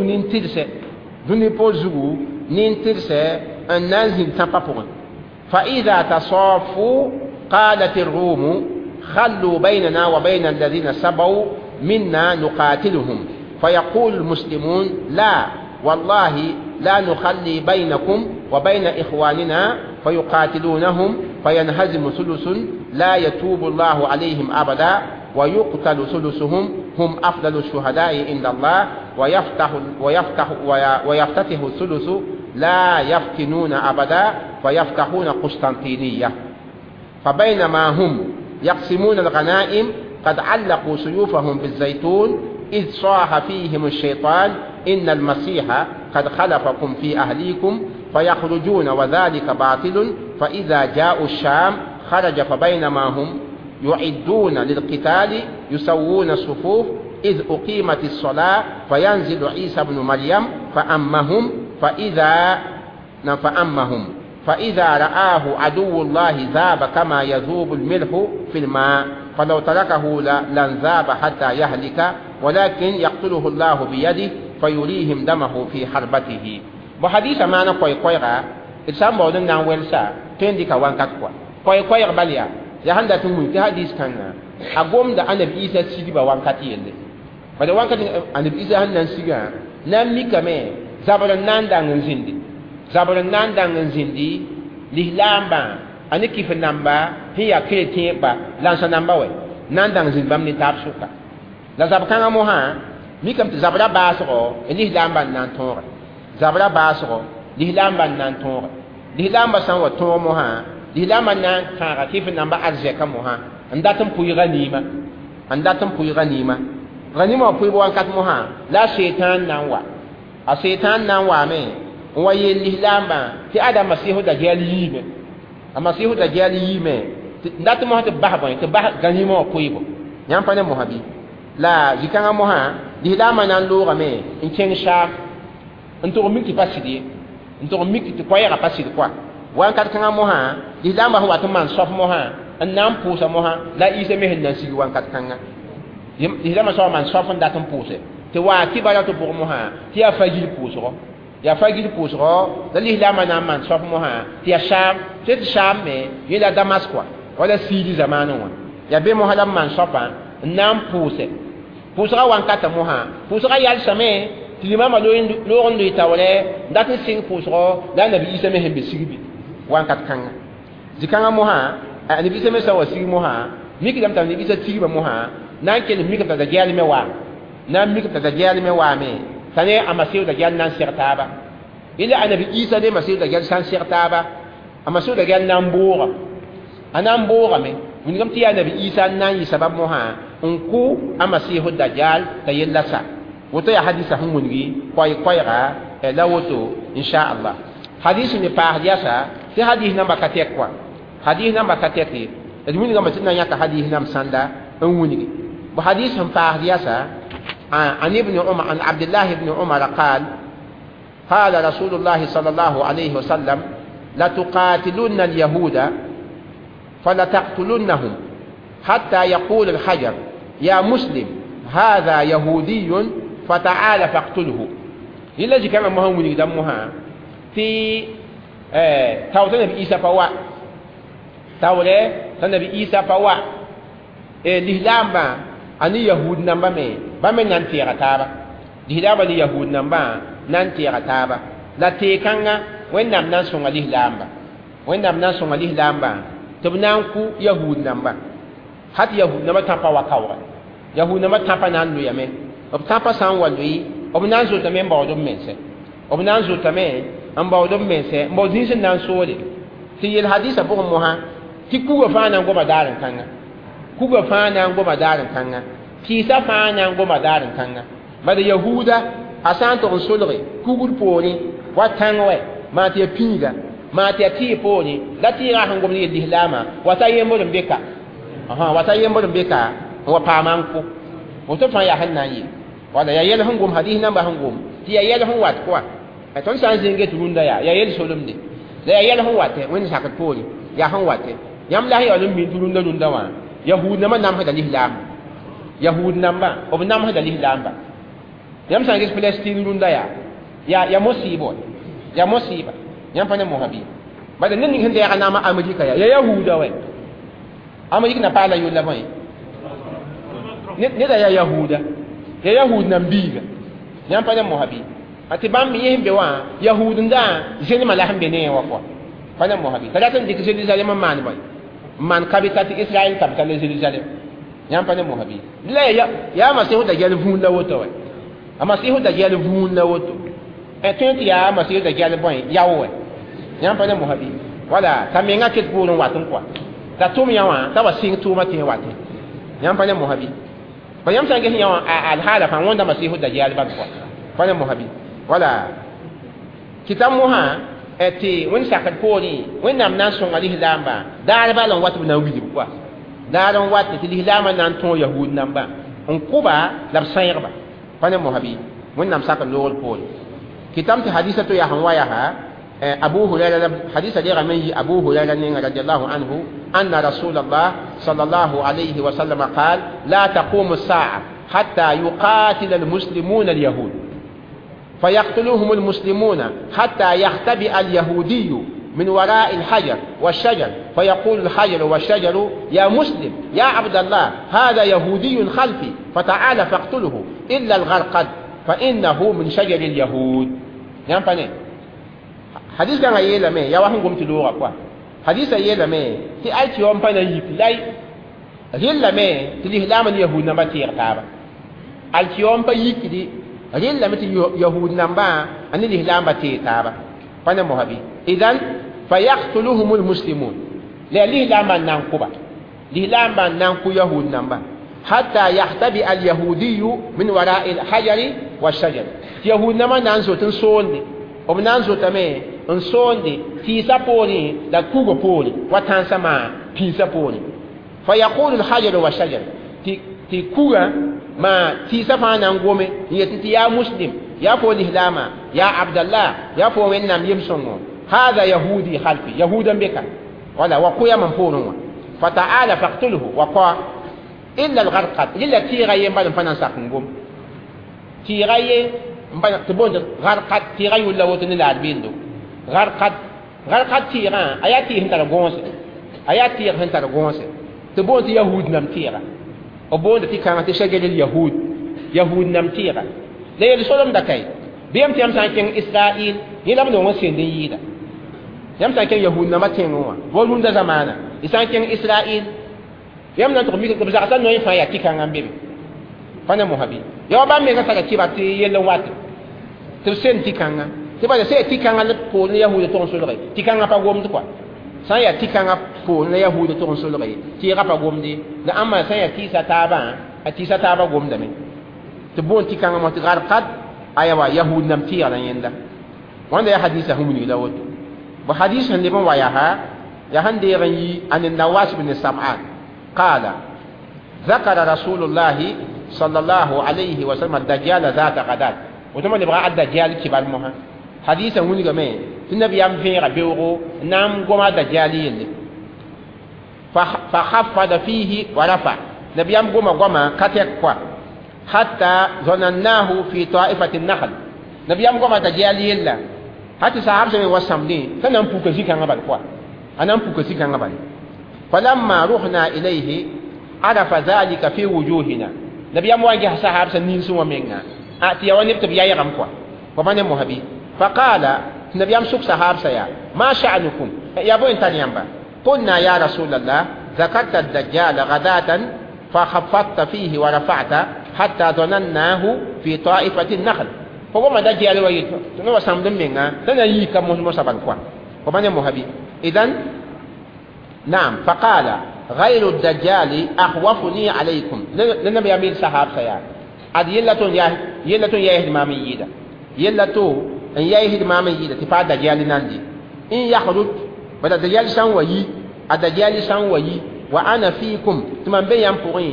نينترسه ان نازل تابا بون فإذا تصافوا قالت الروم خلوا بيننا وبين الذين سبوا منا نقاتلهم فيقول المسلمون لا والله لا نخلي بينكم وبين إخواننا فيقاتلونهم فينهزم ثلث لا يتوب الله عليهم أبدا ويقتل ثلثهم هم أفضل الشهداء عند الله ويفتتح الثلث لا يفتنون أبدا فيفتحون قسطنطينية فبينما هم يقسمون الغنائم قد علقوا سيوفهم بالزيتون إذ صاح فيهم الشيطان إن المسيح قد خلفكم في أهليكم فيخرجون وذلك باطل فإذا جاءوا الشام خرج فبينما هم يعدون للقتال يسوون الصفوف إذ أقيمت الصلاة فينزل عيسى بن مريم فإذا رآه عدو الله ذاب كما يذوب الملح في الماء فلو تركه لانذاب حتى يهلك ولكن يقتله الله بيده فيريهم دمه في حربته بحديث معنا كوي إسام بودن نان ويلسا تندي كوان كاتكوا كوي باليا يا هندا تمون في حديث كان أقوم دا أنا بيسا سيدي بوان كاتي يلي بدا وان كاتي أنا بيسا هندا سيجا نامي كمي زابرن نان دان زندي لهلامبا ani kif namba hiya kreti ba lansa namba we nan dang zin bam ni tab suka la zab kanga mo ha mi kam ti zabra baso ni lamba nan tor zabra baso ni lamba nan tor ni lamba san wa to mo ha ni lamba nan ka kif namba arje ka mo ha andatum puyi ganima ganima puyi bo an kat mo ha la shaytan nan wa a shaytan nan wa me wa yeli lamba ti adam masihu da jali me amasihu dajjal yime ndat mo hata bahba to bah ganimo koyibo nyam pane mo habi la zikanga mo ha di dama nan lo game in ken sha nto miki pasidi nto miki to koyera pasidi kwa wan kat kanga mo ha di dama ho wato man sof mo ha annam pusa mo ha la ise me henna sigi wan kat kanga di dama so man sof ndat puse te wa ki bala to pour mo ha ti afajil puso ya fagil pusro da lihlama na man sof mo ha ti ya sham ti sham me yela Damascus wala sidi zamanu wa ya be mo halam man sofa nam puse pusra wan kata mo ha pusra yal same ti limama lo ndo tawle ndatin sing pusro la nabi isa me hembe sigibi wan kat kanga dikanga mo ha nabi isa me sa wasigi mo ha miki dam tam nabi isa tigiba mo ha nan ke miki ta da gyal me wa nan miki ta da gyal me wa me tane amasiu da gyal nan sirtaba ila anabi isa de masiu da gyal san sirtaba amasiu da gyal nan bura anan bura me mun gam ti anabi isa nan yi sabab mo ha unku amasihu dajjal ta yellasa woto ya hadisa hun mungi koy ra la woto insha Allah hadisi ni pa hadiasa ti hadis namba katek kwa hadis namba kateki mun gam tin nan yaka hadis nam sanda un mungi bu hadis hum pa hadiasa عن ابن عمر عن عبد الله بن عمر قال قال رسول الله صلى الله عليه وسلم لتقاتلن اليهود فلتقتلنهم حتى يقول الحجر يا مسلم هذا يهودي فتعال فاقتله إلا جي كما مهم من دمها في تاوتنا نبي إيسا فوا تاوتنا نبي إيسا فوا لهلام با أني يهود نمبا بامي نانتي غتابا لهلام أني يهود نمبا نانتي غتابا لا تيكانا وين نام نانسون لهلام با وين نام نانسون لهلام با تبنانكو يهود نمبا hat yahud nama tapa wa kawra yahud nama tapa nan lu yame ob tapa san walwi ob nan zo tame mba odom mense ob nan zo tame amba odom mense mbo dinsen nan sole ti yel hadisa bo mo ha ti ku fa nan go madaran kanga ku fa nan go madaran kanga ti sa fa nan go madaran kanga bada yahuda asan to solre ku gul poni wa tangwe ma ti pinga ma ti poni lati ra hangom ni dihlama wa tayembo beka wata yembo beka wa pamanku wato fa ya hannayi wala ya yel hangum hadith namba hangum ti ya yel hon wat kwa ton san zinge turunda ya yel solumde la ya yel hon wate wani sakat poli ya hon wate yam la ya lum min turunda dunda wa yahud nama nam hada lihlam yahud namba ob nam hada lihlam ba yam san ge palestine dunda ya musibo ya musiba yam fa ne mohabi bada nin hinde ya nama amerika ya yahuda wa Amerika na pala yula mai ne da ya yahud nan biga nyam pa mo habi ati bam mi yembe wa yahud nda jeni mala hambe ne wa ko pa mo habi kada tan dik Jerusalem man boy man kabita ti Israel kabita le Jerusalem nyam pa mo habi la ya masihu da gel vun la woto wa amasihu da gel vun la woto tun ti ya masihu da gel boy yawo nyam pa mo habi wala tamenga ket burun watun kwa ta tum yawa ta wasing tuma tin wate nyam pa ne mohabi ba yam sange yawa al hala fa wonda masihu dajjal ba ko pa ne mohabi wala kitam moha eti won sakat poni won nam nan son ali hilamba dal ba lon watu na wili ko dalon watu ti hilama nan ton yahud namba on kuba la sayrba pa ne mohabi won nam sakat lol poni kitam ti hadisatu ya hanwaya ha أبو هريرة حديث جاء من أبو هريرة رضي الله عنه أن رسول الله صلى الله عليه وسلم قال لا تقوم الساعة حتى يقاتل المسلمون اليهود فيقتلوهم المسلمون حتى يختبئ اليهودي من وراء الحجر والشجر فيقول الحجر والشجر يا مسلم يا عبد الله هذا يهودي خلفي فتعال فاقتله إلا الغرقد فإنه من شجر اليهود يعني hadis kan ayela me ya wahan gomti lora kwa hadis ayela me ti aiti on pa na yip lai rilla me ti lihlama ni yahud namba ti yartaba alti on pa yikidi rilla me ti yahud namba ani lihlama ti taba pana mohabi idan fayaqtuluhumul muslimun la lihlama nan kuba lihlama nan ku yahud namba hatta yahtabi al yahudiyyu min wara'i al hajari wash-shajar yahud namba nan so tin sonde ob nan so tame en sonde tisa poni da kugo poni watansa ma tisa poni fa yaqulu al-hajar wa shajar ti kuga ma tisa fa nan gome yati ya muslim ya poni hilama ya abdallah ya po wennam yimsongo hada yahudi khalfi yahudan bika wala wa kuya man pono fa ta'ala faqtulhu wa qa illa al-gharqat illa tira yamba fanan sakungum تيغاي مبا تبون غرقت تيغاي ولا وتن لا بيندو غرقت تيغا اياتي هنتا غونس اياتي هنتا غونس تبون يهود نم تيغا وبون تي كان تشجل اليهود يهود نم تيغا لا يلسولم دكاي بيام تيام سانكين اسرائيل يلام نو وسين دين يدا يام سانكين يهود نما تينوا بولون دا زمانه سانكين اسرائيل يام نانتو ميكو بزاكتا نو يفايا تي كان امبيبي فانا محبي يا با ميغا ساكا تيباتي يلو وات تسين تي كان تبا سي تي كان لبول يهود تون سولغي تي كان با غوم دكوا سان يا تي كان بول يهود تون سولغي تي غا با غوم دي لا اما سان يا تي ساتابا اتي ساتابا غوم دمي تبون تي كان مت غرقد ايوا يهود نم تي على يندا وان يا حديث هم ني لاوت بحديث اللي بن وياها يا هندي غني ان النواس بن سمعان قال ذكر رسول الله صلى الله عليه وسلم الدجال ذات غدات وتما اللي بقى الدجال كبار مها حديث هم ني غمي النبي ام في ربيو نام غما دجال يلي فخفض فيه ورفع نبي ام غما كتكوا حتى ظنناه في طائفة النخل نبي ام غما دجال يلا حتى صحابه سمي وسمدي كان بوكا زيكا غبال كوا انا بوكا زيكا غبال فلما رحنا اليه عرف ذلك في وجوهنا نبي ام واجه صحابه سنين سو ميغنا اتي وني تبيا يغم كوا ومن محبي فقال نبي ام سوك صحابه سيا ما شأنكم يا بو انت نيامبا قلنا يا رسول الله ذكرت الدجال غداة فخفضت فيه ورفعت حتى ظنناه في طائفة النخل فهو ما دجال ويت نو سامدم ميغا دنا ييكا مو سبان كوا ومن محبي اذن نعم فقال غير الدجال اخوفني عليكم لنبي امين صحاب سيا اد يلتون يا اهدمامي يدا يلتو ان يا اهدمامي يدا تفا دجال ناندي ان يخرج بدا دجال سان ويي الدجال سان ويي وانا فيكم تمن بيان بوري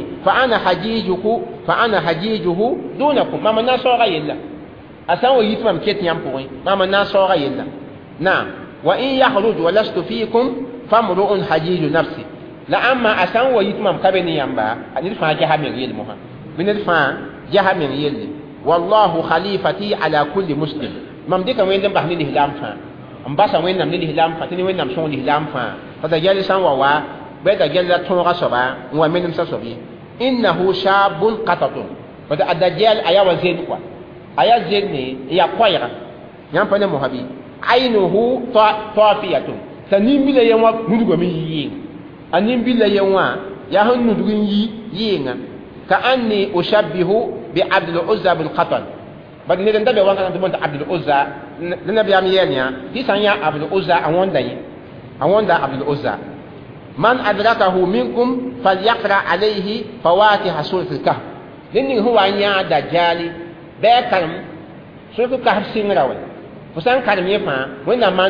فانا حجيجه دونكم ما من ناسو غيلا اسان ويي تمن كيت يام بوري ما من ناسو غيلا نعم وان يخرج ولست فيكم فامرؤ حجيج نفسي لا اما اسان ويي تمن كبني يامبا ان فا جهامين يل موها من فا جهامين يل والله خليفتي على كل مسلم مام ديكا وين دم بحني الهلام فا ام باسا وين نم الهلام فتني وين نم سون الهلام فا فدجال سان وا بدا جل تونغا صبا ومن سسوبي انه شاب قطط بدا الدجال ايا وزين كوا ايا زيني يا قويرا يام فني محبي عينه طافيه تنيم بلا يوا ندغو مي يين انيم بلا يوا يا هن ندغو يين كاني اشبه بعبد العزى بالقطن بد ندن دبي وان كان تبون عبد العزى النبي ام يانيا دي سان يا عبد العزى اوند عبد العزى من أدركه منكم فليقرأ عليه فواتح سورة الكهف لأن هو أنيا دجالي بكرم سورة الكهف سنراوي فسان كرم يفا وين ما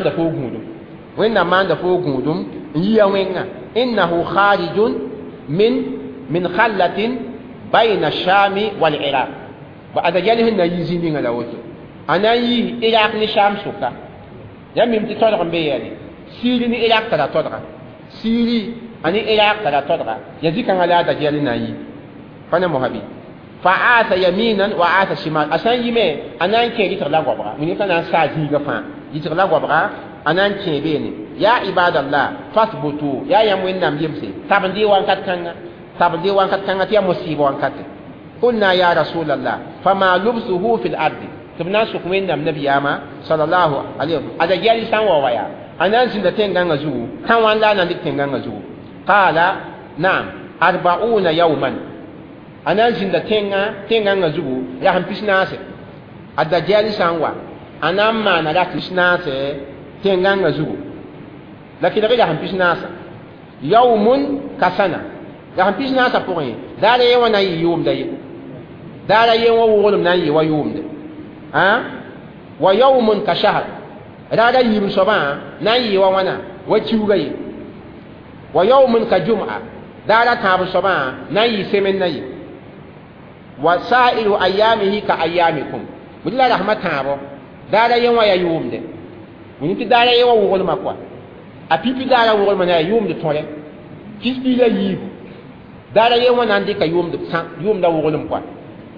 عنده فوقودم يوينا إنه خارج من خلة بين الشام والعراق وأدجالي هنا يزينين لوتو أنا إراق لشام سوكا يمين تطلق بيالي سيرني إراق تلا تطلق سيري أني إراق تلا تطلع يزيك على دجال ناي فأنا مهبي فعاث يمينا وعاث شمال أسان يمي أنا كي يتغلا غبرا من يكون أنا ساجي غفان يتغلا غبرا أنا كي بيني يا عباد الله فاثبتوا يا يموين نام يمسي تابندي وانكت كان تيا مصيبة وانكت قلنا يا رسول الله فما لبسه في الأرض تبنا سكوين نام نبي ياما صلى الله عليه وسلم أدجال سان ووايا أنا زند تنغان زو كان لا نندك تنغان زو قال نعم 40 يوما أنا زند تنغان زو يا هم بيسناس الدجال سانوا أنا ما نلا بيسناس تنغان زو لكن غير هم بيسناس يوم كسنة يا هم بيسناس بورين دار يوم ناي يوم داي دار يوم وولم ناي ويوم داي ها ويوم كشهر رادا يم صبا ناي وانا وتشوغي ويوم كجمعه دارا تاب صبا ناي سمن ناي وسائر ايامه كايامكم بالله رحمه تابو دارا يوم يا يوم ده ونتي دارا يوم وغول ماكوا ابيبي دارا وغول منا يوم ده تولي كيسبي لا يي دارا يوم ناندي كيوم ده وغول مكوا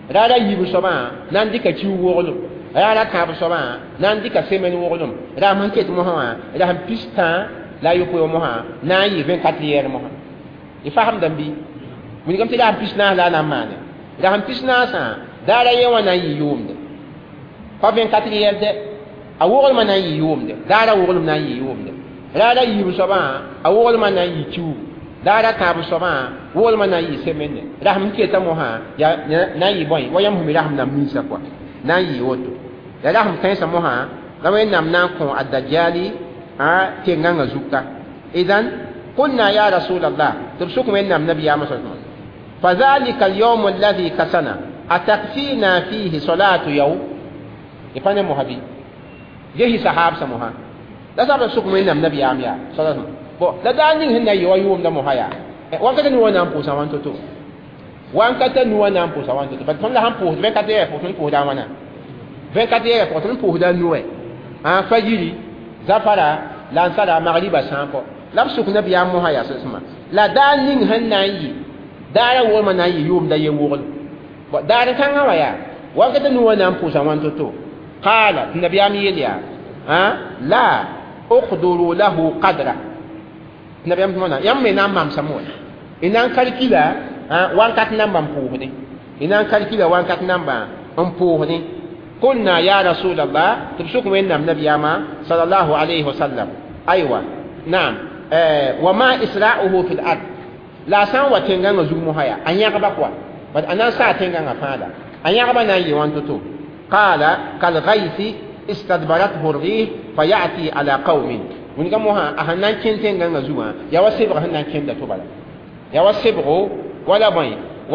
rara yibu soma nan dika ci wogolum rara ka bu soma nan dika semen wogolum ra man ket mo ha ra han pista la yuko mo ha na yi 24 year mo ha ifaham dambi mun gam tida han pisna la na mane ra han pisna sa dara yewa na yi yumde fa 24 year de a wogol man na yi yumde dara wogolum na yi yumde rara yibu soma a wogol man na yi ciu dara ka bu soma wol man na yi semenne raham ke ta mo ha ya na yi boy wayam humi raham na misa kwa na yi woto ya raham kan sa mo ha da wen nam nan ko ad-dajjali a te nganga zuka idan qulna ya rasulullah tubsukum wen nam nabiya masallallahu fa dhalika al-yawm alladhi kasana atakfina fihi salatu yaw ifane mo habi yehi sahab sa mo ha da sa sukum wen nam nabiya amya sallallahu bo la daning hinna yo yum da mo haya wankata ni wana ampusa wanto to wankata ni wana ampusa wanto to bat ton la hampu 24 heures pour ton pour da wana 24 heures pour ton pour da noué en fajiri zafara lansara maghriba sanko labsuk nabi am mo haya sasma la daning hinna yi dara wo mana yi yum da ye wogol bo dara kan waya wankata ni wana ampusa wanto to qala nabi am yeliya la uqduru lahu qadra nabi am mona yam me nam mam samoy inan kalkila wan kat namba mpuhni inan kalkila wan kat namba mpuhni qulna ya rasulullah tubsukum innam nabiyama sallallahu alayhi wasallam aywa naam wa ma isra'uhu fil ard la san wa tenga zumu haya anya ka bakwa but anan sa tenga ngafada anya ka bana yi wan toto qala kal ghaisi istadbarathu ar-rih fayati ala qaumin mun ga moha a hannan kenten ganga zuwa ya wasibro hannan kenda to bala ya wasibro wala boy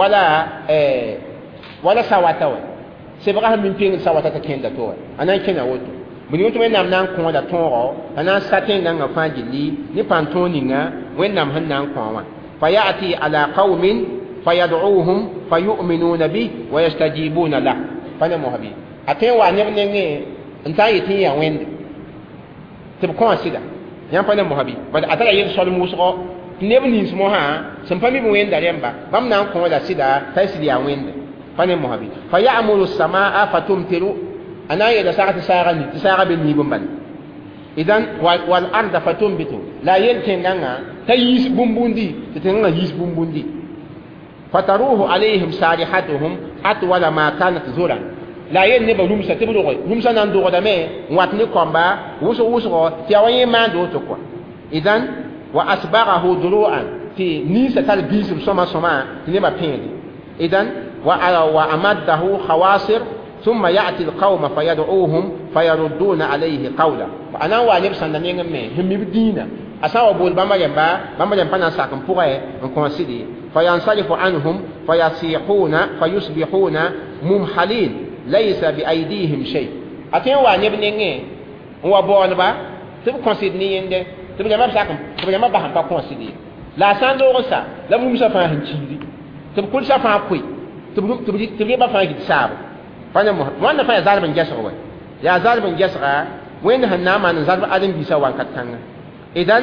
wala sawata wa sibra han min ping sawata ta kenda to anan kena woto mun yoto men nam nan ko da toro anan saten ganga fajili ni pantoni nga wen nam hannan ko wa fayati ala qaumin fayad'uuhum fayu'minuna bi wa yastajibuna la fana mohabi aten wa ne ne ntai tin ya wende tib ko sida yan pa na mohabi bad atala yeb sol muso neb ni smo ha sam pami mo wenda remba bam nan ko da sida tasidi ya wende pa na mohabi fa ya'muru as-samaa fatumtiru ana ya da sa'ati sa'ani sa'a bin ni bumban idan wal arda fatumbitu la yelten ganga tayis bumbundi titenga yis bumbundi fataruhu alaihim sarihatuhum atwala ma kanat zuran la yen ne ba rumsa tibulu ko rumsa nan do da me watni komba wuso ti awaye mando to ko idan wa asbaghahu duru'an fi nisa tal bisum soma ne ba pindi idan wa amaddahu khawasir thumma ya'ti alqawma fayad'uuhum fayarudduna alayhi qawla ana wa ne sanda ne ngame himibdina asawa bol bamba yamba na sakam pouré on considère fayansalifu anhum fayasihuna fayusbihuna mumhalin laysa bi aydihim shay atin wa ne bnenge wa bonba tib consider ni yende tib jama sakam tib jama ba han pa consider la sando rosa la mum sa fa han chiri tib kul sa fa koi tib ba fa git sab fanya mo wanda fa zal ban jasra wa ya zal ban jasra wen han na man zal adam bisa wan katanga idan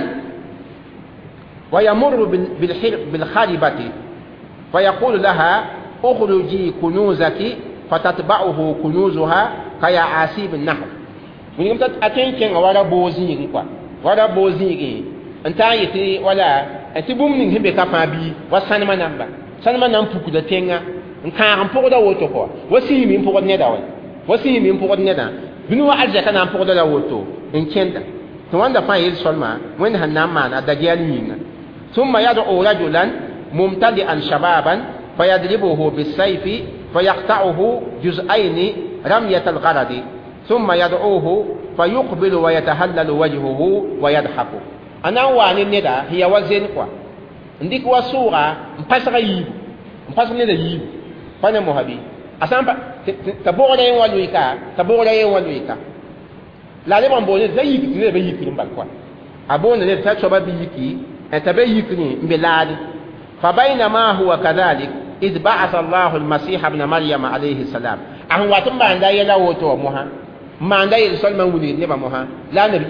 wa yamurru bil khalibati fa yaqulu laha ukhruji kunuzaki fatatba'uhu kunuzuha kaya asib an-nahl mun gam tat atenken wala bozigi kwa wala bozigi anta yiti wala atibum ning hebe kapabi wasanma nam puku da tenga nka ram puku da woto ko wasi mi puku ne da wasi mi puku ne da binu wa alja kana puku da woto en kenda to wanda fa yil solma wen hanna mana da gyalinga thumma yad'u rajulan mumtadi'an shababan fayadribuhu bis-sayfi فيقطعه جزئين رمية الغرض ثم يدعوه فيقبل ويتهلل وجهه ويضحك أنا واني ندا هي وزن كوا ndik wa sura mpasra yibu mpasra ne da yibu fanya mohabi asamba tabora yen waluika la le mambo ne zayiki ne be yiki mbal kwa abona ne ta choba bi yiki etabe yiki ni mbeladi fa bainama huwa kadhalik إذ بعث الله المسيح ابن مريم عليه السلام أهو واتم باندا يلا وتو موها ما عند يرسل من ولد نبا موها لا نبي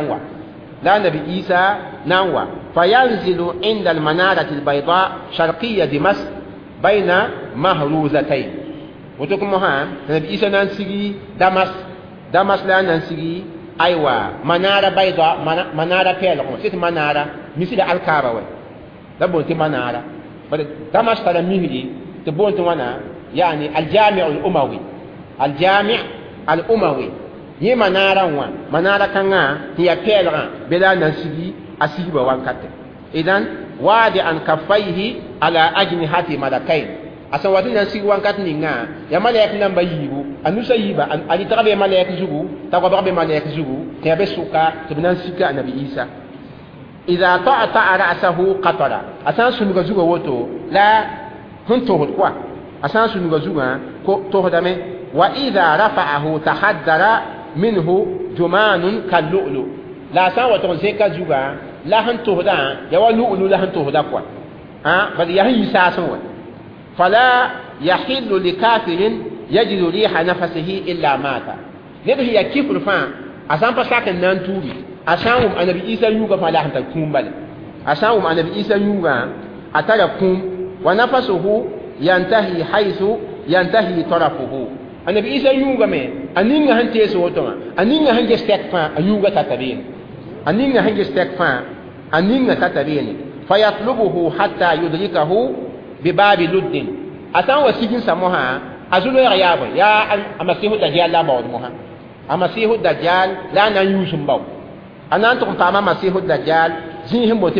عيسى نانوا فينزل عند المنارة البيضاء شرقية دمشق بين مهروزتين woto kuma ha nabi isa nan sigi damas la nan sigi aywa manara bayda manara pela ko sit manara misida alkaba wa da bonti manara bada damas tala mihri te bonti wana yani aljami' al-umawi aljami' al-umawi yi manara kanga hiya pela bela nan sigi asiba wankate idan wadi an kaffaihi ala ajnihati malakain asan wati nan sigi wankat ninga ya malaik namba yibu anusa yiba ali tabe malaik zugu tago be malaik zugu ya be suka tibnan sika nabi isa idha ta'ata ra'sahu qatara asan sunuga zuga woto la hunto kwa asan sunuga zuga ko to hodame wa idha rafa'ahu tahaddara minhu jumanun kallu'lu la san wato zeka zuga la hunto hoda ya wa lu'lu la hunto hoda kwa ha bal ya yi sasan wa فلا يحل لكافر يجد ريح نفسه إلا مات نبي هي كفر فان أسان بساك نانتوري أسانهم أنا بإيسا يوغا فلا هم تكون بل أسانهم أنا بإيسا يوغا أتلكم ونفسه ينتهي حيث ينتهي طرفه أنا بإيسا يوغا من أنينغا هنتي سوتما أنينغا هنجي ستكفان أيوغا تتبين أنينغا هنجي ستكفان أنينغا تتبين فيطلبه حتى يدركه بباب لد أسان وسيجن سموها أزولو يغيابا يا أمسيه الدجال لا بعض موها أمسيه الدجال لا نيوسم باو أنا أنتم فاما مسيه الدجال زيهم بوتي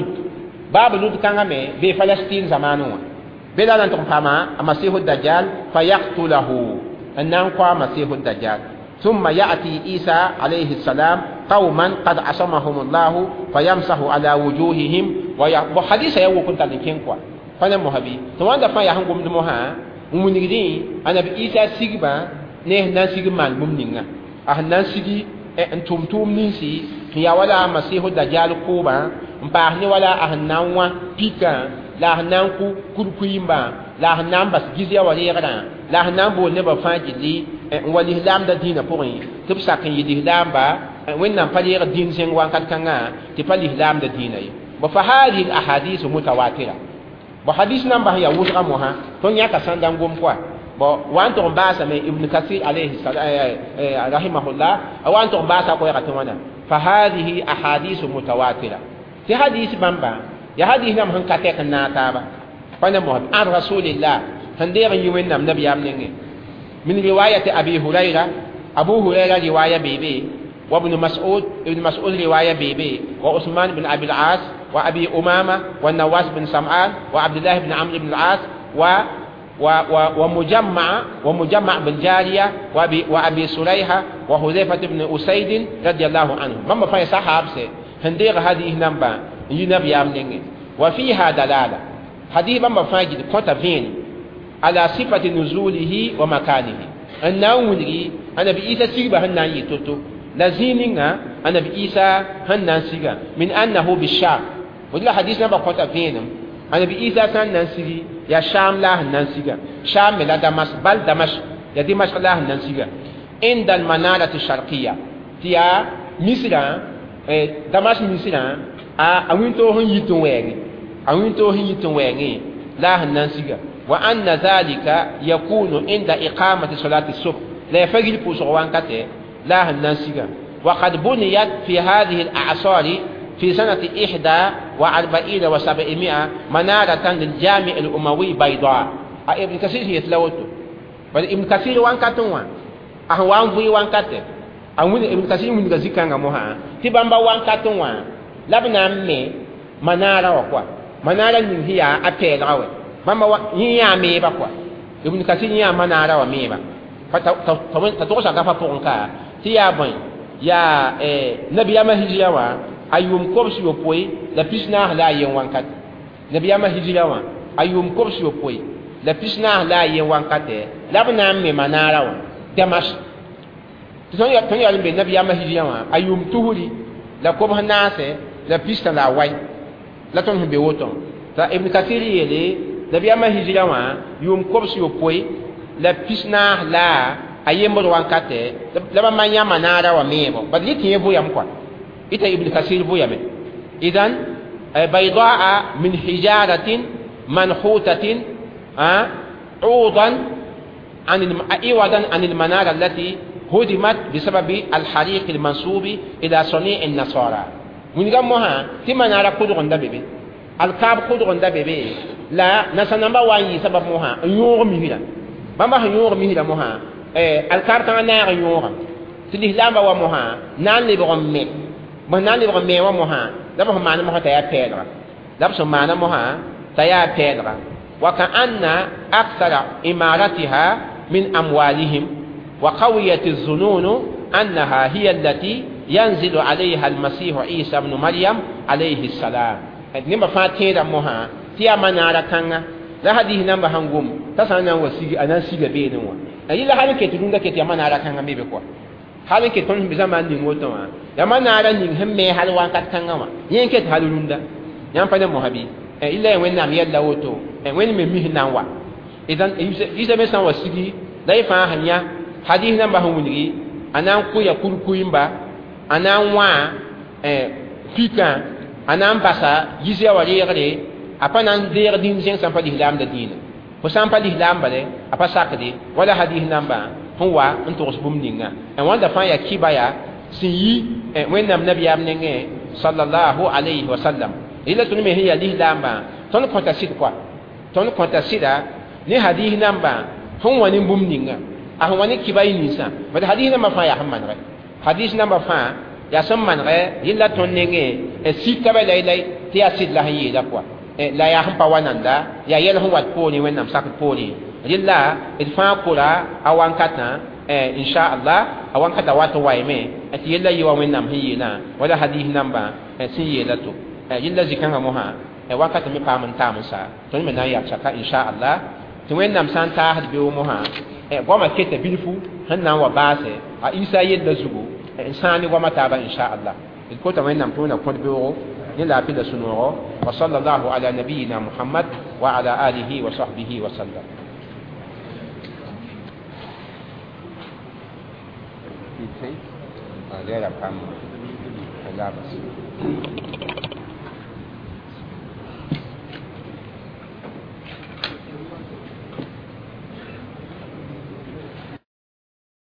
باب لد كان مي بفلسطين زمانه بلا أنتم فاما أمسيه الدجال فيقتله أنهم قام مسيه الدجال ثم يأتي عيسى عليه السلام قوما قد عصمهم الله فيمسح على وجوههم وحديث يوو كنت لكينكوا fana mohabi to wanda fa ya hangum mo ha umunigidi anabi isa sigba ne nan sigman mumninga nan sigi entumtum nisi ya wala masihu dajjal kuba mpa ni wala ahnanwa pika la hananku kurkuimba la hanan bas gizya wali yagara la hanan bo ne ba fajili wali lam da dina porin tib sakin yidi lamba wennan pali din sen wankat kanga ti pali lam da dina yi ba fa hadhihi al ahadith mutawatira ba hadis namba ya wusra moha ton ya kasandan gom kwa bo wanto mbasa me ibn kathir alayhi rahimahullah wanto mbasa ko ya katwana fa hadhihi ahadith mutawatira ti hadis bamba ya hadis nam han kate kan nata ba fana mo an rasulillah handira yiwen nam nabiyam nenge min riwayat abi hurayra abu hurayra riwaya bebe wa ibn mas'ud riwaya bebe wa usman ibn abi al-as وأبي أمامة والنواس بن سمعان وعبد الله بن عمرو بن العاص ومجمع بن جارية وأبي سليحة وحذيفة بن أسيد رضي الله عنه مما في صحاب هندير هذه نمبر ينبي أمنين وفيها دلالة حديث مما فاجد كتبين على صفة نزوله ومكانه الناولي أنا بإيسا سيبا هنا يتوتو لازيننا أنا بإيسا هنا سيبا من أنه بالشام ولا حديث نبى قطع فينهم أنا بإيسا كان ننسي يا شام لا ننسيجا شام لا دمشق بل دمشق يا دمشق لا ننسيجا عند المنارة الشرقية تيا مصر دمشق مصر أوينتو هن يتوين لا ننسيجا وأن ذلك يكون عند إقامة صلاة الصبح لا يفجر بوسوان كته لا ننسيجا وقد بنيت في هذه الأعصار في سنة 41 و700 منارة للجامع الأموي بيضاء ابن كثير يتلوته بل ابن كثير وان كاتون أهوان في وان كاته أقول ابن كثير من ذلك كان جموها تبامبا وان كاتون لبنا مي منارة وقوا منارة من هي أبيل عوي بامبا هي مي بقوا ابن كثير هي منارة ومي بق فتوصل كفا فونكا تيابين يا نبي ما هجيوا ayum kobsi opoi la pisna la yen wankat nabiyama hijrawa ayum kobsi opoi la pisna la yen wankate labna me manara wa damas ton ya be nabiyama hijrawa ayum tuhuri la kob hanase la pisna la wai la ton be woton ta ibn kathir yele nabiyama hijrawa yum kobsi opoi la pisna la ayembo wankate la manya manara wa mebo badli tiyevo yam kwa إذا ابن كثير بويمه إذن بيضاء من حجارة منحوتة عوضا عوضا عن المنارة التي هدمت بسبب الحريق المنسوب إلى صنيع النصارى. من قامها تي منارة قدرون دا بيبي الكاب قدرون دا بيبي لا نسانا با واني سبب موها يور مهيلا بما يور مهيلا موها الكاب تانا نار يور تلي لامبا وموها نان لبغم مي بنان لبغم مي وموها لبغم معنا موها تايا بيدرا لبغم معنا موها تايا بيدرا وكأن أكثر إمارتها من أموالهم وقوية الظنون أنها هي التي ينزل عليها المسيح عيسى بن مريم عليه السلام. نما فاتين موها تيا منارا كانا لا هذه نما هنقوم تسانا وسيجي أنا سيجي بينوا أي لا هذا كتير ندا كتير منارا كانا ميبكوا هذا كتير بزمان نيموتوا يا منارا نيهم مي هالوان كتكانا ما ينكت هالوندا يام فدا موهبي إلا وين نام يلا وتو وين ميه نوا إذن إذا مثلا وسيجي لا يفهم هنيا هذه نما هنقولي أنا كويا كويمبا أنا وا فيكا أنا بسا يزيا وريغري أبنا ندير دين زين سامبا الإسلام الدين وسامبا الإسلام بله أبا ساكدي ولا حديث نمبا هو أنتو رسبوم دينا أن وان دفعا يا كيبايا سيي وين نم نبي أبنه صلى الله عليه وسلم إلا تنمي هي الإسلام تون كونتا سيد كوا تون كونتا سيدا ني حديث نمبا هو نبوم دينا أهو ني كيباي نيسا بده حديث نمبا فا يا حمان رأي حديث نمبر 5 يا سمان غير يلا تونينغي سيكا بلاي تيا سيد لا هي لا كوا لا يا هم باواناندا يا يل هو وات بوني وين نام ساك بوني يلا الفا كولا اوان كاتا ان شاء الله اوان كاتا وات وايمي اتي يلا يوا وين نام هي نا ولا حديث نمبر سي يلا تو يلا زكان موها وقت مي بامن تامسا توني منا يا شكا ان شاء الله تو وين نام سانتا حد بيو موها goma kete bilfu hanna wa base a isa yedda zugo insani goma taba insha Allah ko ta wannan tuna ko biyo ni la fi da sunuro wa sallallahu ala nabiyyina muhammad wa ala alihi wa sahbihi wa sallam Allah